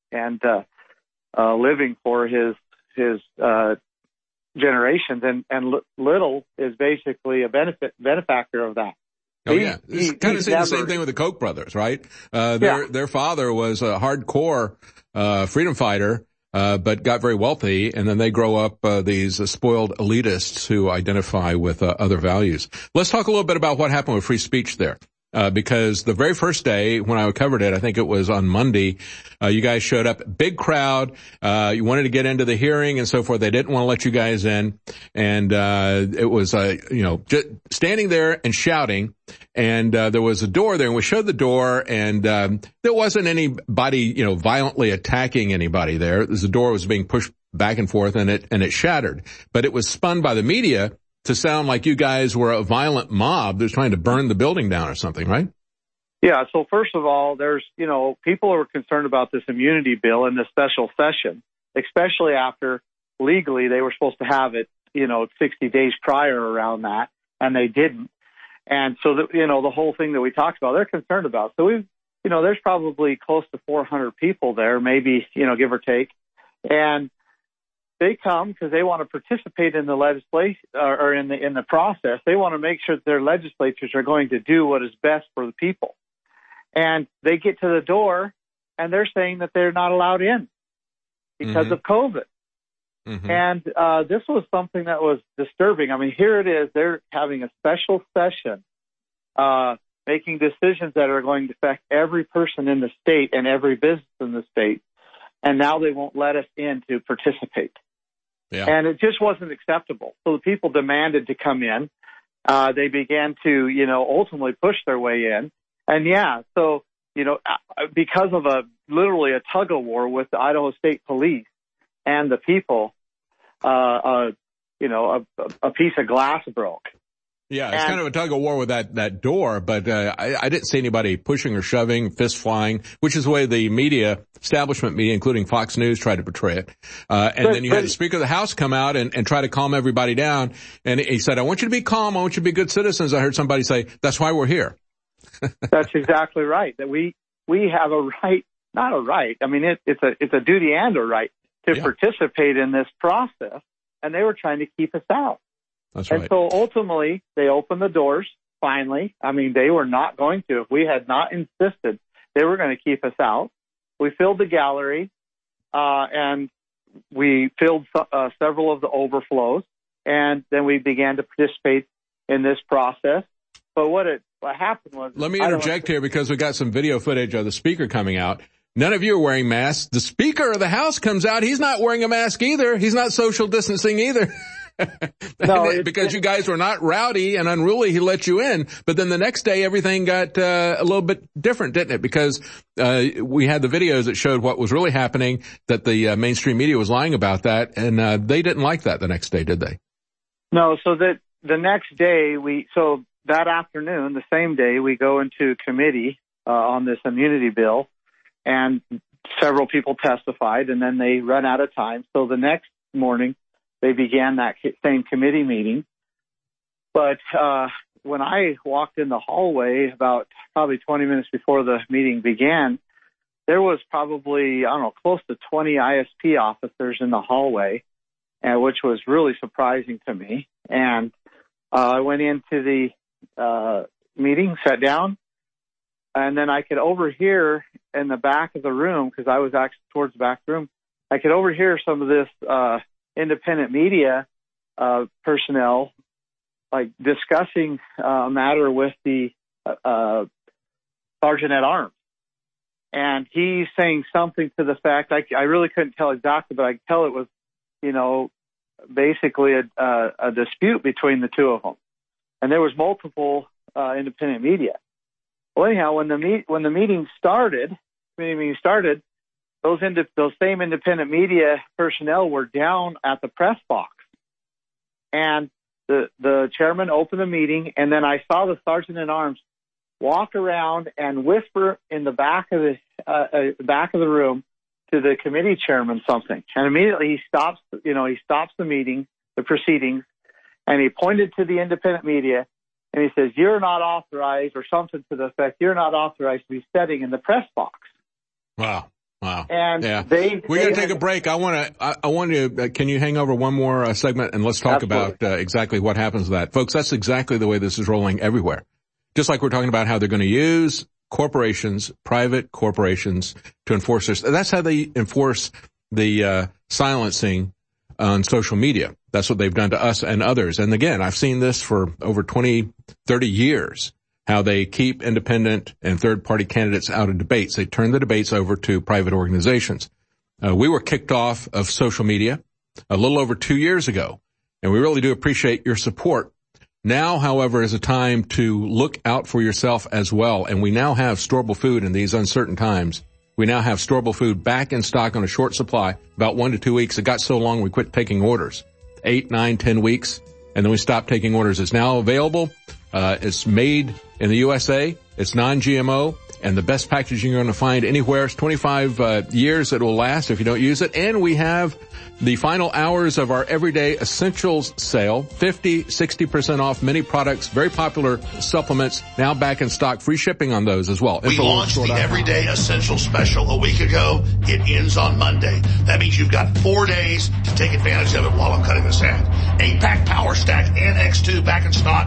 living for his generations. And Little is basically a benefactor of that. Oh, yeah. It's kind of the same thing with the Koch brothers, right? Their father was a hardcore freedom fighter, but got very wealthy, and then they grow up these spoiled elitists who identify with other values. Let's talk a little bit about what happened with free speech there. Because the very first day when I covered it, I think it was on Monday, you guys showed up, big crowd, you wanted to get into the hearing and so forth. They didn't want to let you guys in. And, it was, just standing there and shouting. And, there was a door there and we showed the door and, there wasn't anybody, violently attacking anybody there. The door was being pushed back and forth and it shattered, but it was spun by the media to sound like you guys were a violent mob that's trying to burn the building down or something, right? Yeah, so first of all, there's, people are concerned about this immunity bill in this special session, especially after legally they were supposed to have it, 60 days prior around that, and they didn't. And so, the whole thing that we talked about, they're concerned about. So there's probably close to 400 people there, maybe, give or take. And they come because they want to participate in the legislation or in the process. They want to make sure that their legislatures are going to do what is best for the people. And they get to the door and they're saying that they're not allowed in because of COVID. Mm-hmm. And this was something that was disturbing. I mean, here it is. They're having a special session, making decisions that are going to affect every person in the state and every business in the state. And now they won't let us in to participate. Yeah. And it just wasn't acceptable. So the people demanded to come in. they began to, ultimately push their way in. And so, because of literally a tug of war with the Idaho State Police and the people, a piece of glass broke. Yeah, it's kind of a tug of war with that door, but I didn't see anybody pushing or shoving, fist flying, which is the way the media, establishment media, including Fox News, tried to portray it. Then you had the Speaker of the House come out and try to calm everybody down. And he said, I want you to be calm. I want you to be good citizens. I heard somebody say, that's why we're here. That's exactly right. That we have a right, not a right. I mean, it's a duty and a right to participate in this process. And they were trying to keep us out. That's right. And so ultimately, they opened the doors, finally. I mean, they were not going to. If we had not insisted, they were going to keep us out. We filled the gallery, and we filled several of the overflows, and then we began to participate in this process. But what happened was... Let me interject here because we got some video footage of the Speaker coming out. None of you are wearing masks. The Speaker of the House comes out. He's not wearing a mask either. He's not social distancing either. No, because you guys were not rowdy and unruly, he let you in. But then the next day, everything got a little bit different, didn't it? Because we had the videos that showed what was really happening, that the mainstream media was lying about that, and they didn't like that the next day, did they? No, so that the next day, that afternoon, the same day, we go into committee on this immunity bill, and several people testified, and then they run out of time. So the next morning, they began that same committee meeting. But when I walked in the hallway about probably 20 minutes before the meeting began, there was probably, close to 20 ISP officers in the hallway, which was really surprising to me. And I went into the meeting, sat down, and then I could overhear in the back of the room, because I was actually towards the back room, I could overhear some of this independent media personnel discussing a matter with the Sergeant at Arms. And he's saying something to the fact, I really couldn't tell exactly, but I could tell it was, basically a dispute between the two of them. And there was multiple independent media. Well, anyhow, when the meeting started, those same independent media personnel were down at the press box. And the chairman opened the meeting, and then I saw the Sergeant at Arms walk around and whisper in the back of the room to the committee chairman something. And immediately he stops the meeting, the proceedings, and he pointed to the independent media, and he says, "You're not authorized," or something to the effect, "You're not authorized to be sitting in the press box." Wow. And we're going to take a break. I want to, can you hang over one more segment and let's talk about exactly what happens to that. Folks, that's exactly the way this is rolling everywhere. Just like we're talking about how they're going to use corporations, private corporations, to enforce this. That's how they enforce the silencing on social media. That's what they've done to us and others. And again, I've seen this for over 20, 30 years. How they keep independent and third-party candidates out of debates. They turn the debates over to private organizations. We were kicked off of social media a little over 2 years ago, and we really do appreciate your support. Now, however, is a time to look out for yourself as well, and we now have storable food in these uncertain times. We now have storable food back in stock on a short supply, about 1 to 2 weeks. It got so long we quit taking orders, 8, 9, 10 weeks, and then we stopped taking orders. It's now available. It's made in the USA. It's non-GMO, and the best packaging you're going to find anywhere. It's 25 years it will last if you don't use it. And we have the final hours of our Everyday Essentials sale, 50-60% off many products, very popular supplements, now back in stock. Free shipping on those as well. We launched the Everyday Essentials special a week ago. It ends on Monday. That means you've got 4 days to take advantage of it while I'm cutting this ad. 8-pack Power Stack and X2 back in stock.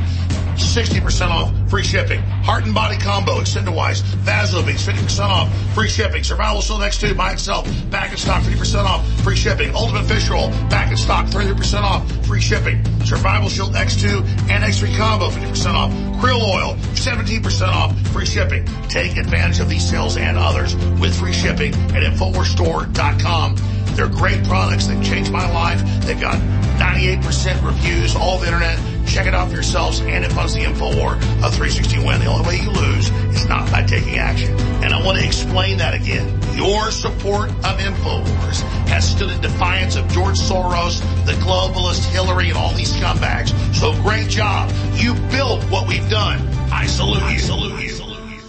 60% off, free shipping. Heart and Body Combo, Extendawise, Vasobeats, 50% off, free shipping. Survival Shield X2 by itself, back in stock, 50% off, free shipping. Ultimate Fish Roll, back in stock, 30% off, free shipping. Survival Shield X2 and X3 Combo, 50% off. Krill Oil, 17% off, free shipping. Take advantage of these sales and others with free shipping at InfoWarsStore.com. They're great products that changed my life. They've got 98% reviews all over the internet. Check it out for yourselves, and it funds the InfoWar, a 360 win. The only way you lose is not by taking action. And I want to explain that again. Your support of InfoWars has stood in defiance of George Soros, the globalist, Hillary, and all these scumbags. So great job. You built what we've done. I salute you. Salute you.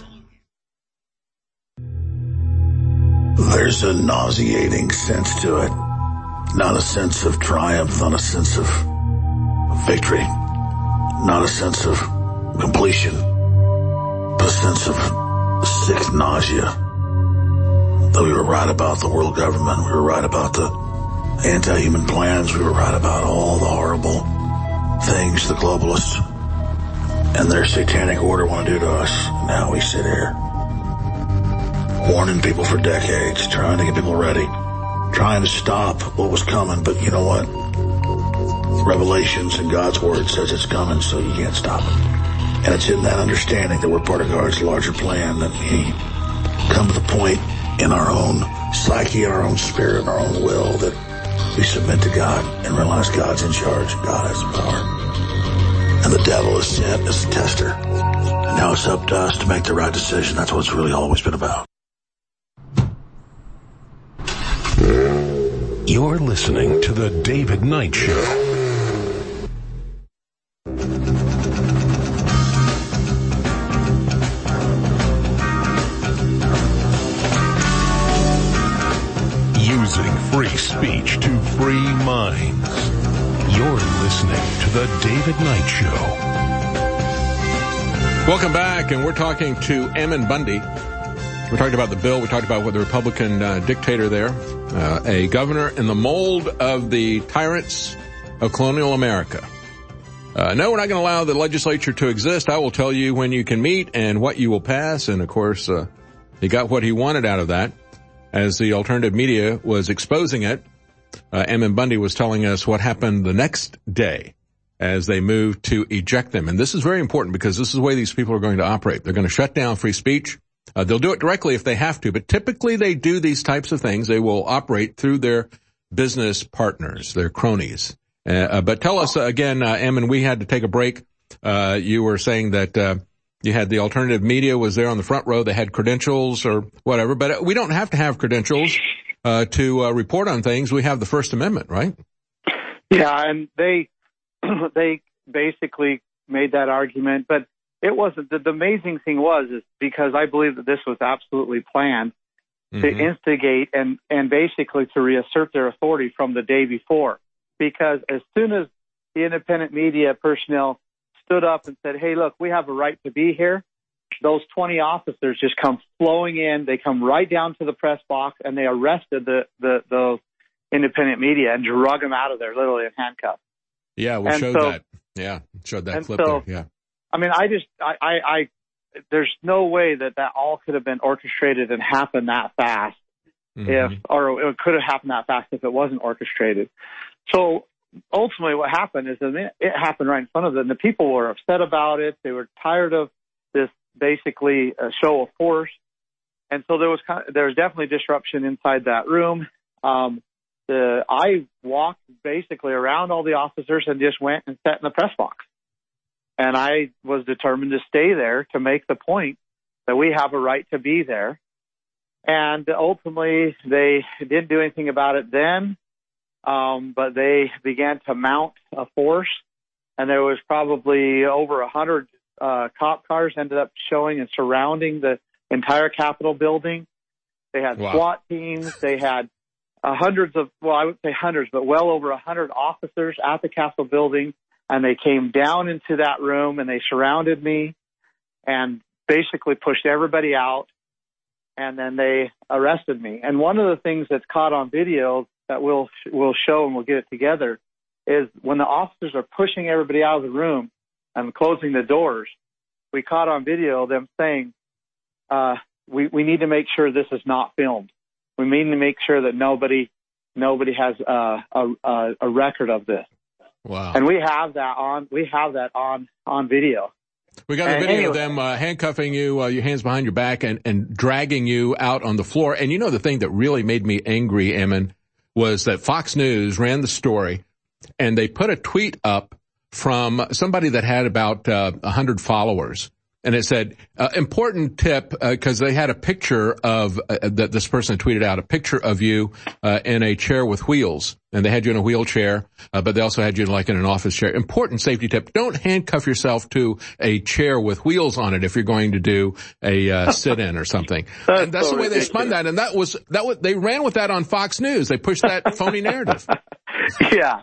There's a nauseating sense to it. Not a sense of triumph, not a sense of victory, not a sense of completion, but a sense of sick nausea. That we were right about the world government, we were right about the anti-human plans, we were right about all the horrible things the globalists and their satanic order want to do to us. Now we sit here warning people for decades, trying to get people ready, trying to stop what was coming. But you know what? Revelations and God's word says it's coming, so you can't stop it. And it's in that understanding that we're part of God's larger plan that we come to the point in our own psyche, our own spirit, and our own will that we submit to God and realize God's in charge and God has the power. And the devil is sent as a tester. And now it's up to us to make the right decision. That's what it's really always been about. You're listening to The David Knight Show. Using free speech to free minds. You're listening to The David Knight Show. Welcome back, and we're talking to Ammon Bundy. We talked about the bill. We talked about what the Republican dictator there, a governor in the mold of the tyrants of colonial America. No, we're not going to allow the legislature to exist. I will tell you when you can meet and what you will pass. And, of course, he got what he wanted out of that. As the alternative media was exposing it, Ammon Bundy was telling us what happened the next day as they moved to eject them. And this is very important because this is the way these people are going to operate. They're going to shut down free speech. They'll do it directly if they have to, but typically they do these types of things. They will operate through their business partners, their cronies. But tell us again, Ammon, we had to take a break. You were saying that you had the alternative media was there on the front row. They had credentials or whatever, but we don't have to have credentials to report on things. We have the First Amendment, right? Yeah, and they basically made that argument, but it wasn't. The amazing thing is because I believe that this was absolutely planned to instigate and basically to reassert their authority from the day before. Because as soon as the independent media personnel stood up and said, hey, look, we have a right to be here, those 20 officers just come flowing in. They come right down to the press box and they arrested those independent media and drug them out of there literally in handcuffs. Yeah, we showed that. Yeah, showed that clip there. Yeah. I mean, there's no way that all could have been orchestrated and happened that fast or it could have happened that fast if it wasn't orchestrated. So ultimately what happened is that it happened right in front of them. The people were upset about it. They were tired of this basically a show of force. And so there was definitely disruption inside that room. I walked basically around all the officers and just went and sat in the press box. And I was determined to stay there to make the point that we have a right to be there. And ultimately, they didn't do anything about it then, but they began to mount a force. And there was probably over 100 cop cars ended up showing and surrounding the entire Capitol building. They had SWAT teams. They had hundreds of, well, I wouldn't say hundreds, but well over 100 officers at the Capitol building. And they came down into that room and they surrounded me and basically pushed everybody out. And then they arrested me. And one of the things that's caught on video that we'll show and we'll get it together is when the officers are pushing everybody out of the room and closing the doors, we caught on video them saying, we need to make sure this is not filmed. We need to make sure that nobody has a record of this. Wow. And we have that on video. We got a video of them handcuffing you, your hands behind your back and dragging you out on the floor. And you know, the thing that really made me angry, Ammon, was that Fox News ran the story and they put a tweet up from somebody that had about 100 followers. And it said, important tip, because they had a picture of, this person tweeted out a picture of you in a chair with wheels. And they had you in a wheelchair, but they also had you like in an office chair. Important safety tip, don't handcuff yourself to a chair with wheels on it if you're going to do a sit-in or something. And that's so the way ridiculous. They spun that. And that was, they ran with that on Fox News. They pushed that phony narrative. Yeah.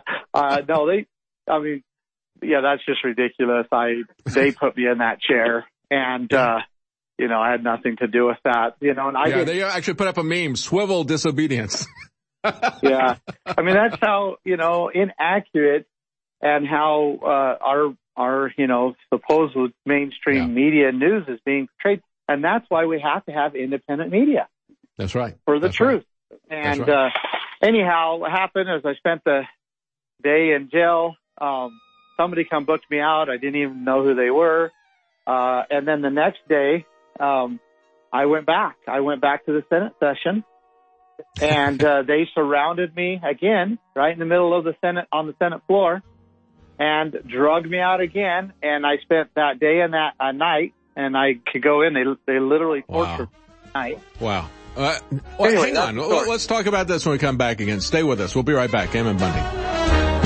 Yeah, that's just ridiculous. They put me in that chair, and I had nothing to do with that. And they actually put up a meme: swivel disobedience. Yeah, that's how inaccurate and how our supposed mainstream media news is being portrayed, and that's why we have to have independent media. That's right. For the truth. Right. And anyhow, what happened is I spent the day in jail. Somebody come booked me out. I didn't even know who they were. And then the next day, I went back. I went back to the Senate session, and they surrounded me again, right in the middle of the Senate, on the Senate floor, and drugged me out again. And I spent that day and that night, and I could go in. They literally tortured me at night. Wow. Anyway, hang on. Let's talk about this when we come back again. Stay with us. We'll be right back. Ammon Bundy.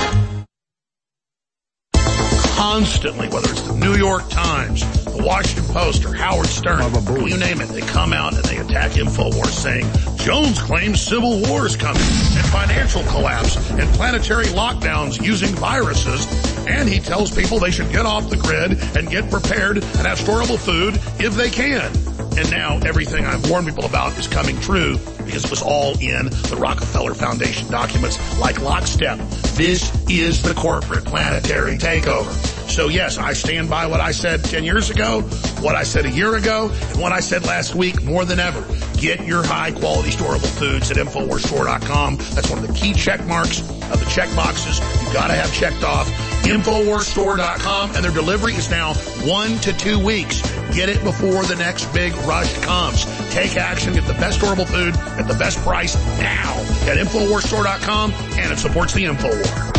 Constantly, whether it's the New York Times, the Washington Post, or Howard Stern, you name it, they come out and they attack InfoWars saying Jones claims civil war is coming and financial collapse and planetary lockdowns using viruses, and he tells people they should get off the grid and get prepared and have storable food if they can. And now everything I've warned people about is coming true because it was all in the Rockefeller Foundation documents like lockstep. This is the corporate planetary takeover. So yes, I stand by what I said 10 years ago, what I said a year ago, and what I said last week more than ever. Get your high quality storable foods at InfoWarsStore.com. That's one of the key check marks of the check boxes you've got to have checked off. InfoWarsStore.com, and their delivery is now 1 to 2 weeks. Get it before the next big rush comes. Take action, get the best storable food at the best price now at InfoWarsStore.com, and it supports the InfoWar.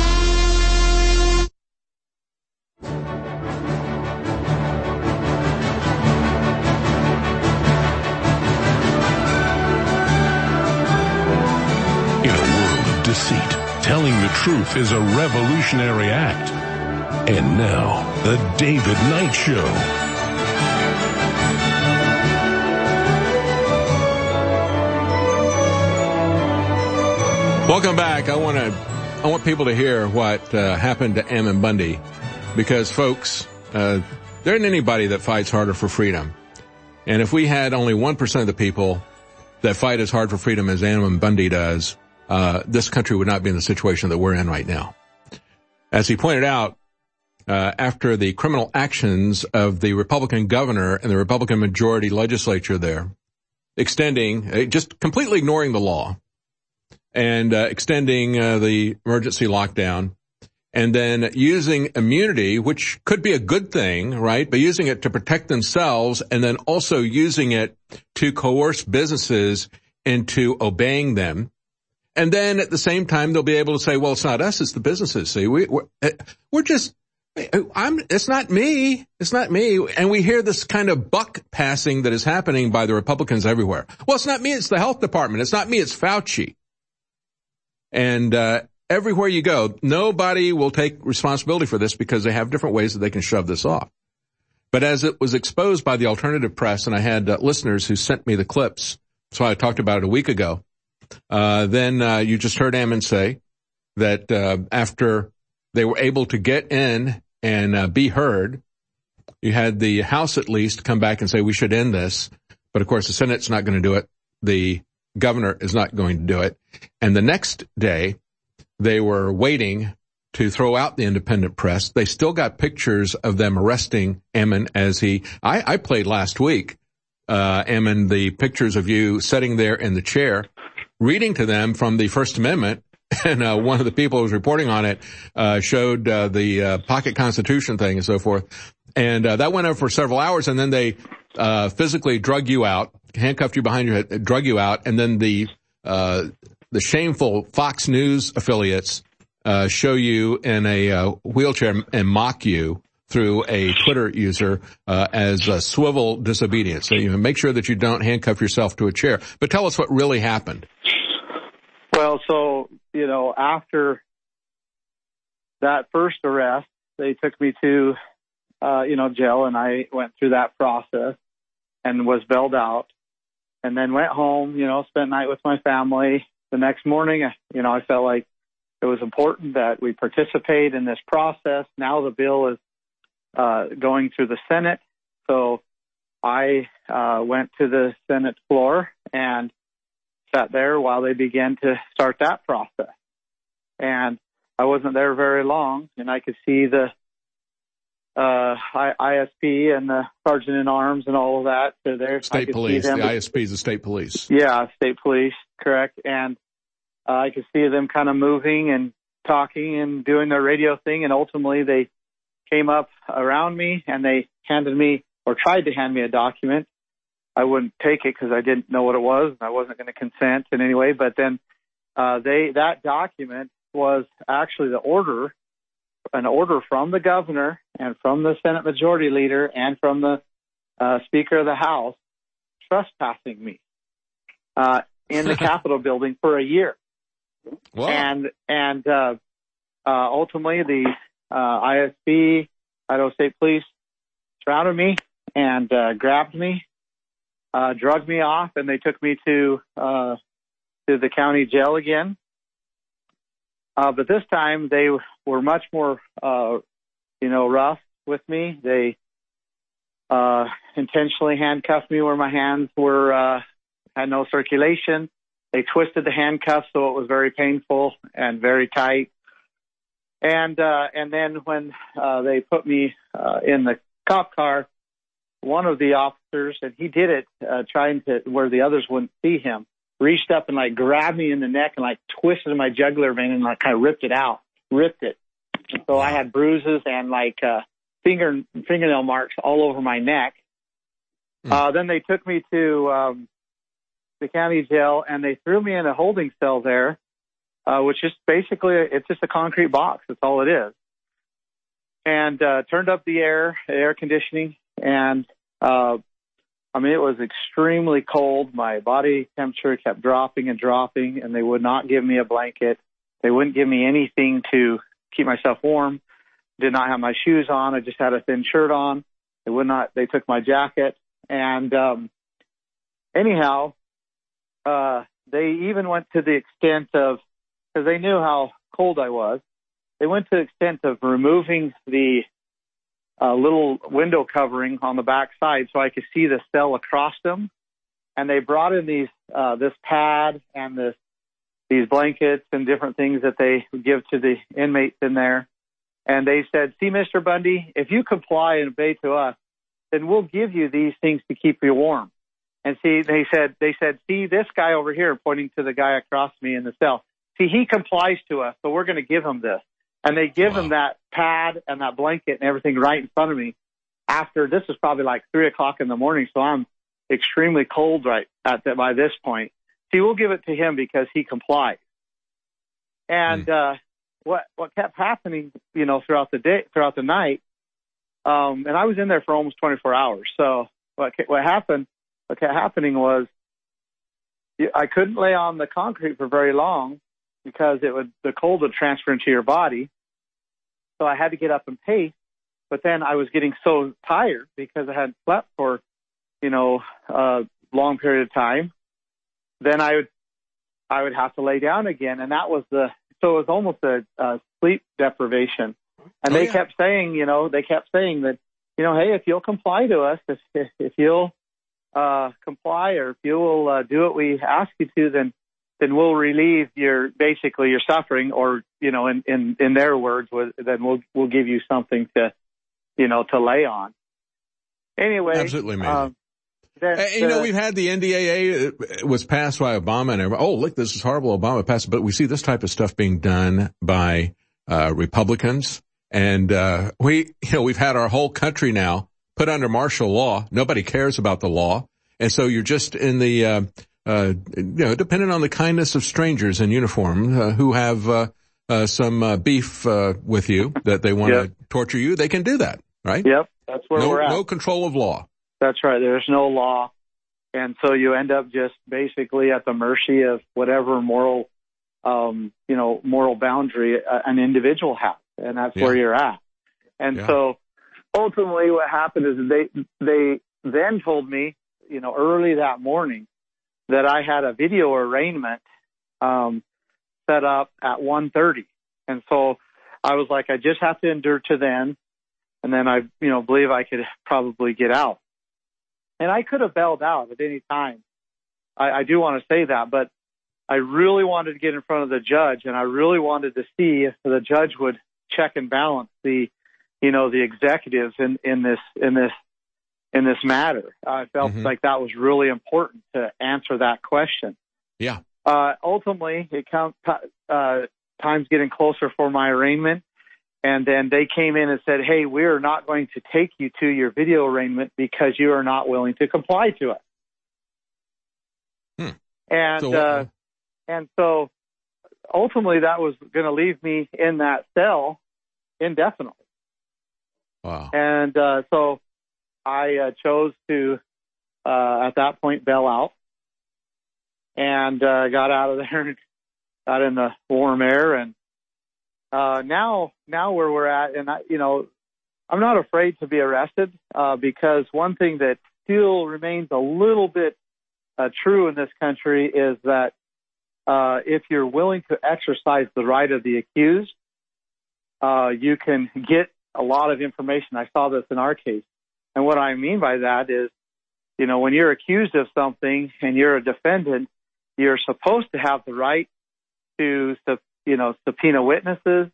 In a world of deceit, telling the truth is a revolutionary act. And now, the David Knight Show. Welcome back. I want people to hear what happened to Ammon Bundy, because folks, there isn't anybody that fights harder for freedom. And if we had only 1% of the people that fight as hard for freedom as Ammon Bundy does, this country would not be in the situation that we're in right now. As he pointed out, after the criminal actions of the Republican governor and the Republican majority legislature there, extending, just completely ignoring the law, and extending the emergency lockdown, and then using immunity, which could be a good thing, right? But using it to protect themselves, and then also using it to coerce businesses into obeying them. And then at the same time, they'll be able to say, well, it's not us, it's the businesses. See, it's not me. It's not me. And we hear this kind of buck passing that is happening by the Republicans everywhere. Well, it's not me, it's the health department. It's not me, it's Fauci. And everywhere you go, nobody will take responsibility for this because they have different ways that they can shove this off. But as it was exposed by the alternative press, and I had listeners who sent me the clips, so I talked about it a week ago, then you just heard Ammon say that after they were able to get in and be heard, you had the House at least come back and say we should end this. But, of course, the Senate's not going to do it. The governor is not going to do it. And the next day, they were waiting to throw out the independent press. They still got pictures of them arresting Ammon as I played last week, Ammon, the pictures of you sitting there in the chair, reading to them from the First Amendment. And one of the people who was reporting on it showed the pocket constitution thing and so forth. And that went on for several hours, and then they physically drug you out, handcuffed you behind your head, drug you out, and then the shameful Fox News affiliates show you in a wheelchair and mock you through a Twitter user as a swivel disobedience. So you make sure that you don't handcuff yourself to a chair. But tell us what really happened. Well, so, after that first arrest, they took me to, jail, and I went through that process and was bailed out, and then went home, spent the night with my family. The next morning, I felt like it was important that we participate in this process. Now the bill is going through the Senate. So I went to the Senate floor and sat there while they began to start that process. And I wasn't there very long, and I could see the ISP and the sergeant in arms and all of that. So there, state police. The ISP is the state police. Yeah, state police, correct. And I could see them kind of moving and talking and doing their radio thing. And ultimately, they came up around me and they handed me, or tried to hand me, a document. I wouldn't take it because I didn't know what it was, and I wasn't going to consent in any way. But then that document was actually an order from the governor and from the Senate Majority Leader and from the Speaker of the House trespassing me in the Capitol building for a year. Wow. And ultimately, the ISP, Idaho State Police, surrounded me and grabbed me, drugged me off, and they took me to the county jail again. But this time they were much more, rough with me. They intentionally handcuffed me where my hands had no circulation. They twisted the handcuffs so it was very painful and very tight. And then when they put me in the cop car, one of the officers, and he did it trying to where the others wouldn't see him, reached up and grabbed me in the neck and twisted my jugular vein and kind of ripped it. And so I had bruises and fingernail marks all over my neck. Then they took me to the county jail and they threw me in a holding cell there, which is basically, it's just a concrete box. That's all it is. And turned up the air conditioning, and it was extremely cold. My body temperature kept dropping and dropping, and they would not give me a blanket. They wouldn't give me anything to keep myself warm. Did not have my shoes on. I just had a thin shirt on. They took my jacket. And anyhow, they even went to the extent of, because they knew how cold I was, they went to the extent of removing the little window covering on the back side so I could see the cell across them. And they brought in this pad and these blankets and different things that they would give to the inmates in there. And they said, see, Mr. Bundy, if you comply and obey to us, then we'll give you these things to keep you warm. And see, they said, see this guy over here, pointing to the guy across me in the cell. See, he complies to us, so we're going to give him this. And they give him that pad and that blanket and everything right in front of me. After this is probably 3:00 in the morning, so I'm extremely cold by this point. See, we'll give it to him because he complies. And what kept happening, throughout the night, and I was in there for almost 24 hours. So what kept happening was I couldn't lay on the concrete for very long because the cold would transfer into your body. So I had to get up and pace. But then I was getting so tired because I hadn't slept for, a long period of time. Then I would have to lay down again. And that was so it was almost a sleep deprivation. And they kept saying that, hey, if you'll comply to us, if you'll comply, or if you will do what we ask you to, then we'll relieve your suffering, or in their words, then we'll give you something to lay on. Anyway, absolutely amazing. We've had the NDAA, it was passed by Obama, and everybody, oh, look, this is horrible, Obama passed it. But we see this type of stuff being done by Republicans, and we've had our whole country now put under martial law. Nobody cares about the law, and so you're just in the dependent on the kindness of strangers in uniform who have some beef with you, that they want to torture you, they can do that, right? Yep, that's where we're at. No control of law. That's right. There's no law. And so you end up just basically at the mercy of whatever moral boundary an individual has. And that's where you're at. And so ultimately what happened is they then told me, early that morning that I had a video arraignment set up at 1:30. And so I was like, I just have to endure to then. And then I, believe I could probably get out. And I could have bailed out at any time. I do want to say that, but I really wanted to get in front of the judge, and I really wanted to see if the judge would check and balance the executives in this matter. I felt like that was really important to answer that question. Yeah. Ultimately, it time's getting closer for my arraignment. And then they came in and said, hey, we are not going to take you to your video arraignment because you are not willing to comply to it. And so ultimately that was going to leave me in that cell indefinitely. Wow. And so I chose to, at that point, bail out and got out of there and got in the warm air. And now where we're at, and I'm not afraid to be arrested because one thing that still remains a little bit true in this country is that if you're willing to exercise the right of the accused, you can get a lot of information. I saw this in our case. And what I mean by that is, when you're accused of something and you're a defendant, you're supposed to have the right to subpoena witnesses,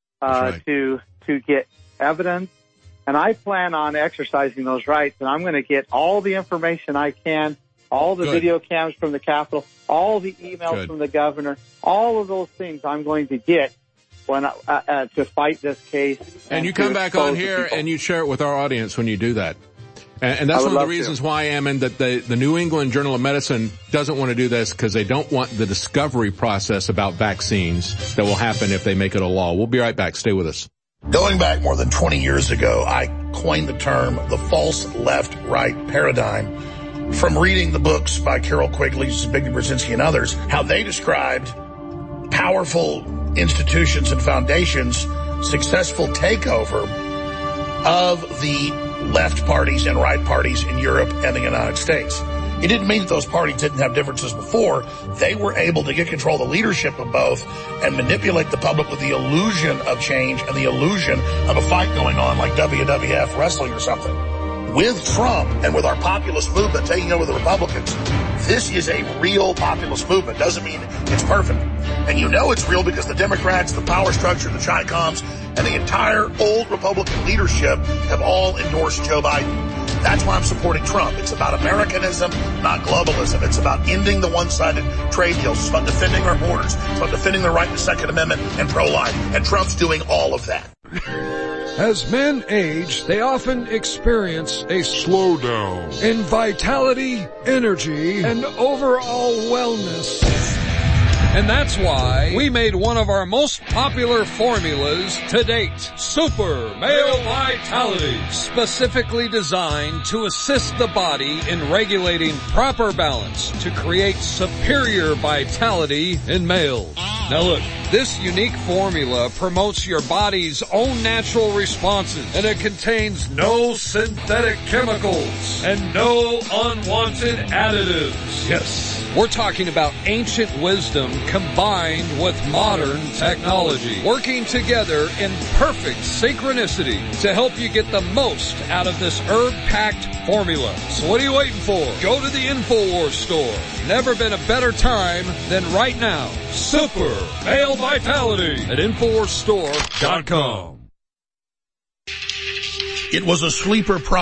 to get evidence. And I plan on exercising those rights, and I'm going to get all the information I can, all the video cams from the Capitol, all the emails from the governor, all of those things I'm going to get when to fight this case. And you come back on here and you share it with our audience when you do that. And that's one of the reasons why, Ammon, that the New England Journal of Medicine doesn't want to do this, because they don't want the discovery process about vaccines that will happen if they make it a law. We'll be right back. Stay with us. Going back more than 20 years ago, I coined the term the false left-right paradigm from reading the books by Carol Quigley, Zbigniew Brzezinski, and others, how they described powerful institutions and foundations' successful takeover of the left parties and right parties in Europe and the United States. It didn't mean that those parties didn't have differences before. They were able to get control of the leadership of both and manipulate the public with the illusion of change and the illusion of a fight going on like WWF wrestling or something. With Trump and with our populist movement taking over the Republicans, this is a real populist movement. Doesn't mean it's perfect. And it's real because the Democrats, the power structure, the Chi-Coms, and the entire old Republican leadership have all endorsed Joe Biden. That's why I'm supporting Trump. It's about Americanism, not globalism. It's about ending the one-sided trade deals. It's about defending our borders. It's about defending the right to Second Amendment and pro-life. And Trump's doing all of that. As men age, they often experience a slowdown in vitality, energy, and overall wellness. And that's why we made one of our most popular formulas to date, Super Male Vitality, specifically designed to assist the body in regulating proper balance to create superior vitality in males. Now look, this unique formula promotes your body's own natural responses, and it contains no synthetic chemicals and no unwanted additives. Yes, we're talking about ancient wisdom combined with modern technology, working together in perfect synchronicity to help you get the most out of this herb-packed formula. So what are you waiting for? Go to the InfoWars store. Never been a better time than right now. Super Male Vitality at InfoWarsStore.com. It was a sleeper product.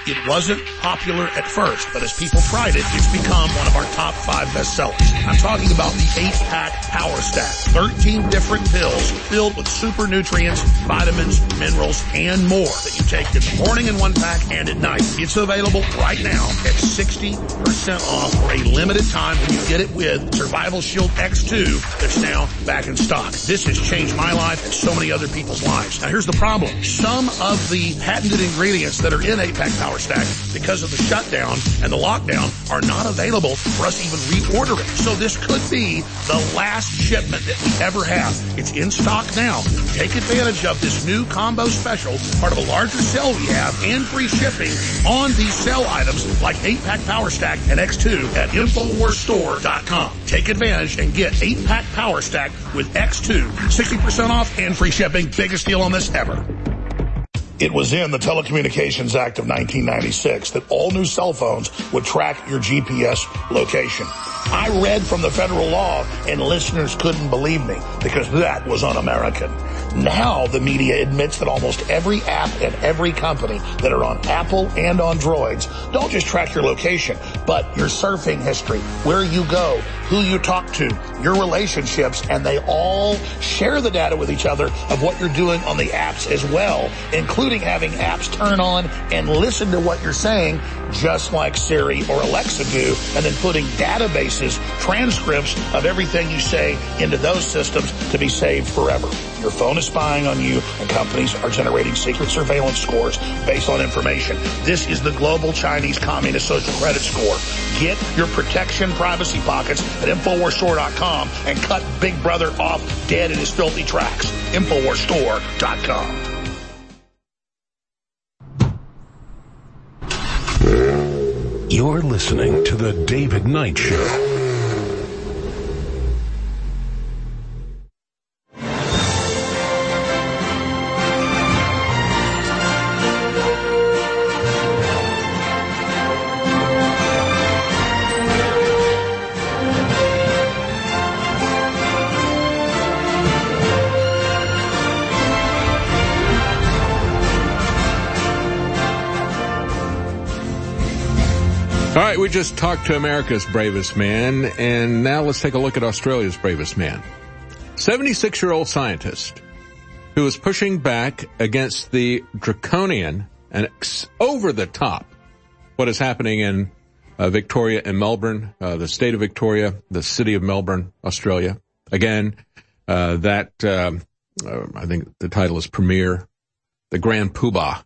It wasn't popular at first, but as people tried it, it's become one of our top 5 bestsellers. I'm talking about the 8-pack Power Stack. 13 different pills filled with super nutrients, vitamins, minerals, and more that you take in the morning in 1 pack and at night. It's available right now at 60% off for a limited time when you get it with Survival Shield X2 that's now back in stock. This has changed my life and so many other people's lives. Now here's the problem. Some of the patented ingredients that are in 8-pack Power Stack, because of the shutdown and the lockdown, are not available for us to even reorder it. So this could be the last shipment that we ever have. It's in stock now. Take advantage of this new combo special, part of a larger sale we have, and free shipping on these sale items like 8-pack Power Stack and X2 at InfoWarsStore.com. Take advantage and get 8-pack Power Stack with X2, 60% off and free shipping. Biggest deal on this ever. It was in the Telecommunications Act of 1996 that all new cell phones would track your GPS location. I read from the federal law, and listeners couldn't believe me because that was un-American. Now the media admits that almost every app and every company that are on Apple and on Droids don't just track your location, but your surfing history, where you go, who you talk to, your relationships, and they all share the data with each other of what you're doing on the apps as well, including having apps turn on and listen to what you're saying, just like Siri or Alexa do, and then putting databases, transcripts of everything you say into those systems to be saved forever. Your phone is spying on you, and companies are generating secret surveillance scores based on information. This is the global Chinese Communist social credit score. Get your protection privacy pockets at InfoWarsStore.com and cut Big Brother off dead in his filthy tracks. InfoWarsStore.com. You're listening to The David Knight Show. All right, we just talked to America's bravest man, and now let's take a look at Australia's bravest man. 76-year-old scientist who is pushing back against the draconian and over-the-top what is happening in Victoria and Melbourne, the state of Victoria, the city of Melbourne, Australia. Again, I think the title is Premier, the Grand Poobah.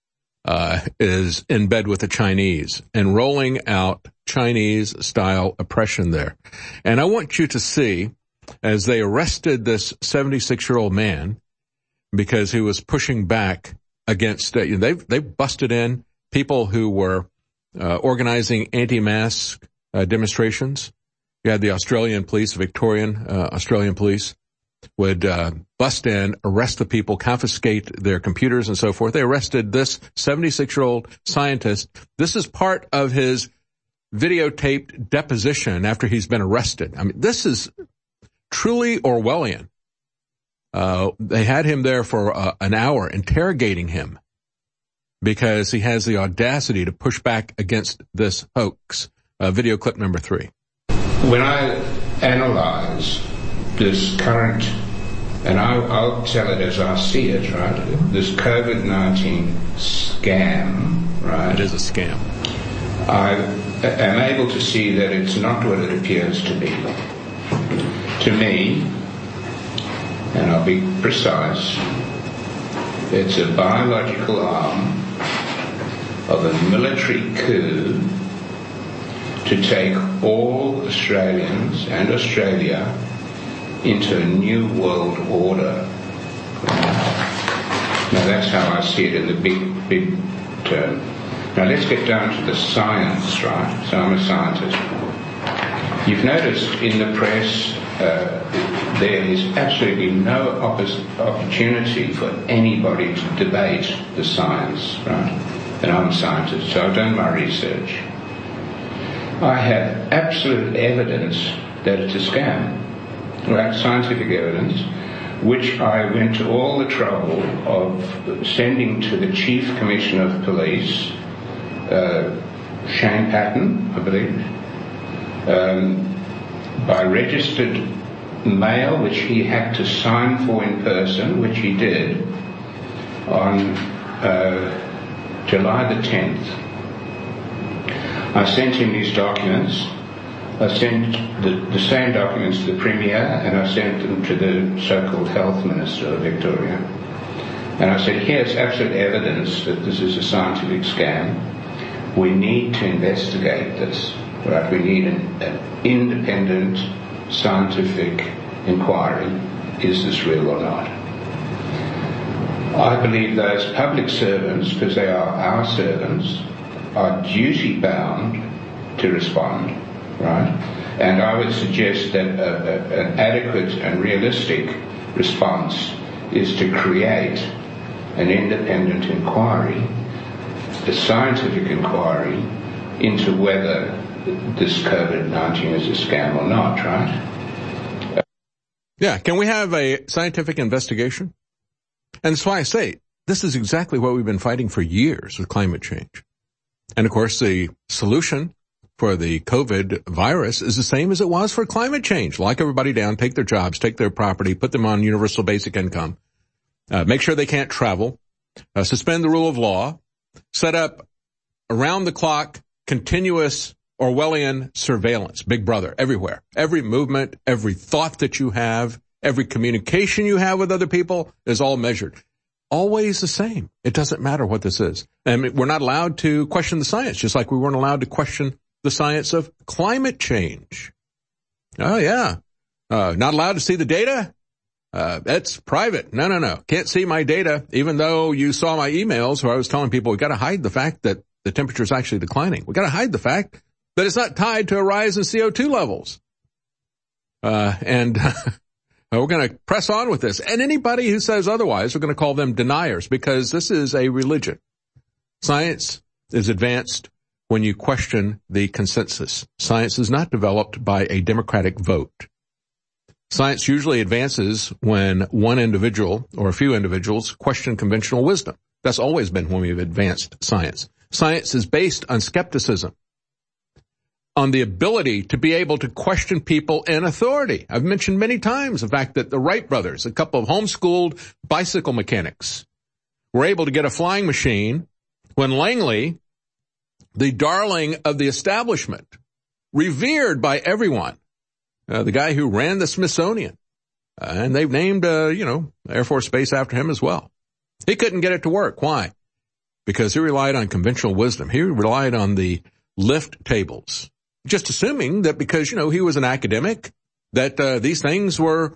Is in bed with the Chinese and rolling out Chinese-style oppression there. And I want you to see, as they arrested this 76-year-old man because he was pushing back against, they've busted in people who were organizing anti-mask demonstrations. You had the Australian police, Victorian Australian police, would bust in, arrest the people, confiscate their computers and so forth. They arrested this 76-year-old scientist. This is part of his videotaped deposition after he's been arrested. I mean, this is truly Orwellian. They had him there for an hour interrogating him because he has the audacity to push back against this hoax. Video clip number 3. When I analyze this current, and I'll tell it as I see it, right? This COVID-19 scam, right? It is a scam. I am able to see that it's not what it appears to be. To me, and I'll be precise, it's a biological arm of a military coup to take all Australians and Australia into a new world order. Now that's how I see it in the big term. Now let's get down to the science, right? So I'm a scientist. You've noticed in the press there is absolutely no opportunity for anybody to debate the science, right? And I'm a scientist, so I've done my research. I have absolute evidence that it's a scam. Right, scientific evidence, which I went to all the trouble of sending to the Chief Commissioner of Police Shane Patton, I believe, by registered mail, which he had to sign for in person, which he did on July the 10th. I sent him these documents. I sent the same documents to the Premier, and I sent them to the so-called Health Minister of Victoria. And I said, here's absolute evidence that this is a scientific scam. We need to investigate this. Right? We need an independent scientific inquiry. Is this real or not? I believe those public servants, because they are our servants, are duty-bound to respond. Right? And I would suggest that an adequate and realistic response is to create an independent inquiry, a scientific inquiry, into whether this COVID-19 is a scam or not, right? Yeah, can we have a scientific investigation? And that's why I say this is exactly what we've been fighting for years with climate change. And of course, the solution for the COVID virus is the same as it was for climate change. Lock everybody down, take their jobs, take their property, put them on universal basic income, make sure they can't travel, suspend the rule of law, set up around-the-clock, continuous Orwellian surveillance, Big Brother, everywhere. Every movement, every thought that you have, every communication you have with other people is all measured. Always the same. It doesn't matter what this is. And we're not allowed to question the science, just like we weren't allowed to question the science of climate change. Oh, yeah. Not allowed to see the data? That's private. No. Can't see my data, even though you saw my emails where I was telling people we got to hide the fact that the temperature is actually declining. We got to hide the fact that it's not tied to a rise in CO2 levels. And we're going to press on with this. And anybody who says otherwise, we're going to call them deniers, because this is a religion. Science is advanced when you question the consensus. Science is not developed by a democratic vote. Science usually advances when one individual or a few individuals question conventional wisdom. That's always been when we've advanced science. Science is based on skepticism, on the ability to be able to question people in authority. I've mentioned many times the fact that the Wright brothers, a couple of homeschooled bicycle mechanics, were able to get a flying machine when Langley, the darling of the establishment, revered by everyone, the guy who ran the Smithsonian, and they've named, Air Force Base after him as well. He couldn't get it to work. Why? Because he relied on conventional wisdom. He relied on the lift tables, just assuming that because, he was an academic, that these things were,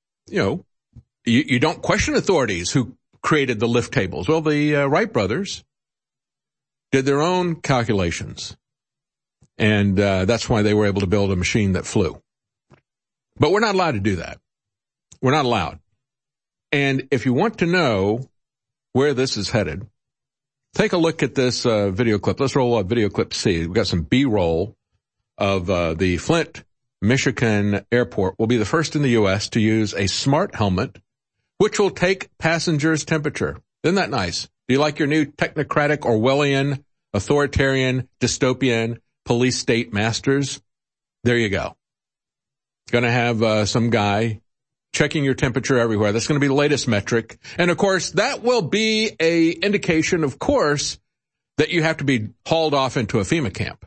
you don't question authorities who created the lift tables. Well, the Wright brothers did their own calculations, and that's why they were able to build a machine that flew. But we're not allowed to do that. We're not allowed. And if you want to know where this is headed, take a look at this video clip. Let's roll up video clip C. We've got some B-roll of the Flint, Michigan airport. Will be the first in the U.S. to use a smart helmet, which will take passengers' temperature. Isn't that nice? Do you like your new technocratic, Orwellian, authoritarian, dystopian police state masters? There you go. Going to have some guy checking your temperature everywhere. That's going to be the latest metric. And, of course, that will be a indication, of course, that you have to be hauled off into a FEMA camp.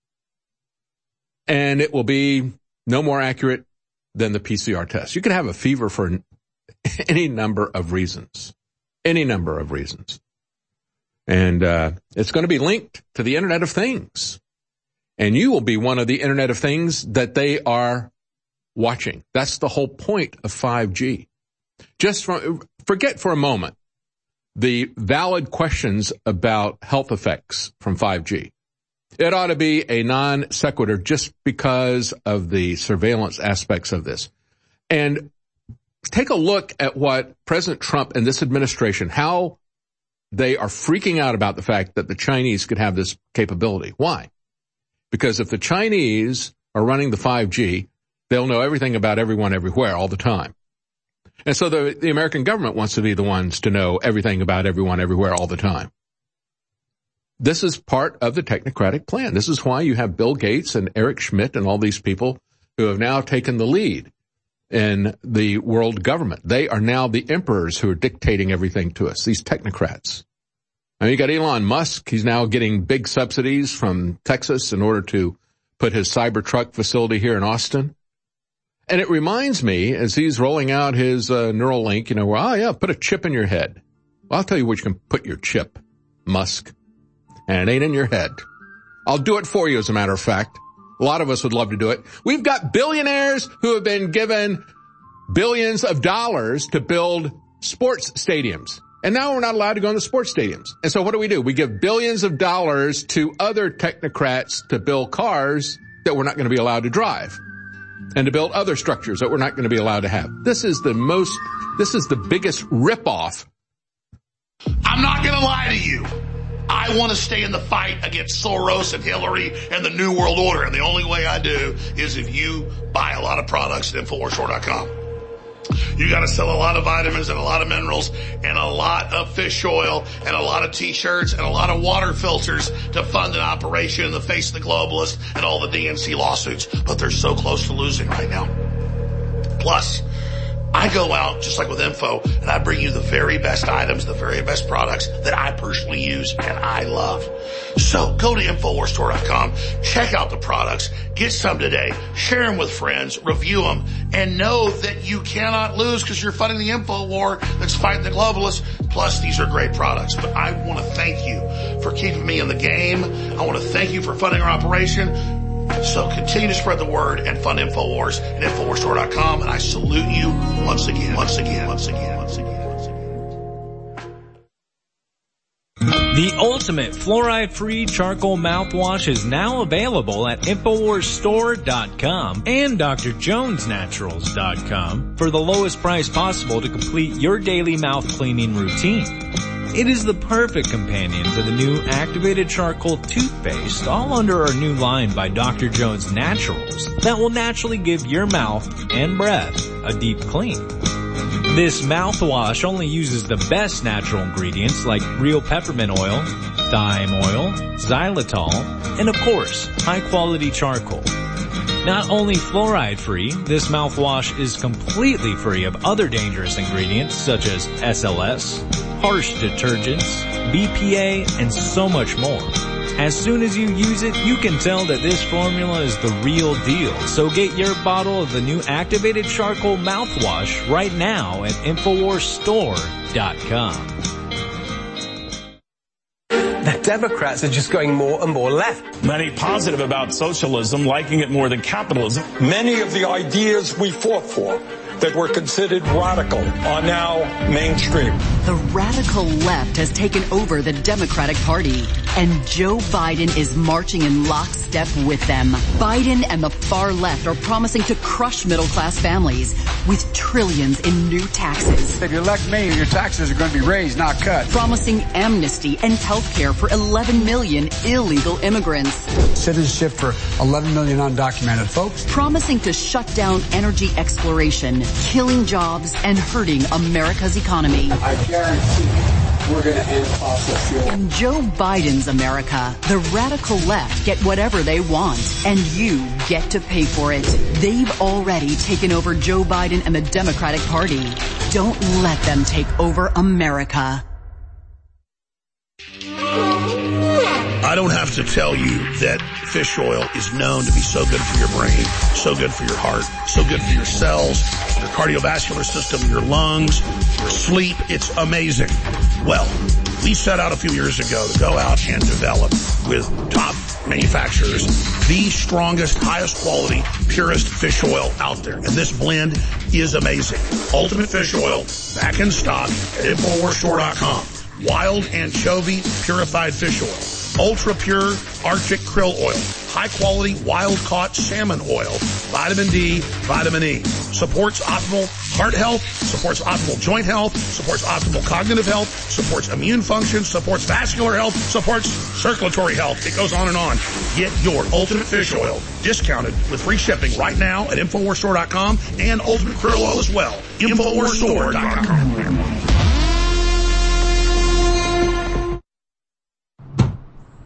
And it will be no more accurate than the PCR test. You can have a fever for any number of reasons. Any number of reasons. And it's going to be linked to the Internet of Things. And you will be one of the Internet of Things that they are watching. That's the whole point of 5G. Just forget for a moment the valid questions about health effects from 5G. It ought to be a non sequitur just because of the surveillance aspects of this. And take a look at what President Trump and this administration, how they are freaking out about the fact that the Chinese could have this capability. Why? Because if the Chinese are running the 5G, they'll know everything about everyone everywhere all the time. And so the American government wants to be the ones to know everything about everyone everywhere all the time. This is part of the technocratic plan. This is why you have Bill Gates and Eric Schmidt and all these people who have now taken the lead in the world government. They are now the emperors who are dictating everything to us, these technocrats. Now you got Elon Musk. He's now getting big subsidies from Texas in order to put his Cybertruck facility here in Austin. And it reminds me, as he's rolling out his Neuralink, put a chip in your head. Well, I'll tell you where you can put your chip, Musk. And it ain't in your head. I'll do it for you, as a matter of fact. A lot of us would love to do it. We've got billionaires who have been given billions of dollars to build sports stadiums. And now we're not allowed to go in the sports stadiums. And so what do? We give billions of dollars to other technocrats to build cars that we're not going to be allowed to drive, and to build other structures that we're not going to be allowed to have. This is the biggest ripoff. I'm not going to lie to you. I want to stay in the fight against Soros and Hillary and the New World Order. And the only way I do is if you buy a lot of products at InfoWarsStore.com. You got to sell a lot of vitamins and a lot of minerals and a lot of fish oil and a lot of T-shirts and a lot of water filters to fund an operation in the face of the globalists and all the DNC lawsuits. But they're so close to losing right now. Plus, I go out, just like with Info, and I bring you the very best items, the very best products that I personally use and I love. So go to InfoWarsStore.com, check out the products, get some today, share them with friends, review them, and know that you cannot lose because you're fighting the info war that's fighting the globalists. Plus, these are great products. But I want to thank you for keeping me in the game. I want to thank you for funding our operation. So continue to spread the word and fund InfoWars at InfoWarsStore.com. And I salute you once again. The ultimate fluoride-free charcoal mouthwash is now available at InfoWarsStore.com and DrJonesNaturals.com for the lowest price possible to complete your daily mouth cleaning routine. It is the perfect companion to the new activated charcoal toothpaste, all under our new line by Dr. Jones Naturals, that will naturally give your mouth and breath a deep clean. This mouthwash only uses the best natural ingredients like real peppermint oil, thyme oil, xylitol, and of course, high-quality charcoal. Not only fluoride-free, this mouthwash is completely free of other dangerous ingredients such as SLS, harsh detergents, BPA, and so much more. As soon as you use it, you can tell that this formula is the real deal. So get your bottle of the new activated charcoal mouthwash right now at InfoWarsStore.com. The Democrats are just going more and more left. Many positive about socialism, liking it more than capitalism. Many of the ideas we fought for that were considered radical are now mainstream. The radical left has taken over the Democratic Party, and Joe Biden is marching in lockstep with them. Biden and the far left are promising to crush middle-class families with trillions in new taxes. If you elect me, your taxes are going to be raised, not cut. Promising amnesty and health care for 11 million illegal immigrants. Citizenship for 11 million undocumented folks. Promising to shut down energy exploration, killing jobs, and hurting America's economy. I guarantee we're going to end fossil fuel. In Joe Biden's America, the radical left get whatever they want, and you get to pay for it. They've already taken over Joe Biden and the Democratic Party. Don't let them take over America. I don't have to tell you that fish oil is known to be so good for your brain, so good for your heart, so good for your cells, your cardiovascular system, your lungs, your sleep. It's amazing. Well, we set out a few years ago to go out and develop with top manufacturers the strongest, highest quality, purest fish oil out there. And this blend is amazing. Ultimate Fish Oil, back in stock at InfoWarsStore.com. Wild anchovy purified fish oil. Ultra pure Arctic krill oil, high quality wild caught salmon oil, vitamin D, vitamin E. Supports optimal heart health, supports optimal joint health, supports optimal cognitive health, supports immune function, supports vascular health, supports circulatory health. It goes on and on. Get your Ultimate Fish Oil discounted with free shipping right now at InfoWarsStore.com and Ultimate Krill Oil as well. InfoWarsStore.com.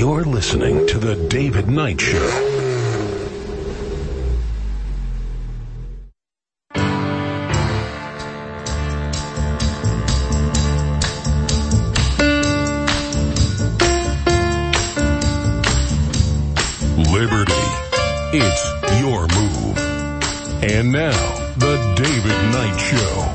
You're listening to The David Knight Show. Liberty. It's your move. And now, The David Knight Show.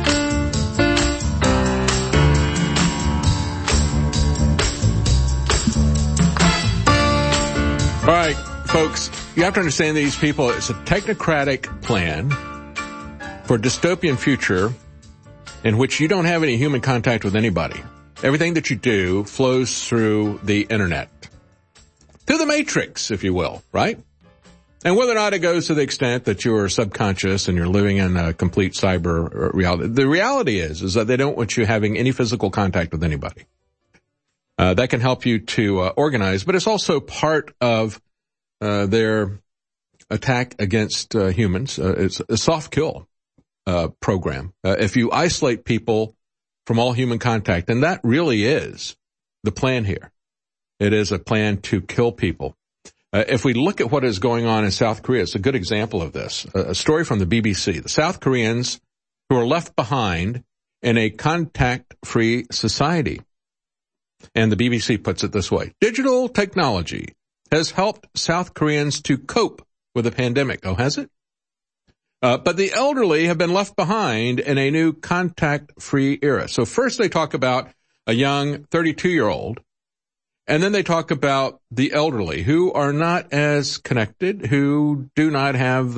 All right, folks, you have to understand these people. It's a technocratic plan for a dystopian future in which you don't have any human contact with anybody. Everything that you do flows through the internet. Through the matrix, if you will, right? And whether or not it goes to the extent that you're subconscious and you're living in a complete cyber reality, the reality is that they don't want you having any physical contact with anybody. That can help you to organize, but it's also part of their attack against humans. It's a soft kill program. If you isolate people from all human contact, and that really is the plan here. It is a plan to kill people. If we look at what is going on in South Korea, it's a good example of this. A story from the BBC. The South Koreans who are left behind in a contact-free society. And the BBC puts it this way. Digital technology has helped South Koreans to cope with the pandemic. Oh, has it? But the elderly have been left behind in a new contact-free era. So first they talk about a young 32-year-old. And then they talk about the elderly who are not as connected, who do not have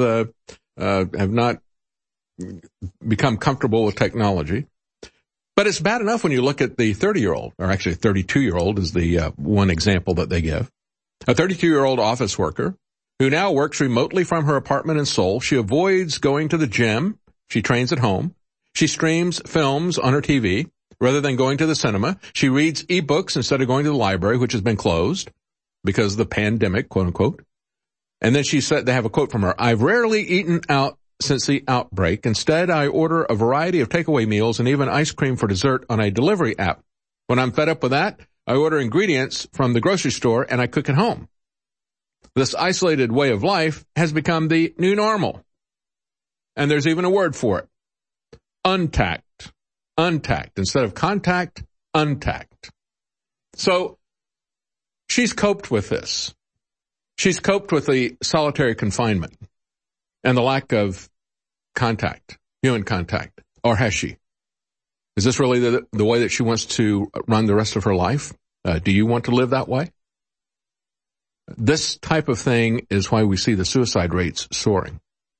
not become comfortable with technology. But it's bad enough when you look at the 30-year-old, or actually 32-year-old is the one example that they give. A 32-year-old office worker who now works remotely from her apartment in Seoul. She avoids going to the gym. She trains at home. She streams films on her TV. Rather than going to the cinema, she reads ebooks instead of going to the library, which has been closed because of the pandemic, quote unquote. And then she said, they have a quote from her, "I've rarely eaten out since the outbreak. Instead, I order a variety of takeaway meals and even ice cream for dessert on a delivery app. When I'm fed up with that, I order ingredients from the grocery store and I cook at home. This isolated way of life has become the new normal." And there's even a word for it. Untact. Untact. Instead of contact, untact. So she's coped with this. She's coped with the solitary confinement and the lack of contact, human contact. Or has she? Is this really the way that she wants to run the rest of her life? Do you want to live that way? This type of thing is why we see the suicide rates soaring.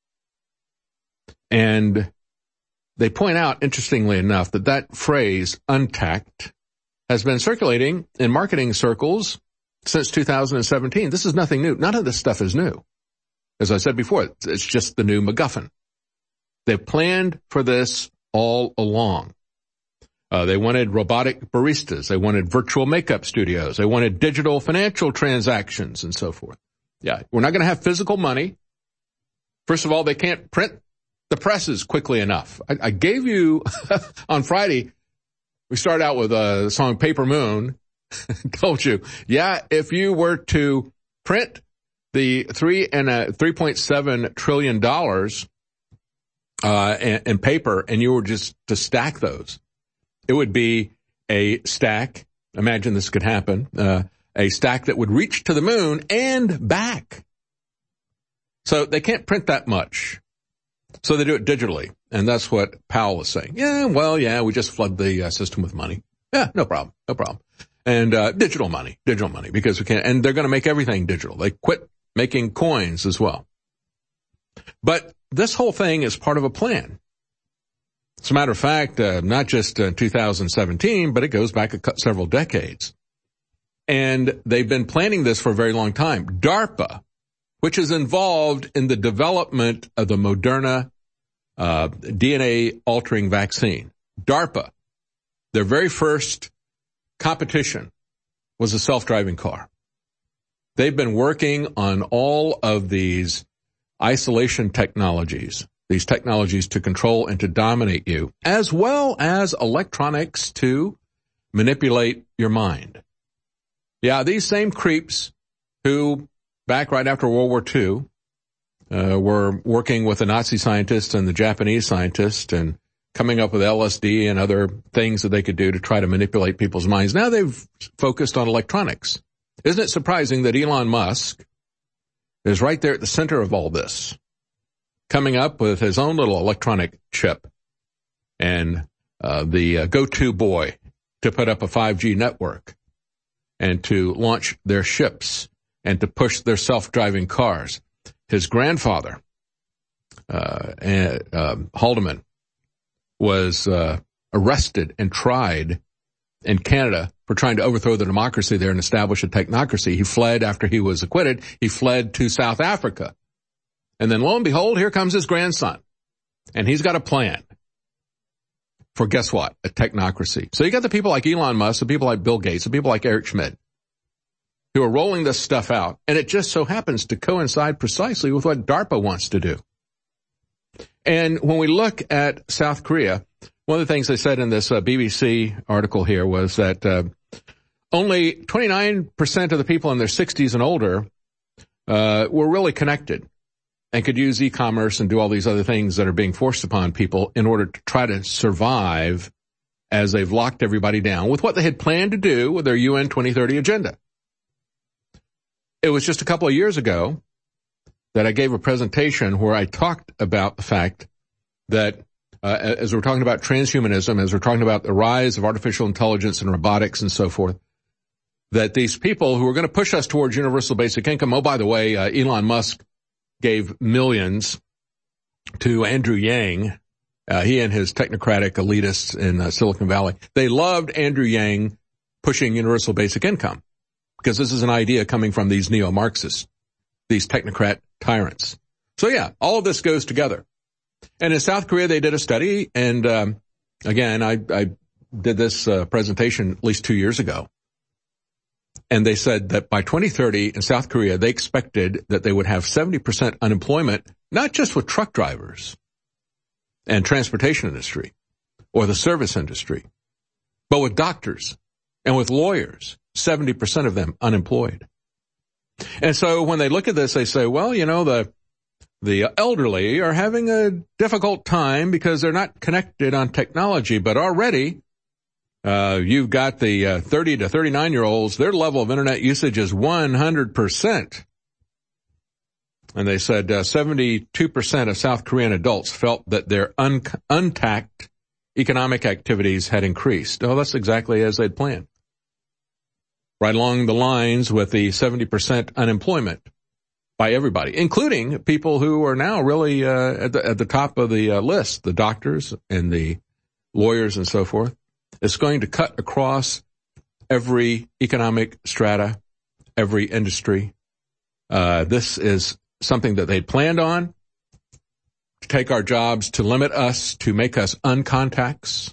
And they point out, interestingly enough, that phrase, untact, has been circulating in marketing circles since 2017. This is nothing new. None of this stuff is new. As I said before, it's just the new MacGuffin. They've planned for this all along. They wanted robotic baristas. They wanted virtual makeup studios. They wanted digital financial transactions and so forth. Yeah, we're not going to have physical money. First of all, they can't print the presses quickly enough. I gave you, on Friday, we started out with the song Paper Moon. Told you, yeah, if you were to print the $3.7 trillion in paper and you were just to stack those, it would be a stack. Imagine this could happen. A stack that would reach to the moon and back. So they can't print that much. So they do it digitally, and that's what Powell was saying. We just flood the system with money. Yeah, no problem. And digital money, because we can't. And they're going to make everything digital. They quit making coins as well. But this whole thing is part of a plan. As a matter of fact, not just 2017, but it goes back several decades. And they've been planning this for a very long time. DARPA, which is involved in the development of the Moderna DNA-altering vaccine. DARPA, their very first competition was a self-driving car. They've been working on all of these isolation technologies, these technologies to control and to dominate you, as well as electronics to manipulate your mind. Yeah, these same creeps who, back right after World War II, were working with the Nazi scientists and the Japanese scientists and coming up with LSD and other things that they could do to try to manipulate people's minds. Now they've focused on electronics. Isn't it surprising that Elon Musk is right there at the center of all this, coming up with his own little electronic chip and the go-to boy to put up a 5G network and to launch their ships and to push their self-driving cars. His grandfather, Haldeman, was arrested and tried in Canada for trying to overthrow the democracy there and establish a technocracy. He fled after he was acquitted. He fled to South Africa. And then lo and behold, here comes his grandson. And he's got a plan for, guess what, a technocracy. So you got the people like Elon Musk, the people like Bill Gates, the people like Eric Schmidt, who are rolling this stuff out. And it just so happens to coincide precisely with what DARPA wants to do. And when we look at South Korea, one of the things they said in this BBC article here was that only 29% of the people in their 60s and older were really connected and could use e-commerce and do all these other things that are being forced upon people in order to try to survive as they've locked everybody down with what they had planned to do with their UN 2030 agenda. It was just a couple of years ago that I gave a presentation where I talked about the fact that as we're talking about transhumanism, as we're talking about the rise of artificial intelligence and robotics and so forth, that these people who are going to push us towards universal basic income, oh, by the way, Elon Musk gave millions to Andrew Yang. He and his technocratic elitists in Silicon Valley, they loved Andrew Yang pushing universal basic income because this is an idea coming from these neo-Marxists, these technocrat tyrants. So yeah, all of this goes together. And in South Korea, they did a study, and again, I did this presentation at least 2 years ago. And they said that by 2030 in South Korea, they expected that they would have 70% unemployment, not just with truck drivers and transportation industry or the service industry, but with doctors and with lawyers, 70% of them unemployed. And so when they look at this, they say, well, you know, the elderly are having a difficult time because they're not connected on technology, but already you've got the 30 to 39-year-olds, their level of internet usage is 100%. And they said 72% of South Korean adults felt that their untapped economic activities had increased. Oh, that's exactly as they'd planned. Right along the lines with the 70% unemployment by everybody, including people who are now really at the top of the list, the doctors and the lawyers and so forth. It's going to cut across every economic strata, every industry. This is something that they planned on, to take our jobs, to limit us, to make us untacted,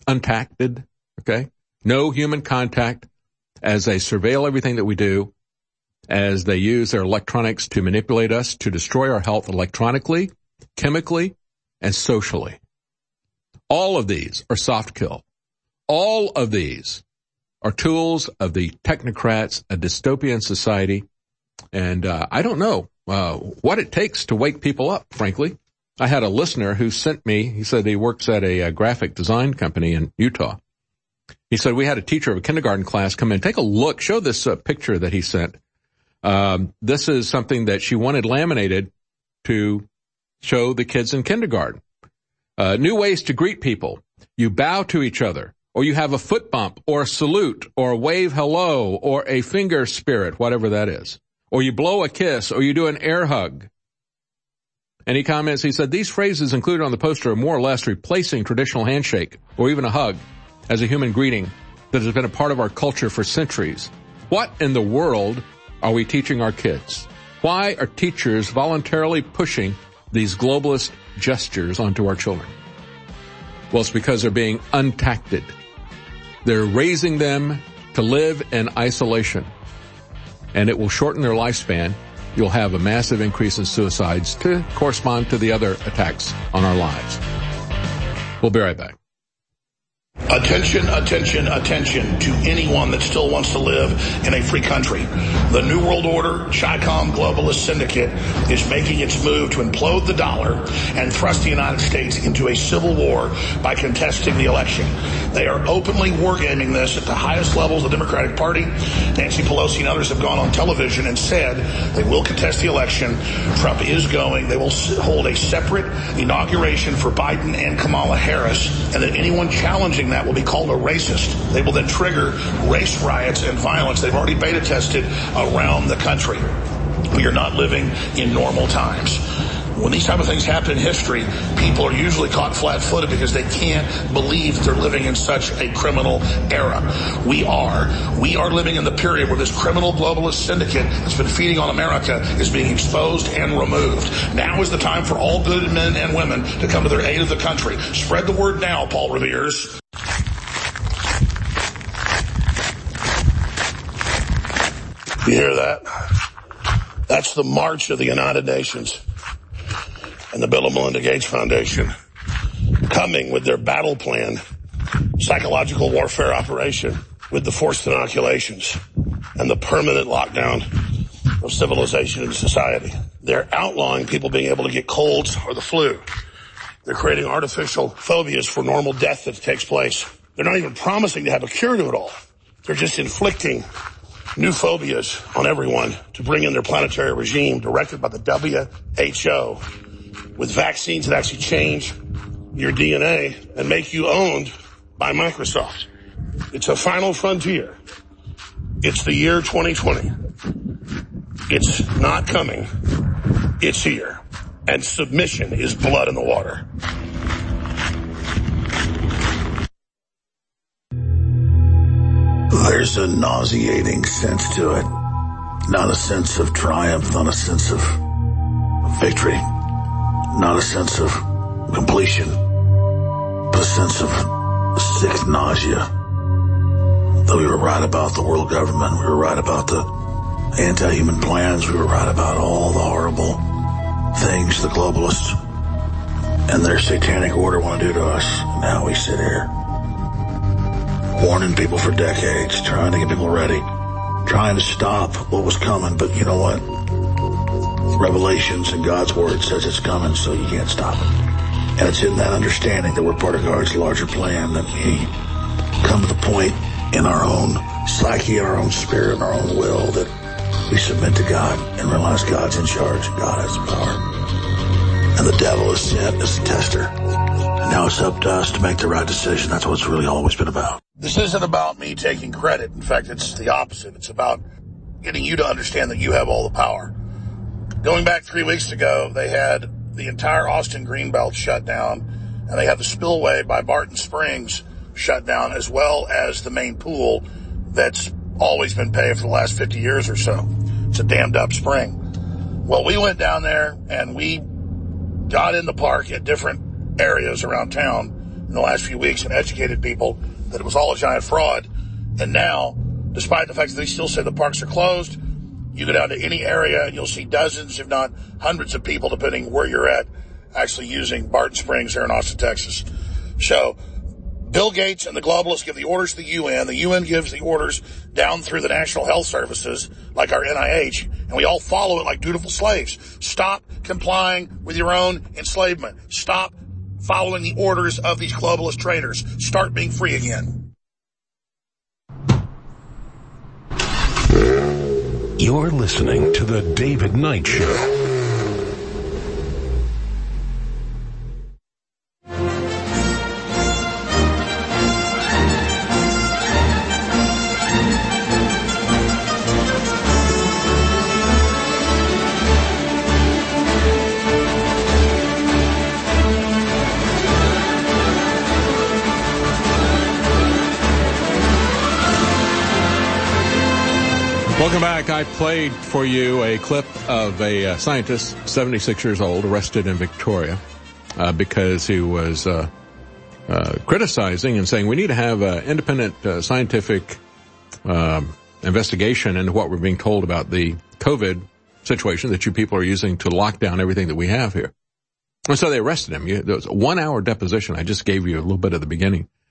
okay? No human contact as they surveil everything that we do, as they use their electronics to manipulate us, to destroy our health electronically, chemically, and socially. All of these are soft kill. All of these are tools of the technocrats, a dystopian society, and I don't know what it takes to wake people up, frankly. I had a listener who sent me, he said he works at a graphic design company in Utah. He said we had a teacher of a kindergarten class come in, take a look, show this picture that he sent. This is something that she wanted laminated to show the kids in kindergarten. New ways to greet people. You bow to each other, or you have a foot bump, or a salute, or a wave hello, or a finger spirit, whatever that is. Or you blow a kiss, or you do an air hug. And he comments, he said, these phrases included on the poster are more or less replacing traditional handshake, or even a hug, as a human greeting that has been a part of our culture for centuries. What in the world are we teaching our kids? Why are teachers voluntarily pushing these globalist gestures onto our children? Well, it's because they're being untacted. They're raising them to live in isolation, and it will shorten their lifespan. You'll have a massive increase in suicides to correspond to the other attacks on our lives. We'll be right back. Attention, attention, attention to anyone that still wants to live in a free country. The New World Order, Chi-Com globalist syndicate is making its move to implode the dollar and thrust the United States into a civil war by contesting the election. They are openly wargaming this at the highest levels of the Democratic Party. Nancy Pelosi and others have gone on television and said they will contest the election. Trump is going. They will hold a separate inauguration for Biden and Kamala Harris, and that anyone challenging that will be called a racist. They will then trigger race riots and violence. They've already beta tested around the country. We are not living in normal times. When these type of things happen in history, people are usually caught flat-footed because they can't believe they're living in such a criminal era. We are living in the period where this criminal globalist syndicate that's been feeding on America is being exposed and removed. Now is the time for all good men and women to come to their aid of the country. Spread the word now, Paul Revere's. You hear that? That's the march of the United Nations and the Bill and Melinda Gates Foundation coming with their battle plan, psychological warfare operation, with the forced inoculations and the permanent lockdown of civilization and society. They're outlawing people being able to get colds or the flu. They're creating artificial phobias for normal death that takes place. They're not even promising to have a cure to it all. They're just inflicting new phobias on everyone to bring in their planetary regime directed by the WHO, with vaccines that actually change your DNA and make you owned by Microsoft. It's a final frontier. It's the year 2020. It's not coming. It's here. And submission is blood in the water. There's a nauseating sense to it. Not a sense of triumph, not a sense of victory, not a sense of completion, but a sense of sick nausea. That we were right about the world government, we were right about the anti-human plans, we were right about all the horrible things the globalists and their satanic order want to do to us. Now we sit here warning people for decades, trying to get people ready, trying to stop what was coming. But you know what? Revelations and God's word says it's coming, so you can't stop it. And it's in that understanding that we're part of God's larger plan that we come to the point in our own psyche, our own spirit, and our own will that we submit to God and realize God's in charge and God has the power. And the devil is sent as a tester. And now it's up to us to make the right decision. That's what it's really always been about. This isn't about me taking credit. In fact, it's the opposite. It's about getting you to understand that you have all the power. Going back 3 weeks ago, they had the entire Austin Greenbelt shut down, and they had the spillway by Barton Springs shut down, as well as the main pool that's always been paved for the last 50 years or so. It's a dammed up spring. Well, we went down there and we got in the park at different areas around town in the last few weeks and educated people that it was all a giant fraud. And now, despite the fact that they still say the parks are closed, you go down to any area and you'll see dozens, if not hundreds of people, depending where you're at, actually using Barton Springs here in Austin, Texas. So Bill Gates and the globalists give the orders to the UN. The UN gives the orders down through the National Health Services, like our NIH, and we all follow it like dutiful slaves. Stop complying with your own enslavement. Stop following the orders of these globalist traitors. Start being free again. You're listening to The David Knight Show. Welcome back. I played for you a clip of a scientist, 76 years old, arrested in Victoria because he was criticizing and saying we need to have an independent scientific investigation into what we're being told about the COVID situation that you people are using to lock down everything that we have here. And so they arrested him. There was a 1 hour deposition. I just gave you a little bit at the beginning.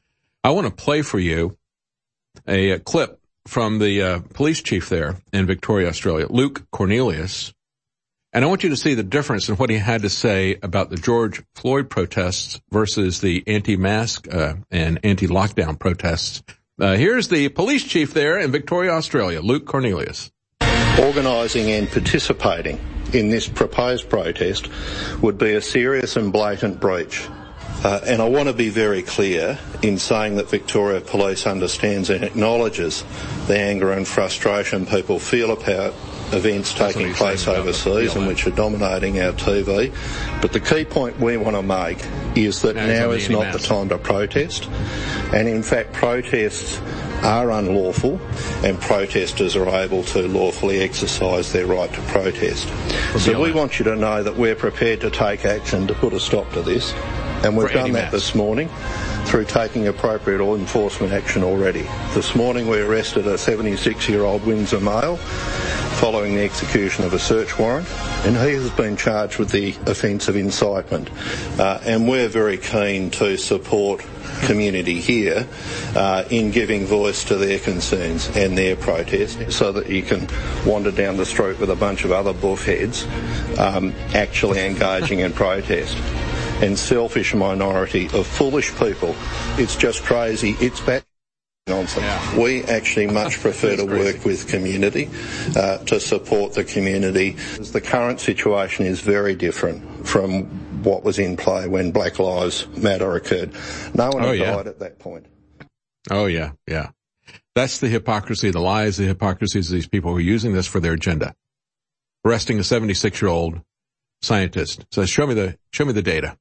I want to play for you a clip from the police chief there in Victoria, Australia, Luke Cornelius. And I want you to see the difference in what he had to say about the George Floyd protests versus the anti-mask and anti-lockdown protests. Here's the police chief there in Victoria, Australia, Luke Cornelius. Organising and participating in this proposed protest would be a serious and blatant breach. And I want to be very clear in saying that Victoria Police understands and acknowledges the anger and frustration people feel about events taking place overseas and which are dominating our TV. But the key point we want to make is that now is not the time to protest. And in fact, protests are unlawful and protesters are able to lawfully exercise their right to protest. So we want you to know that we're prepared to take action to put a stop to this. And we've done that this morning through taking appropriate enforcement action already. This morning we arrested a 76-year-old Windsor male following the execution of a search warrant, and he has been charged with the offence of incitement. And we're very keen to support community here in giving voice to their concerns and their protest, so that you can wander down the street with a bunch of other buffheads actually engaging in protest. And selfish minority of foolish people. It's just crazy. It's bad nonsense. Yeah. We actually much prefer to work with community, to support the community. The current situation is very different from what was in play when Black Lives Matter occurred. No one died at that point. Oh, yeah, yeah. That's the hypocrisy, the lies, the hypocrisies of these people who are using this for their agenda. Arresting a 76-year-old scientist. Says, show me the data.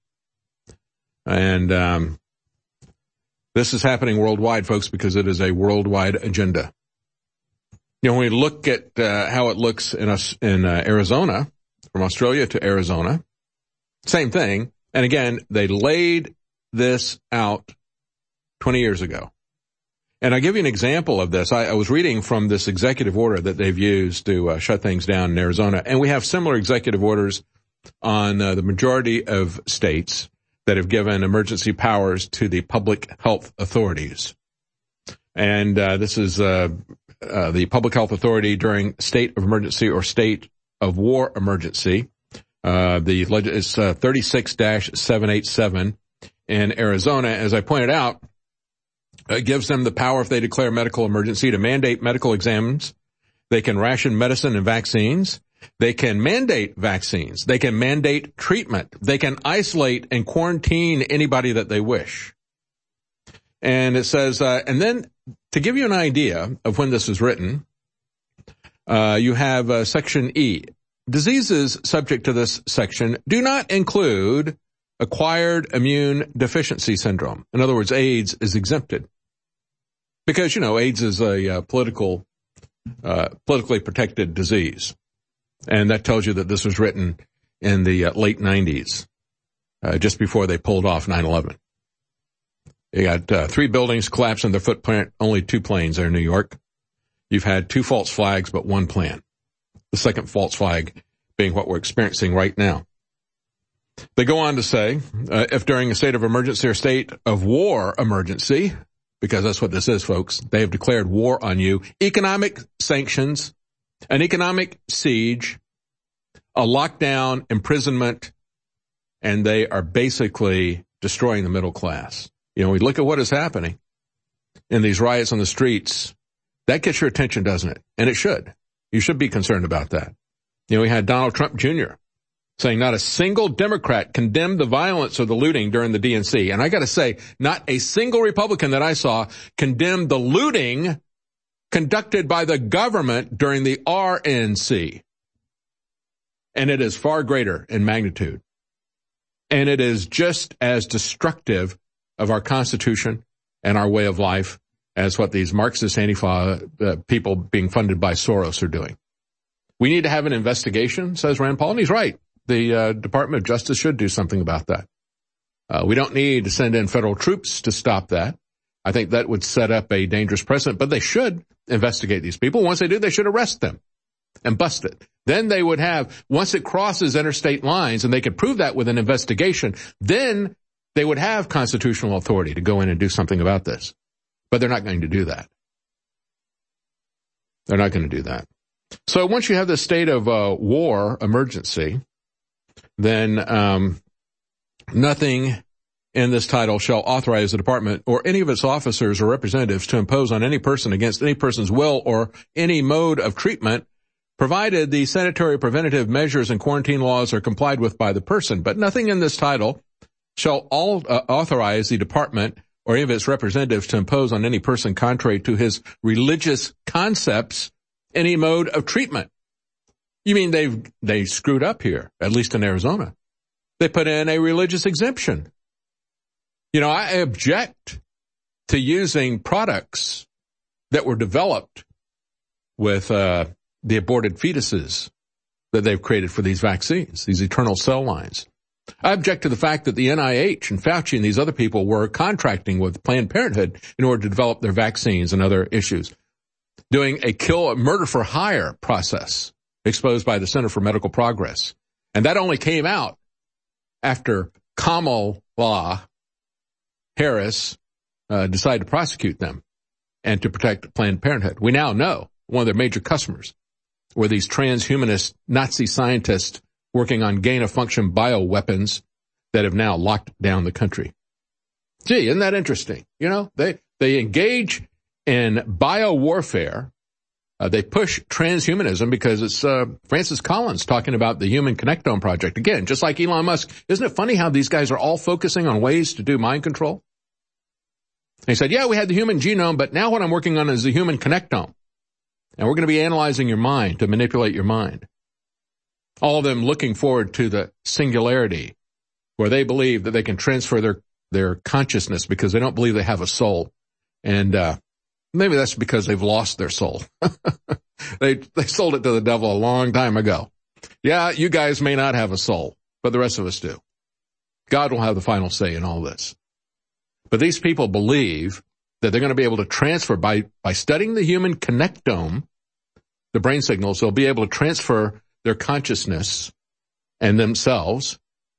And this is happening worldwide, folks, because it is a worldwide agenda. You know, when we look at how it looks in Arizona, from Australia to Arizona, same thing. And again, they laid this out 20 years ago. And I'll give you an example of this. I was reading from this executive order that they've used to shut things down in Arizona. And we have similar executive orders on the majority of states that have given emergency powers to the public health authorities. And this is the public health authority during state of emergency or state of war emergency. It's 36-787 in Arizona. As I pointed out, it gives them the power, if they declare medical emergency, to mandate medical exams. They can ration medicine and vaccines. They can mandate vaccines. They can mandate treatment. They can isolate and quarantine anybody that they wish. And it says, and then to give you an idea of when this was written, you have Section E. Diseases subject to this section do not include acquired immune deficiency syndrome. In other words, AIDS is exempted. Because, you know, AIDS is a politically protected disease. And that tells you that this was written in the late 90s, just before they pulled off 9/11. You got 3 buildings collapsed in their footprint, only 2 planes there in New York. You've had 2 false flags, but 1 plan. The second false flag being what we're experiencing right now. They go on to say, if during a state of emergency or state of war emergency, because that's what this is, folks, they have declared war on you, economic sanctions, an economic siege, a lockdown, imprisonment, and they are basically destroying the middle class. You know, we look at what is happening in these riots on the streets. That gets your attention, doesn't it? And it should. You should be concerned about that. You know, we had Donald Trump Jr. saying not a single Democrat condemned the violence or the looting during the DNC. And I got to say, not a single Republican that I saw condemned the looting conducted by the government during the RNC. And it is far greater in magnitude. And it is just as destructive of our Constitution and our way of life as what these Marxist Antifa people being funded by Soros are doing. We need to have an investigation, says Rand Paul, and he's right. The Department of Justice should do something about that. We don't need to send in federal troops to stop that. I think that would set up a dangerous precedent, but they should investigate these people. Once they do, they should arrest them and bust it. Then they would have, once it crosses interstate lines, and they could prove that with an investigation, then They would have constitutional authority to go in and do something about this, but they're not going to do that. They're not going to do that. So once you have this state of war emergency, then nothing in this title shall authorize the department or any of its officers or representatives to impose on any person against any person's will or any mode of treatment, provided the sanitary preventative measures and quarantine laws are complied with by the person. But nothing in this title shall authorize the department or any of its representatives to impose on any person contrary to his religious concepts any mode of treatment. You mean they screwed up here, at least in Arizona. They put in a religious exemption. You know, I object to using products that were developed with the aborted fetuses that they've created for these vaccines, these eternal cell lines. I object to the fact that the NIH and Fauci and these other people were contracting with Planned Parenthood in order to develop their vaccines and other issues, doing a murder for hire process exposed by the Center for Medical Progress. And that only came out after Kamala Harris decided to prosecute them and to protect Planned Parenthood. We now know one of their major customers were these transhumanist Nazi scientists working on gain-of-function bioweapons that have now locked down the country. Gee, isn't that interesting? You know, they engage in biowarfare. They push transhumanism because it's Francis Collins talking about the Human Connectome Project. Again, just like Elon Musk. Isn't it funny how these guys are all focusing on ways to do mind control? And he said, yeah, we had the human genome, but now what I'm working on is the Human Connectome. And we're going to be analyzing your mind to manipulate your mind. All of them looking forward to the singularity where they believe that they can transfer their consciousness because they don't believe they have a soul. And maybe that's because they've lost their soul. They sold it to the devil a long time ago. Yeah, you guys may not have a soul, but the rest of us do. God will have the final say in all this. But these people believe that they're going to be able to transfer by studying the Human Connectome, the brain signals, they'll be able to transfer their consciousness and themselves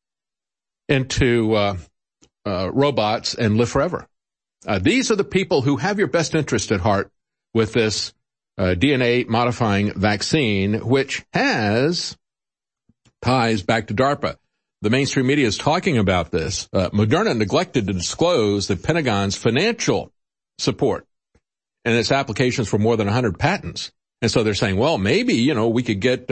into robots and live forever. These are the people who have your best interest at heart with this DNA modifying vaccine, which has ties back to DARPA. The mainstream media is talking about this. Moderna neglected to disclose the Pentagon's financial support and its applications for more than 100 patents. And so they're saying, well, maybe, you know, we could get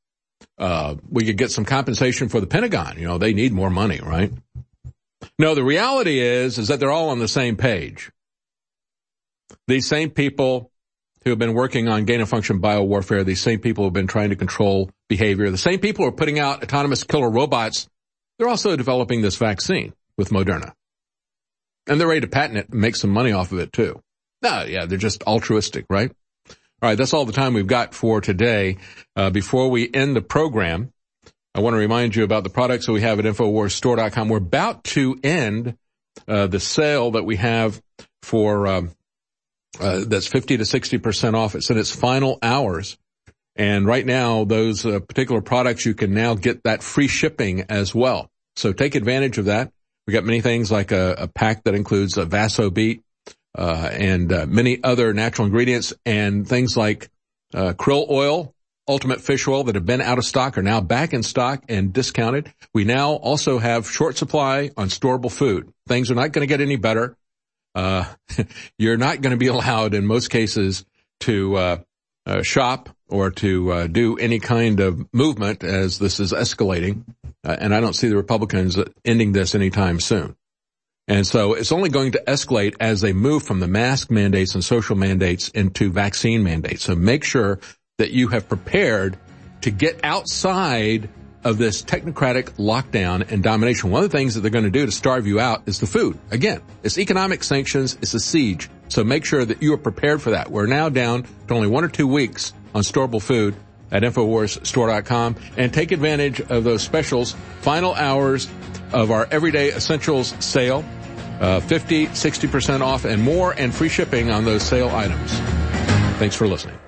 some compensation for the Pentagon. You know, they need more money, right? No, the reality is that they're all on the same page. These same people who have been working on gain-of-function biowarfare, these same people who have been trying to control behavior, the same people who are putting out autonomous killer robots, they're also developing this vaccine with Moderna. And they're ready to patent it and make some money off of it, too. No, yeah, they're just altruistic, right? All right, that's all the time we've got for today. Before we end the program, I want to remind you about the products that we have at InfoWarsStore.com. We're about to end the sale that we have for that's 50 to 60% off. It's in its final hours. And right now, those particular products, you can now get that free shipping as well. So take advantage of that. We got many things like a pack that includes a Vaso Beet and many other natural ingredients, and things like krill oil, Ultimate Fish Oil that have been out of stock are now back in stock and discounted. We now also have short supply on storable food. Things are not going to get any better. You're not going to be allowed in most cases to shop or to do any kind of movement as this is escalating. And I don't see the Republicans ending this anytime soon. And so it's only going to escalate as they move from the mask mandates and social mandates into vaccine mandates. So make sure that you have prepared to get outside of this technocratic lockdown and domination. One of the things that they're going to do to starve you out is the food. Again, it's economic sanctions. It's a siege. So make sure that you are prepared for that. We're now down to only 1 or 2 weeks on storable food at InfoWarsStore.com, and take advantage of those specials, final hours of our Everyday Essentials sale, 50, 60% off and more, and free shipping on those sale items. Thanks for listening.